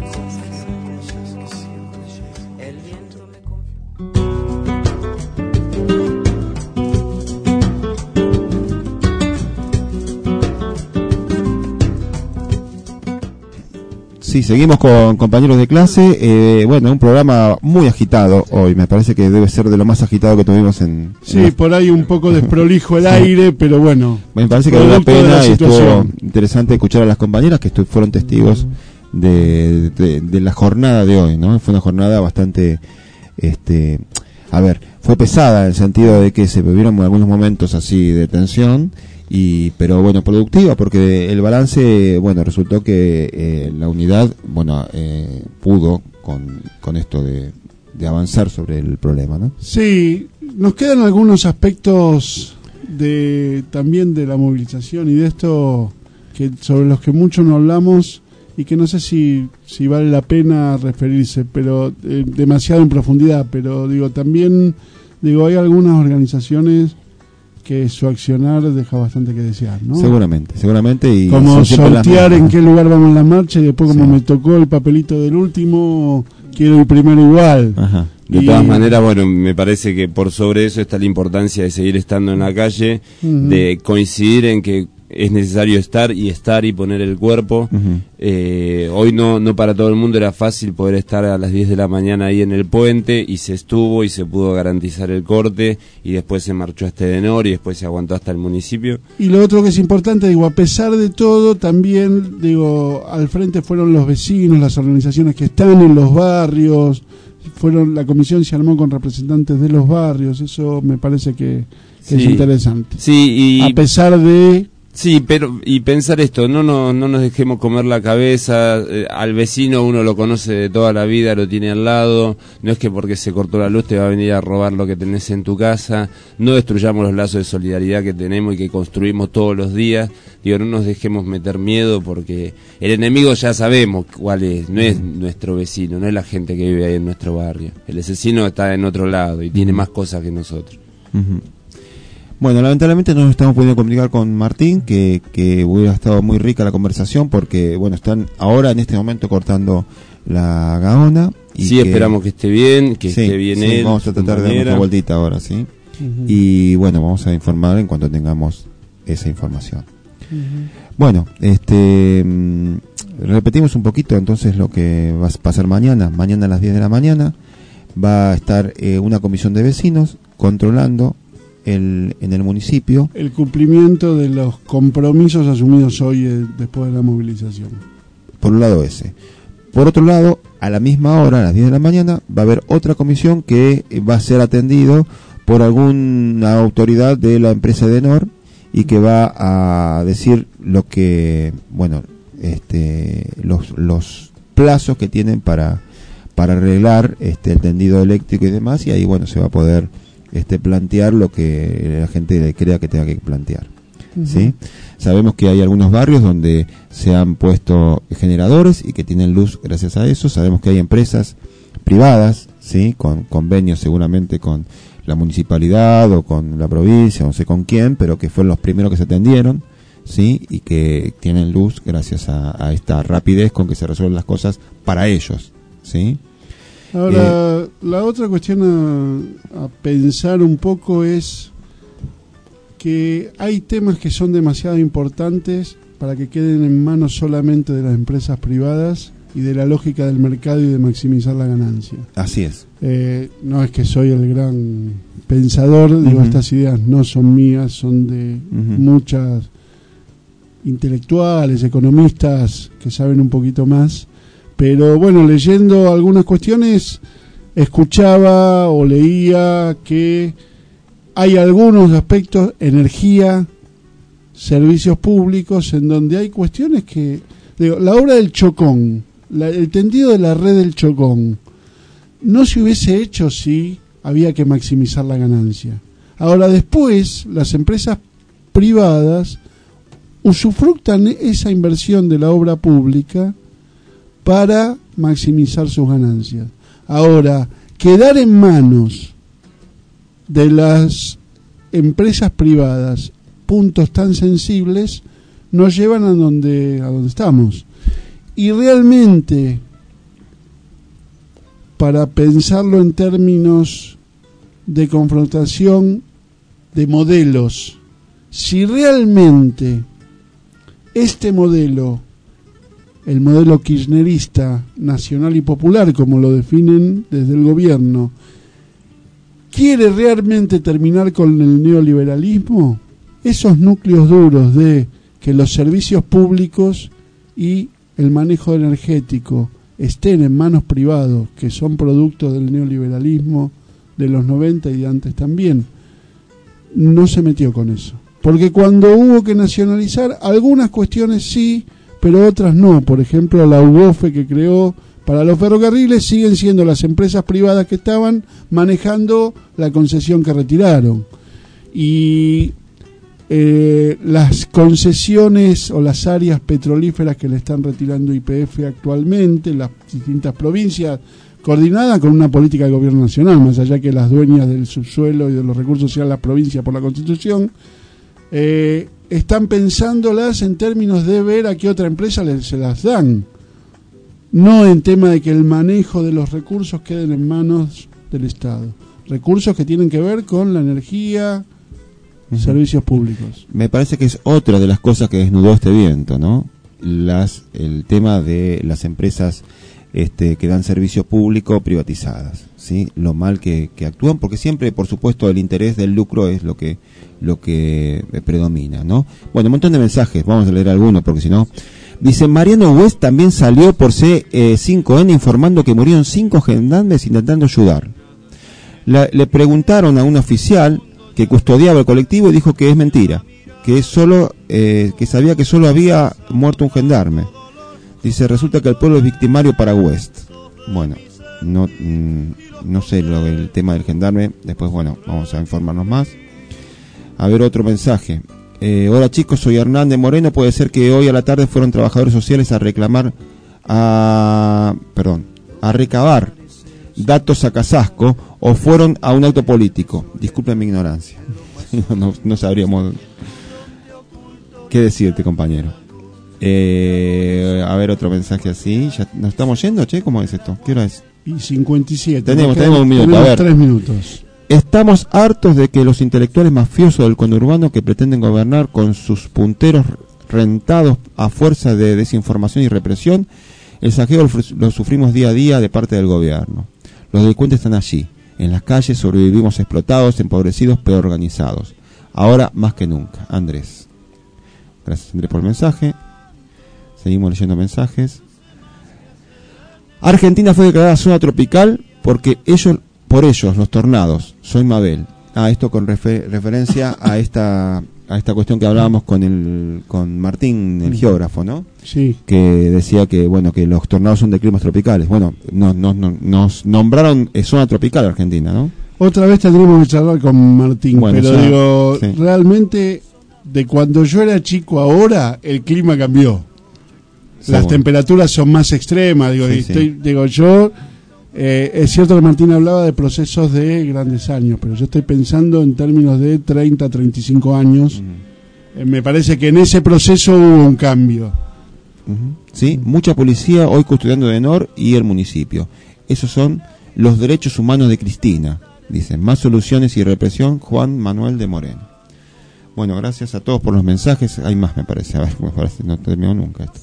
Sí, seguimos con compañeros de clase. Bueno, un programa muy agitado hoy. Me parece que debe ser de lo más agitado que tuvimos en... Sí, por ahí un poco desprolijo el aire, pero bueno. Me parece que vale la pena, y estuvo interesante escuchar a las compañeras que fueron testigos de la jornada de hoy, ¿no? Fue una jornada bastante... fue pesada en el sentido de que se vivieron algunos momentos así de tensión, pero bueno, productiva, porque el balance, bueno, resultó que la unidad, bueno, pudo con esto de avanzar sobre el problema, ¿no? Sí, nos quedan algunos aspectos también de la movilización y de esto sobre los que mucho no hablamos y que no sé si vale la pena referirse, pero demasiado en profundidad, pero también hay algunas organizaciones que su accionar deja bastante que desear, ¿no? Seguramente, y como sortear en qué lugar vamos en la marcha, y después como me tocó el papelito del último, quiero ir primero igual. Ajá. De todas maneras, bueno, me parece que por sobre eso está la importancia de seguir estando en la calle, de coincidir en que es necesario estar y poner el cuerpo. Hoy no para todo el mundo era fácil poder estar a las 10 de la mañana ahí en el puente, y se estuvo y se pudo garantizar el corte, y después se marchó hasta Edenor y después se aguantó hasta el municipio. Y lo otro que es importante, a pesar de todo, también, al frente fueron los vecinos, las organizaciones que están en los barrios, la comisión se armó con representantes de los barrios, eso me parece que es interesante. Sí, a pesar de... Sí, pero y pensar esto, no nos dejemos comer la cabeza. Al vecino uno lo conoce de toda la vida, lo tiene al lado, no es que porque se cortó la luz te va a venir a robar lo que tenés en tu casa. No destruyamos los lazos de solidaridad que tenemos y que construimos todos los días. No nos dejemos meter miedo, porque el enemigo ya sabemos cuál es, no es nuestro vecino, no es la gente que vive ahí en nuestro barrio. El asesino está en otro lado y tiene más cosas que nosotros. Bueno, lamentablemente no nos estamos pudiendo comunicar con Martín, que hubiera estado muy rica la conversación, porque bueno, están ahora en este momento cortando la Gaona. Y esperamos que esté bien, esté bien él. Vamos a tratar de dar una vueltita ahora, ¿sí? Y bueno, vamos a informar en cuanto tengamos esa información. Bueno, repetimos un poquito entonces lo que va a pasar mañana. Mañana a las 10 de la mañana va a estar una comisión de vecinos controlando en el municipio el cumplimiento de los compromisos asumidos hoy después de la movilización. Por un lado ese. Por otro lado, a la misma hora, a las 10 de la mañana, va a haber otra comisión que va a ser atendido por alguna autoridad de la empresa Edenor y que va a decir lo que, bueno, los plazos que tienen para arreglar el tendido eléctrico y demás, y ahí, bueno, se va a poder plantear lo que la gente crea que tenga que plantear. ¿Sí? Sabemos que hay algunos barrios donde se han puesto generadores y que tienen luz gracias a eso. Sabemos que hay empresas privadas, ¿sí? Con convenios seguramente con la municipalidad o con la provincia, no sé con quién, pero que fueron los primeros que se atendieron, ¿sí? Y que tienen luz gracias a esta rapidez con que se resuelven las cosas para ellos, ¿sí? Ahora, la otra cuestión a pensar un poco es que hay temas que son demasiado importantes para que queden en manos solamente de las empresas privadas y de la lógica del mercado y de maximizar la ganancia. Así es. No es que soy el gran pensador, digo, estas ideas no son mías, son de muchas intelectuales, economistas que saben un poquito más, pero bueno, leyendo algunas cuestiones, escuchaba o leía que hay algunos aspectos, energía, servicios públicos, en donde hay cuestiones que, digo, la obra del Chocón, el tendido de la red del Chocón, no se hubiese hecho si había que maximizar la ganancia. Ahora después, las empresas privadas usufructan esa inversión de la obra pública para maximizar sus ganancias. Ahora, quedar en manos de las empresas privadas puntos tan sensibles nos llevan a donde estamos. Y realmente, para pensarlo en términos de confrontación de modelos, si realmente este modelo, el modelo kirchnerista, nacional y popular, como lo definen desde el gobierno, quiere realmente terminar con el neoliberalismo, esos núcleos duros de que los servicios públicos y el manejo energético estén en manos privados, que son productos del neoliberalismo de los 90 y de antes también, no se metió con eso. Porque cuando hubo que nacionalizar, algunas cuestiones sí, pero otras no. Por ejemplo, la UOFE que creó para los ferrocarriles siguen siendo las empresas privadas que estaban manejando la concesión que retiraron. Y las concesiones o las áreas petrolíferas que le están retirando YPF actualmente, las distintas provincias, coordinada con una política del gobierno nacional, más allá que las dueñas del subsuelo y de los recursos sean las provincias por la Constitución, están pensándolas en términos de ver a qué otra empresa se las dan, no en tema de que el manejo de los recursos queden en manos del Estado, recursos que tienen que ver con la energía, servicios públicos. Me parece que es otra de las cosas que desnudó este viento, ¿no? El tema de las empresas que dan servicio público privatizadas, ¿sí? Lo mal que actúan, porque siempre, por supuesto, el interés del lucro es lo que predomina, ¿no? Bueno, un montón de mensajes, vamos a leer algunos, porque si no... Dice, Mariano West también salió por C5N informando que murieron 5 gendarmes intentando ayudar. Le preguntaron a un oficial que custodiaba el colectivo y dijo que es mentira, que sabía que solo había muerto un gendarme. Dice, resulta que el pueblo es victimario para West. Bueno, no sé el tema del gendarme, después, bueno, vamos a informarnos más. A ver, otro mensaje. Hola chicos, soy Hernández Moreno. Puede ser que hoy a la tarde fueron trabajadores sociales a recabar datos a Casasco o fueron a un acto político. Disculpen mi ignorancia. No sabríamos qué decirte, compañero. A ver, otro mensaje así. ¿Ya nos estamos yendo, che? ¿Cómo es esto? ¿Qué hora es? Y 57. Tenemos un minuto. Tenemos a ver. 3 minutos. Estamos hartos de que los intelectuales mafiosos del conurbano que pretenden gobernar con sus punteros rentados a fuerza de desinformación y represión. El saqueo lo sufrimos día a día de parte del gobierno. Los delincuentes están allí, en las calles, sobrevivimos explotados, empobrecidos, pero organizados. Ahora más que nunca. Andrés. Gracias, Andrés, por el mensaje. Seguimos leyendo mensajes. Argentina fue declarada zona tropical porque por ellos, los tornados. Soy Mabel. Esto con referencia a esta cuestión que hablábamos con Martín, el geógrafo, ¿no? Sí. Que decía que que los tornados son de climas tropicales. Bueno, nos nombraron zona tropical Argentina, ¿no? Otra vez tendremos que charlar con Martín, pero realmente de cuando yo era chico a ahora el clima cambió. Las temperaturas son más extremas, es cierto que Martín hablaba de procesos de grandes años, pero yo estoy pensando en términos de 30, 35 años. Me parece que en ese proceso hubo un cambio. Sí, mucha policía hoy custodiando Edenor y el municipio. Esos son los derechos humanos de Cristina, dicen. Más soluciones y represión, Juan Manuel de Moreno. Bueno, gracias a todos por los mensajes. Hay más, me parece. A ver, me parece, no terminó nunca esto.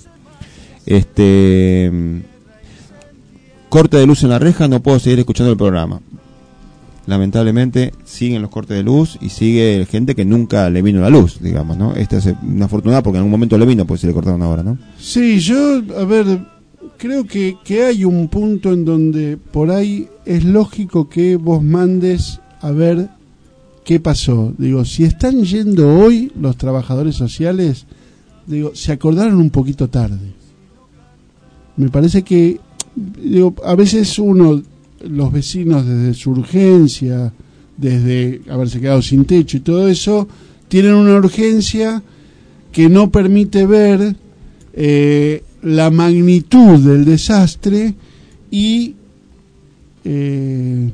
Corte de luz en la reja, no puedo seguir escuchando el programa. Lamentablemente siguen los cortes de luz y sigue gente que nunca le vino la luz, digamos, ¿no? Esta es una afortunada porque en algún momento le vino, pues se le cortaron ahora, ¿no? Sí, yo, creo que hay un punto en donde por ahí es lógico que vos mandes a ver qué pasó. Digo, si están yendo hoy los trabajadores sociales, se acordaron un poquito tarde. Me parece que a veces los vecinos desde su urgencia, desde haberse quedado sin techo y todo eso, tienen una urgencia que no permite ver la magnitud del desastre y el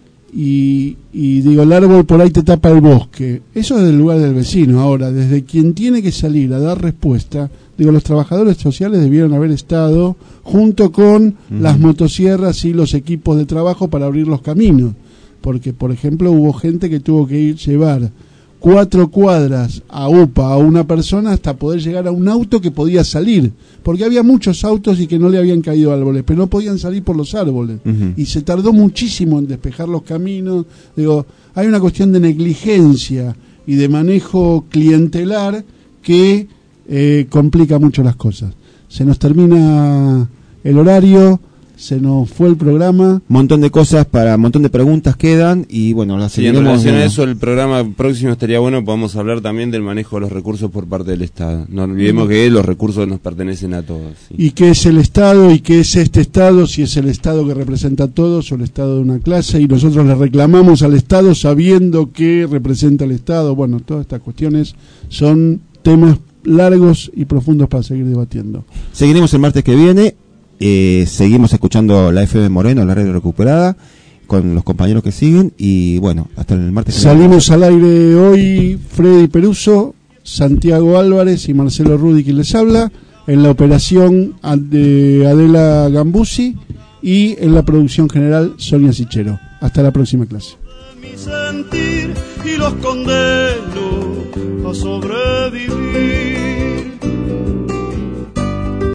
árbol por ahí te tapa el bosque. Eso es del lugar del vecino. Ahora, desde quien tiene que salir a dar respuesta, los trabajadores sociales debieron haber estado junto con las motosierras y los equipos de trabajo para abrir los caminos, porque por ejemplo hubo gente que tuvo que llevar 4 cuadras a UPA a una persona hasta poder llegar a un auto que podía salir, porque había muchos autos y que no le habían caído árboles, pero no podían salir por los árboles, y se tardó muchísimo en despejar los caminos. Hay una cuestión de negligencia y de manejo clientelar que complica mucho las cosas. Se nos termina el horario, se nos fue el programa. Montón de cosas montón de preguntas quedan y bueno, las seguiremos. En relación a eso, el programa próximo estaría bueno, podamos hablar también del manejo de los recursos por parte del Estado. No olvidemos que los recursos nos pertenecen a todos. ¿Sí? ¿Y qué es el Estado y qué es este Estado? Si es el Estado que representa a todos o el Estado de una clase, y nosotros le reclamamos al Estado sabiendo que representa al Estado. Bueno, todas estas cuestiones son temas largos y profundos para seguir debatiendo. Seguiremos el martes que viene. Seguimos escuchando la FM Moreno, la radio recuperada, con los compañeros que siguen. Y bueno, hasta el martes. Salimos al aire hoy Freddy Peruso, Santiago Álvarez y Marcelo Rudi, quien les habla, en la operación de Adela Gambuzzi y en la producción general Sonia Sichero. Hasta la próxima clase. Mi sentir y los condeno a sobrevivir.